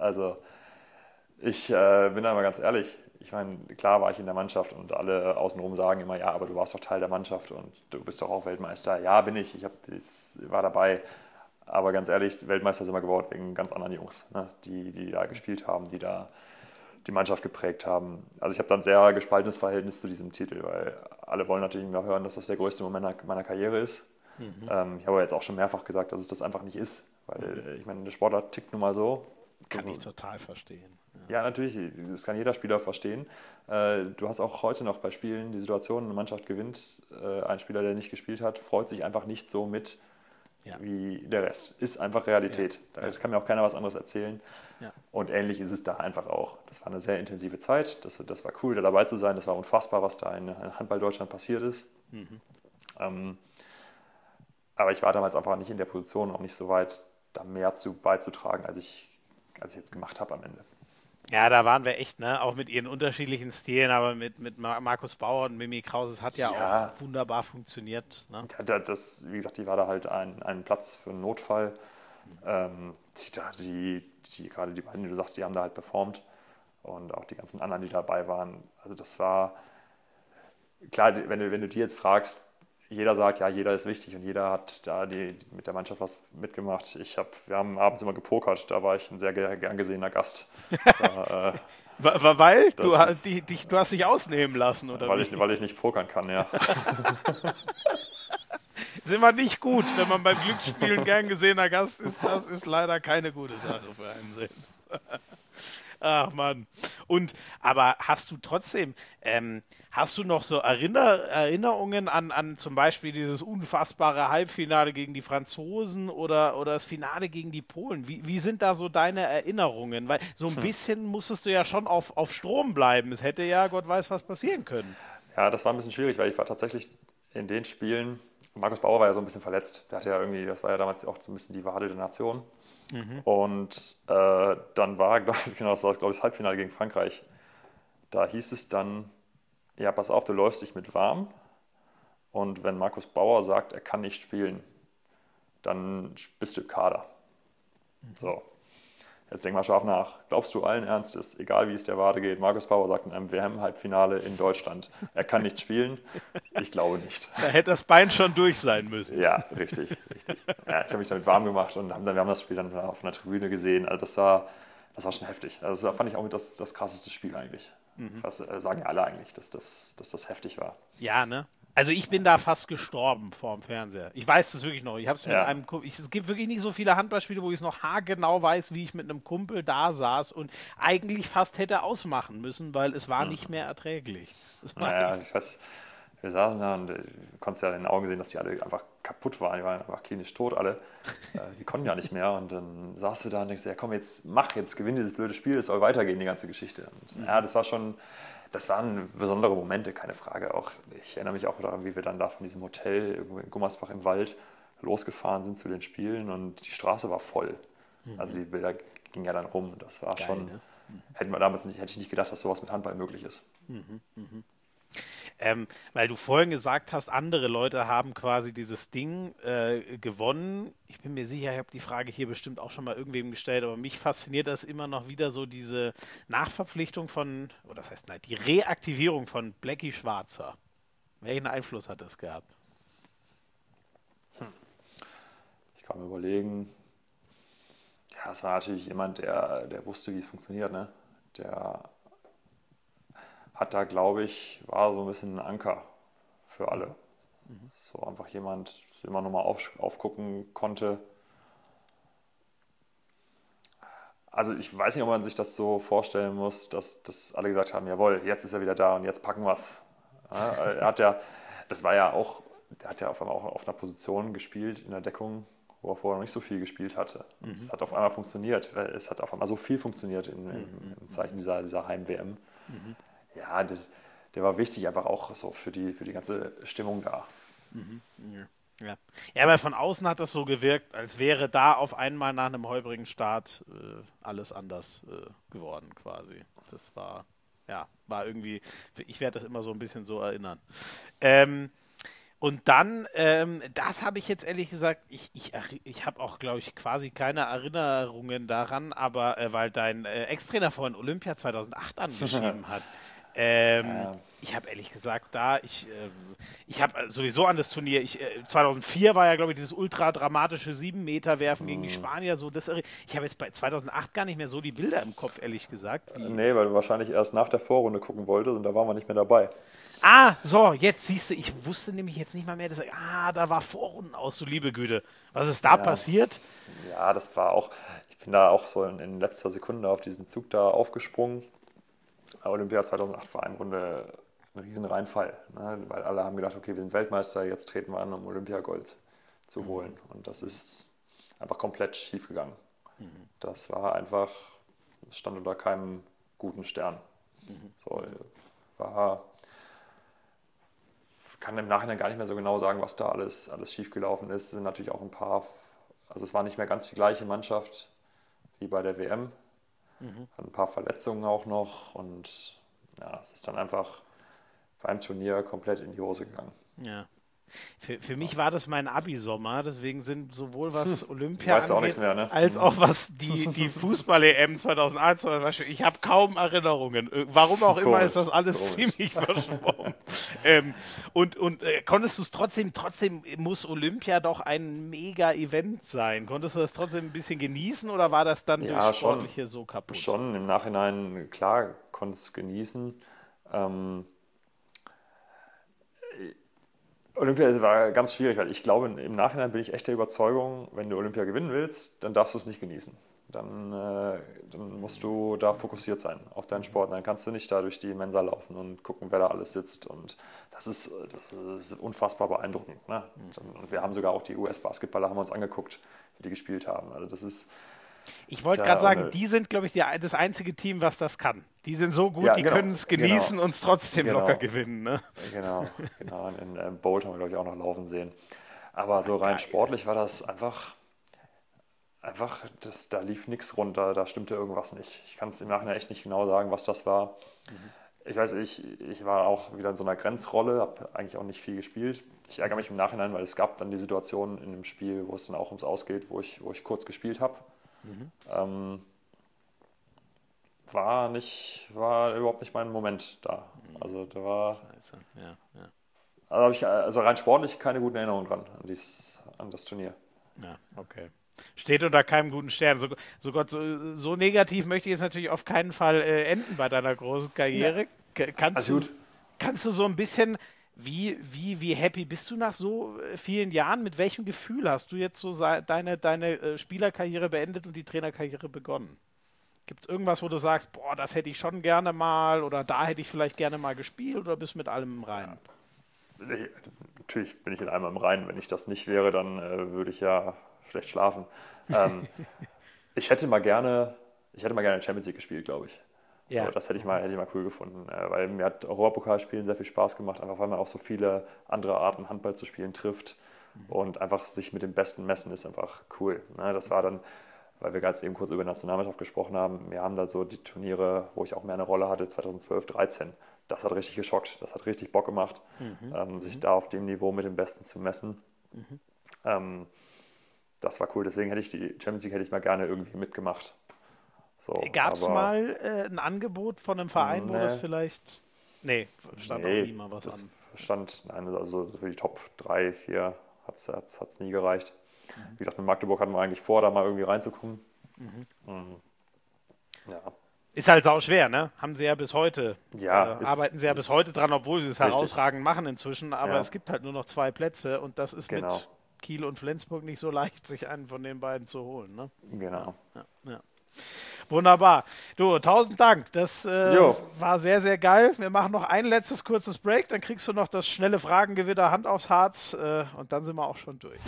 ich bin da mal ganz ehrlich. Ich meine, klar war ich in der Mannschaft und alle außenrum sagen immer, ja, aber du warst doch Teil der Mannschaft und du bist doch auch Weltmeister. Ja, bin ich. War dabei. Aber ganz ehrlich, Weltmeister sind wir geworden wegen ganz anderen Jungs, ne? Die da gespielt haben, die da die Mannschaft geprägt haben. Also ich habe dann ein sehr gespaltenes Verhältnis zu diesem Titel, weil alle wollen natürlich immer hören, dass das der größte Moment meiner Karriere ist. Ich habe aber jetzt auch schon mehrfach gesagt, dass es das einfach nicht ist, weil ich meine, der Sportler tickt nun mal so. Kann ich total verstehen. Ja, natürlich, das kann jeder Spieler verstehen. Du hast auch heute noch bei Spielen die Situation, eine Mannschaft gewinnt, ein Spieler, der nicht gespielt hat, freut sich einfach nicht so mit wie der Rest. Ist einfach Realität. Das kann mir auch keiner was anderes erzählen. Ja. Und ähnlich ist es da einfach auch. Das war eine sehr intensive Zeit. Das war cool, da dabei zu sein. Das war unfassbar, was da in Handball Deutschland passiert ist. Aber ich war damals einfach nicht in der Position, auch nicht so weit, da mehr beizutragen, als ich jetzt gemacht habe am Ende. Ja, da waren wir echt, ne? Auch mit ihren unterschiedlichen Stilen, aber mit Markus Bauer und Mimi Krause, es hat ja auch wunderbar funktioniert. Ne? Wie gesagt, die war da halt ein Platz für einen Notfall. Gerade die beiden, die du sagst, die haben da halt performt. Und auch die ganzen anderen, die dabei waren. Also das war, klar, wenn du die jetzt fragst, jeder sagt, ja, jeder ist wichtig und jeder hat da mit der Mannschaft was mitgemacht. Wir haben abends immer gepokert, da war ich ein sehr gern gesehener Gast. Weil du hast dich ausnehmen lassen, oder weil ich nicht pokern kann, ja. Ist immer nicht gut, wenn man beim Glücksspielen gern gesehener Gast ist. Das ist leider keine gute Sache für einen selbst. Ach Mann. Aber hast du trotzdem, hast du noch so Erinnerungen an zum Beispiel dieses unfassbare Halbfinale gegen die Franzosen oder das Finale gegen die Polen? Wie sind da so deine Erinnerungen? Weil so ein bisschen musstest du ja schon auf Strom bleiben. Es hätte ja, Gott weiß, was passieren können. Ja, das war ein bisschen schwierig, weil ich war tatsächlich in den Spielen, Markus Bauer war ja so ein bisschen verletzt. Der hatte ja irgendwie, das war ja damals auch so ein bisschen die Wade der Nation. Und dann war, glaube ich, das Halbfinale gegen Frankreich. Da hieß es dann, ja, pass auf, du läufst dich mit warm. Und wenn Markus Bauer sagt, er kann nicht spielen, dann bist du im Kader. So, jetzt denk mal scharf nach. Glaubst du allen Ernstes, egal wie es der Wade geht, Markus Bauer sagt in einem WM-Halbfinale in Deutschland, er kann nicht spielen? Ich glaube nicht. Da hätte das Bein schon durch sein müssen. Ja, richtig. Ja, ich habe mich damit warm gemacht und wir haben das Spiel dann auf einer Tribüne gesehen. Also das war schon heftig. Also das fand ich auch mit das krasseste Spiel eigentlich. Das sagen ja alle eigentlich, dass das heftig war. Ja, ne? Also ich bin da fast gestorben vor dem Fernseher. Ich weiß das wirklich noch. Ich habe es mit einem Kumpel. Es gibt wirklich nicht so viele Handballspiele, wo ich es noch haargenau weiß, wie ich mit einem Kumpel da saß und eigentlich fast hätte ausmachen müssen, weil es war nicht mehr erträglich. Ich weiß, wir saßen da und du konntest ja in den Augen sehen, dass die alle einfach kaputt waren. Die waren einfach klinisch tot alle. Die konnten ja nicht mehr. Und dann saßt du da und denkst, ja komm, jetzt gewinn dieses blöde Spiel, es soll weitergehen, die ganze Geschichte. Und das waren besondere Momente, keine Frage. Auch ich erinnere mich auch daran, wie wir dann da von diesem Hotel irgendwo in Gummersbach im Wald losgefahren sind zu den Spielen und die Straße war voll. Also die Bilder gingen ja dann rum. Das war geil, schon, ne? Hätte ich nicht gedacht, dass sowas mit Handball möglich ist. Weil du vorhin gesagt hast, andere Leute haben quasi dieses Ding gewonnen. Ich bin mir sicher, ich habe die Frage hier bestimmt auch schon mal irgendwem gestellt, aber mich fasziniert das immer noch wieder so diese Nachverpflichtung die Reaktivierung von Blackie Schwarzer. Welchen Einfluss hat das gehabt? Ich kann mir überlegen, ja, es war natürlich jemand, der wusste, wie es funktioniert, ne? Der hat da, glaube ich, war so ein bisschen ein Anker für alle. So einfach jemand, der immer nochmal aufgucken konnte. Also ich weiß nicht, ob man sich das so vorstellen muss, dass alle gesagt haben, jawohl, jetzt ist er wieder da und jetzt packen wir es. Ja, das war ja auch der hat ja auf einmal auch auf einer Position gespielt in der Deckung, wo er vorher noch nicht so viel gespielt hatte. Und es hat auf einmal funktioniert. Es hat auf einmal so viel funktioniert im Zeichen dieser Heim-WM. Ja, der war wichtig, einfach auch so für die ganze Stimmung da. Ja, aber von außen hat das so gewirkt, als wäre da auf einmal nach einem holprigen Start alles anders geworden quasi. Das war irgendwie, ich werde das immer so ein bisschen so erinnern. Und dann, das habe ich jetzt ehrlich gesagt, ich habe auch, glaube ich, quasi keine Erinnerungen daran, aber weil dein Ex-Trainer vorhin Olympia 2008 angeschrieben hat. Ich habe ehrlich gesagt ich habe sowieso an das Turnier, 2004 war ja, glaube ich, dieses ultra dramatische 7-Meter-Werfen gegen die Spanier, so ich habe jetzt bei 2008 gar nicht mehr so die Bilder im Kopf, ehrlich gesagt. Nee, weil du wahrscheinlich erst nach der Vorrunde gucken wolltest und da waren wir nicht mehr dabei. So, jetzt siehst du, ich wusste nämlich jetzt nicht mal mehr, da war Vorrunden aus, so liebe Güte. Was ist da passiert? Ja, das war auch, ich bin da auch so in letzter Sekunde auf diesen Zug da aufgesprungen. Olympia 2008 war im Grunde ein riesen Reinfall, ne? Weil alle haben gedacht, okay, wir sind Weltmeister, jetzt treten wir an, um Olympiagold zu holen. Und das ist einfach komplett schief gegangen. Das war einfach, es stand unter keinem guten Stern. So, kann im Nachhinein gar nicht mehr so genau sagen, was da alles schief gelaufen ist. Es sind natürlich auch also es war nicht mehr ganz die gleiche Mannschaft wie bei der WM. Hat ein paar Verletzungen auch noch und ja, es ist dann einfach beim Turnier komplett in die Hose gegangen. Ja. Für mich war das mein Abi-Sommer, deswegen sind sowohl was Olympia Weißt du auch nichts mehr, ne? als auch was die Fußball-EM 2001 zum Beispiel. Ich habe kaum Erinnerungen. Warum auch immer ist das alles ziemlich verschwommen. Konntest du es trotzdem muss Olympia doch ein Mega-Event sein. Konntest du das trotzdem ein bisschen genießen oder war das dann durch Sportliche so kaputt? Schon, im Nachhinein, klar, konntest es genießen. Olympia war ganz schwierig, weil ich glaube, im Nachhinein bin ich echt der Überzeugung, wenn du Olympia gewinnen willst, dann darfst du es nicht genießen. Dann musst du da fokussiert sein auf deinen Sport. Dann kannst du nicht da durch die Mensa laufen und gucken, wer da alles sitzt. Und das ist unfassbar beeindruckend. Ne? Und wir haben sogar auch die US-Basketballer haben wir uns angeguckt, wie die gespielt haben. Also das ist... Ich wollte gerade sagen, die sind, glaube ich, das einzige Team, was das kann. Die sind so gut, die können es genießen und es trotzdem locker gewinnen. Ne? Genau. In Bolt haben wir, glaube ich, auch noch laufen sehen. Aber so rein sportlich war das einfach da lief nichts runter, da stimmte irgendwas nicht. Ich kann es im Nachhinein echt nicht genau sagen, was das war. Ich weiß, ich war auch wieder in so einer Grenzrolle, habe eigentlich auch nicht viel gespielt. Ich ärgere mich im Nachhinein, weil es gab dann die Situation in dem Spiel, wo es dann auch ums Ausgeht, wo ich kurz gespielt habe. War überhaupt nicht mein Moment da. Also da war. Also habe ich rein sportlich keine guten Erinnerungen dran an das Turnier. Ja, okay. Steht unter keinem guten Stern. So negativ möchte ich jetzt natürlich auf keinen Fall enden bei deiner großen Karriere. Ja. Kannst du so ein bisschen, wie happy bist du nach so vielen Jahren? Mit welchem Gefühl hast du jetzt so deine Spielerkarriere beendet und die Trainerkarriere begonnen? Gibt es irgendwas, wo du sagst, boah, das hätte ich schon gerne mal oder da hätte ich vielleicht gerne mal gespielt oder bist du mit allem im Reinen? Natürlich bin ich in allem im Reinen. Wenn ich das nicht wäre, dann würde ich ja schlecht schlafen. Ich hätte mal gerne Champions League gespielt, glaube ich. Ja. So, das hätte ich mal cool gefunden, weil mir hat Europapokalspielen sehr viel Spaß gemacht, einfach weil man auch so viele andere Arten Handball zu spielen trifft und einfach sich mit dem Besten messen ist einfach cool. Ne? Das war dann, weil wir gerade eben kurz über Nationalmannschaft gesprochen haben, wir haben da so die Turniere, wo ich auch mehr eine Rolle hatte, 2012, 2013. Das hat richtig geschockt, das hat richtig Bock gemacht, sich da auf dem Niveau mit dem Besten zu messen. Das war cool, deswegen hätte ich die Champions League mal gerne irgendwie mitgemacht. So, gab es mal ein Angebot von einem Verein, wo das vielleicht... stand auch nie mal was an. Also für die Top 3, 4 hat es nie gereicht. Wie gesagt, mit Magdeburg hatten wir eigentlich vor, da mal irgendwie reinzukommen. Ja. Ist halt sau schwer, ne? Haben sie ja bis heute. Ja, arbeiten sie ja bis heute dran, obwohl sie es herausragend machen inzwischen. Aber es gibt halt nur noch 2 Plätze und das ist mit Kiel und Flensburg nicht so leicht, sich einen von den beiden zu holen, ne? Genau. Ja. Wunderbar. Du, 1000 Dank. Das Jo, war sehr, sehr geil. Wir machen noch ein letztes kurzes Break, dann kriegst du noch das schnelle Fragengewitter Hand aufs Harz und dann sind wir auch schon durch.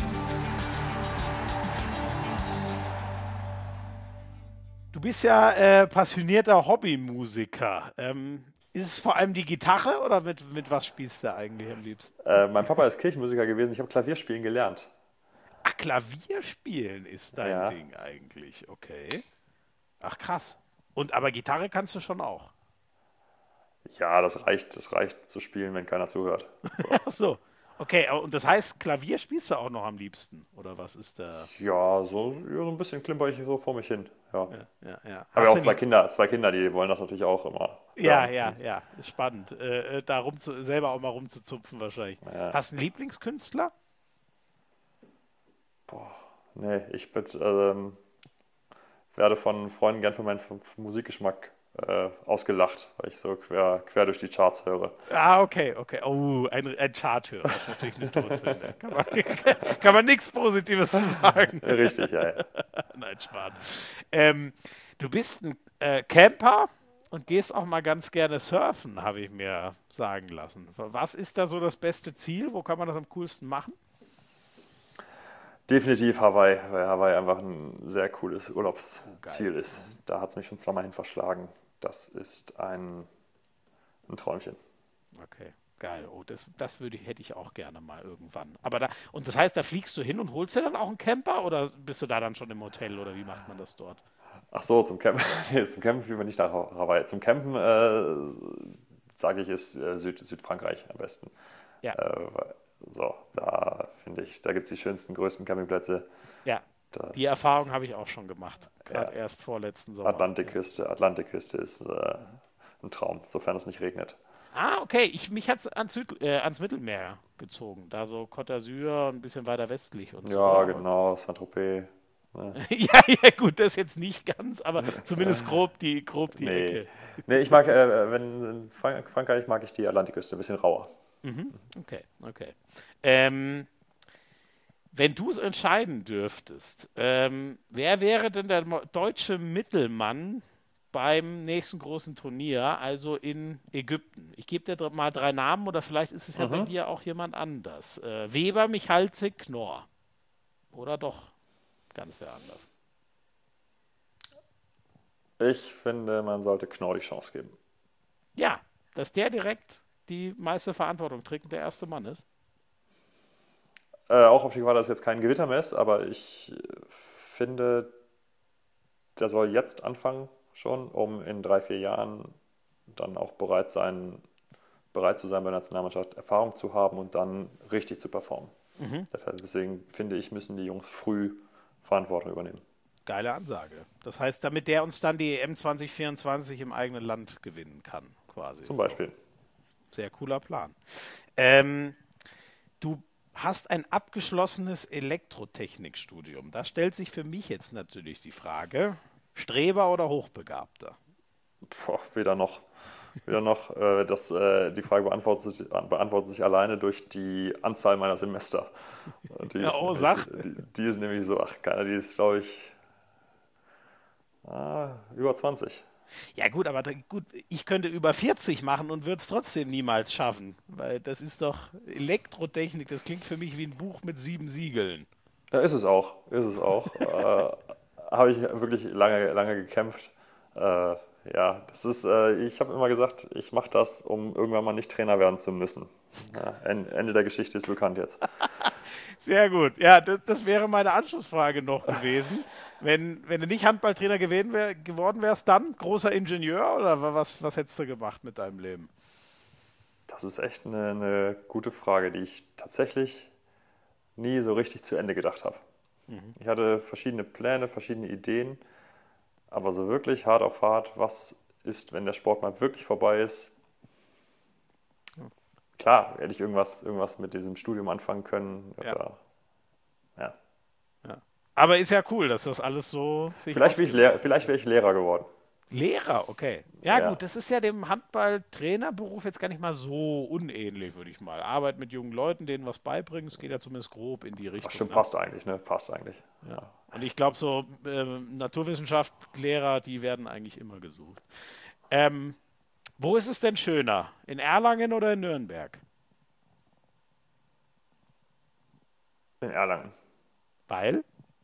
Du bist ja passionierter Hobbymusiker. Ist es vor allem die Gitarre oder mit was spielst du eigentlich am liebsten? mein Papa ist Kirchenmusiker gewesen. Ich habe Klavierspielen gelernt. Ach, Klavierspielen ist dein Ja, Ding eigentlich. Okay. Ach, krass. Und aber Gitarre kannst du schon auch. ja, das reicht zu spielen, wenn keiner zuhört. So. Ach so. Okay, und das heißt, Klavier spielst du auch noch am liebsten? Oder was ist da? Ja, so ein bisschen klimper ich so vor mich hin. Ja. Ja. Habe ja Hast auch du zwei Kinder, die wollen das natürlich auch immer Ja, hören. ja. Ist spannend. Da selber auch mal rumzuzupfen wahrscheinlich. Ja. Hast du einen Lieblingskünstler? Nee, werde von Freunden gern für meinen Musikgeschmack ausgelacht, weil ich so quer durch die Charts höre. Ah, okay. Oh, ein Charthörer. Das ist natürlich eine Todsünde. Kann man nichts Positives zu sagen. Richtig, ja. Nein, Spaß. Du bist ein Camper und gehst auch mal ganz gerne surfen, habe ich mir sagen lassen. Was ist da so das beste Ziel? Wo kann man das am coolsten machen? Definitiv Hawaii, weil Hawaii einfach ein sehr cooles Urlaubsziel Geil. ist. Da hat es mich schon zweimal hin verschlagen. Das ist ein Träumchen. Okay, geil. Oh, hätte ich auch gerne mal irgendwann. Und das heißt, da fliegst du hin und holst dir dann auch einen Camper oder bist du da dann schon im Hotel oder wie macht man das dort? Ach so, zum Campen. Nee, zum Campen fliegen wir nicht nach Hawaii. Zum Campen, sage ich, ist Südfrankreich am besten. Ja, So, da finde ich, da gibt es die schönsten, größten Campingplätze. ja. Das Die Erfahrung habe ich auch schon gemacht. Gerade Ja, erst vorletzten Sommer. Atlantikküste ist ein Traum, sofern es nicht regnet. Ah, okay. Mich hat es ans Mittelmeer gezogen. Da so Côte d'Azur, ein bisschen weiter westlich und so. Ja, Aber genau, Saint-Tropez. Ne? ja, gut, das jetzt nicht ganz, aber zumindest grob die Nee. Ecke. Nee, ich mag, wenn in Frankreich mag ich die Atlantikküste, ein bisschen rauer. Okay. Wenn du es entscheiden dürftest, wer wäre denn der deutsche Mittelmann beim nächsten großen Turnier, also in Ägypten? Ich gebe dir mal 3 Namen oder vielleicht ist es ja bei Mhm. dir auch jemand anders. Weber, Michalzik, Knorr. Oder doch ganz wer anders? Ich finde, man sollte Knorr die Chance geben. Ja, dass der direkt die meiste Verantwortung trägt und der erste Mann ist. Auch auf die Gefahr, dass es jetzt kein Gewitter mehr ist, aber ich finde, der soll jetzt anfangen schon, um in 3, 4 Jahren dann auch bereit zu sein, bei der Nationalmannschaft Erfahrung zu haben und dann richtig zu performen. Deswegen finde ich, müssen die Jungs früh Verantwortung übernehmen. Geile Ansage. Das heißt, damit der uns dann die EM 2024 im eigenen Land gewinnen kann, quasi. Zum So. Beispiel. Sehr cooler Plan. Du hast ein abgeschlossenes Elektrotechnikstudium. Da stellt sich für mich jetzt natürlich die Frage, Streber oder Hochbegabter? Weder noch. Die Frage beantwortet sich alleine durch die Anzahl meiner Semester. Ja, oh, sag. Die ist nämlich so, die ist, glaube ich, über 20. Ja gut, aber ich könnte über 40 machen und würde es trotzdem niemals schaffen, weil das ist doch Elektrotechnik, das klingt für mich wie ein Buch mit 7 Siegeln. Ja, ist es auch. Habe ich wirklich lange gekämpft. Ja, ich habe immer gesagt, ich mache das, um irgendwann mal nicht Trainer werden zu müssen. Ja, Ende der Geschichte ist bekannt jetzt. Sehr gut. Ja, das wäre meine Anschlussfrage noch gewesen. Wenn du nicht Handballtrainer geworden wärst, dann großer Ingenieur oder was hättest du gemacht mit deinem Leben? Das ist echt eine gute Frage, die ich tatsächlich nie so richtig zu Ende gedacht habe. Ich hatte verschiedene Pläne, verschiedene Ideen, aber so wirklich hart auf hart, was ist, wenn der Sport mal wirklich vorbei ist? Klar, hätte ich irgendwas mit diesem Studium anfangen können. Ja. Oder, ja. Aber ist ja cool, dass das alles so sich Vielleicht wäre ich Lehrer geworden. Lehrer, okay. Ja, Ja. gut, das ist ja dem Handball-Trainerberuf jetzt gar nicht mal so unähnlich, würde ich mal. Arbeit mit jungen Leuten, denen was beibringen, es geht ja zumindest grob in die Richtung. Ach, stimmt, Ne? passt eigentlich, ne? Passt eigentlich. Ja. Und ich glaube, so Naturwissenschaftslehrer, die werden eigentlich immer gesucht. Wo ist es denn schöner? In Erlangen oder in Nürnberg? In Erlangen. Weil?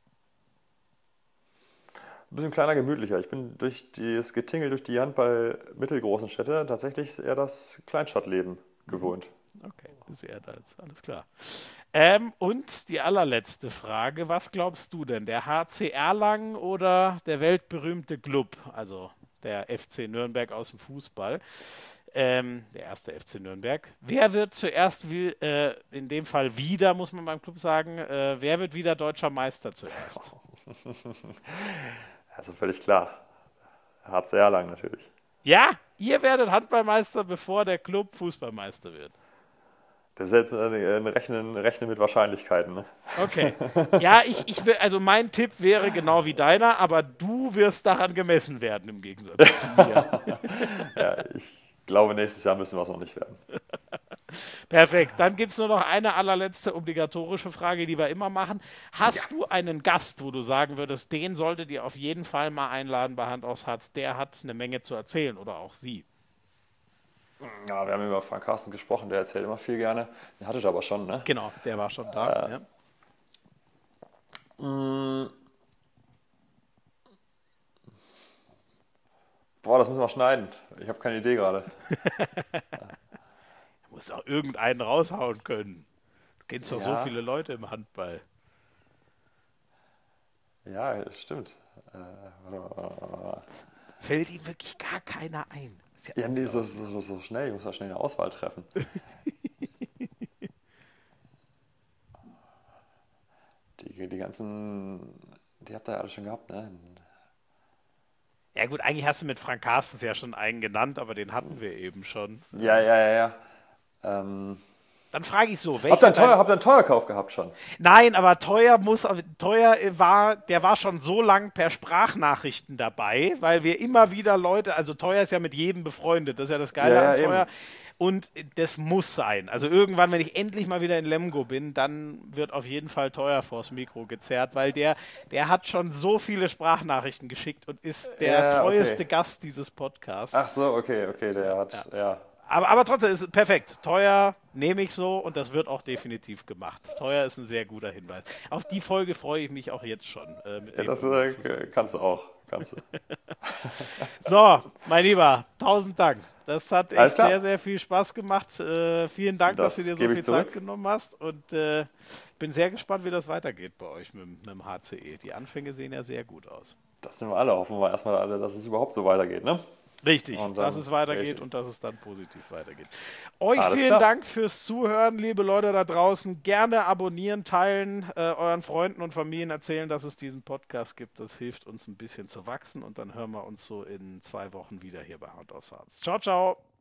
Ein bisschen kleiner, gemütlicher. Ich bin durch das Getingel durch die Handball-mittelgroßen Städte tatsächlich eher das Kleinstadtleben gewohnt. Okay, das ist eher das, alles klar. Und die allerletzte Frage, was glaubst du denn, der HC Erlangen oder der weltberühmte Club, also der FC Nürnberg aus dem Fußball, der erste FC Nürnberg, wer wird zuerst, in dem Fall wieder, muss man beim Club sagen, wer wird wieder deutscher Meister zuerst? Also völlig klar. HC Erlangen natürlich. Ja, ihr werdet Handballmeister, bevor der Club Fußballmeister wird. Das ist jetzt ein Rechnen mit Wahrscheinlichkeiten. Ne? Okay. Ja, ich will, also mein Tipp wäre genau wie deiner, aber du wirst daran gemessen werden im Gegensatz zu mir. Ja, ich glaube, nächstes Jahr müssen wir es noch nicht werden. Perfekt. Dann gibt es nur noch eine allerletzte obligatorische Frage, die wir immer machen. Hast du einen Gast, wo du sagen würdest, den solltet ihr auf jeden Fall mal einladen bei Hand aufs Herz, der hat eine Menge zu erzählen oder auch sie? Ja, wir haben über Frank Carsten gesprochen, der erzählt immer viel gerne. Den hattet ihr aber schon, ne? Genau, der war schon da. Ja. Boah, das müssen wir schneiden. Ich habe keine Idee gerade. Du musst auch irgendeinen raushauen können. Du kennst doch so Ja. viele Leute im Handball. Ja, das stimmt. Fällt ihm wirklich gar keiner ein. Das ist Ja, nee, so schnell. Ich muss ja schnell eine Auswahl treffen. Die ganzen, die habt ihr ja alle schon gehabt, ne? Ja gut, eigentlich hast du mit Frank Carstens ja schon einen genannt, aber den hatten wir eben schon. Ja. Dann frage ich so, Habt ihr einen Teuerkauf gehabt schon? Nein, aber Teuer war schon so lang per Sprachnachrichten dabei, weil wir immer wieder Leute, also Teuer ist ja mit jedem befreundet, das ist ja das Geile Ja, an Teuer. eben. Und das muss sein. Also irgendwann, wenn ich endlich mal wieder in Lemgo bin, dann wird auf jeden Fall Teuer vors Mikro gezerrt, weil der hat schon so viele Sprachnachrichten geschickt und ist der Ja, treueste okay. Gast dieses Podcasts. Ach so, okay, der hat, ja. Aber trotzdem ist es perfekt. Teuer nehme ich so und das wird auch definitiv gemacht. Teuer ist ein sehr guter Hinweis. Auf die Folge freue ich mich auch jetzt schon. Ja, das kannst du auch. Kannst du. So, mein Lieber, 1000 Dank. Das hat Alles echt klar. sehr, sehr viel Spaß gemacht. Vielen Dank, dass Das du dir so gebe ich viel Zeit zurück. genommen hast. Und bin sehr gespannt, wie das weitergeht bei euch mit dem HCE. Die Anfänge sehen ja sehr gut aus. Das sind wir alle. Hoffen wir erstmal alle, dass es überhaupt so weitergeht, ne? Richtig, Und dann- dass es weitergeht richtig. und dass es dann positiv weitergeht. Euch Alles vielen klar. Dank fürs Zuhören, liebe Leute da draußen. Gerne abonnieren, teilen, euren Freunden und Familien erzählen, dass es diesen Podcast gibt. Das hilft uns ein bisschen zu wachsen und dann hören wir uns so in 2 Wochen wieder hier bei Hand aufs Herz. Ciao, ciao.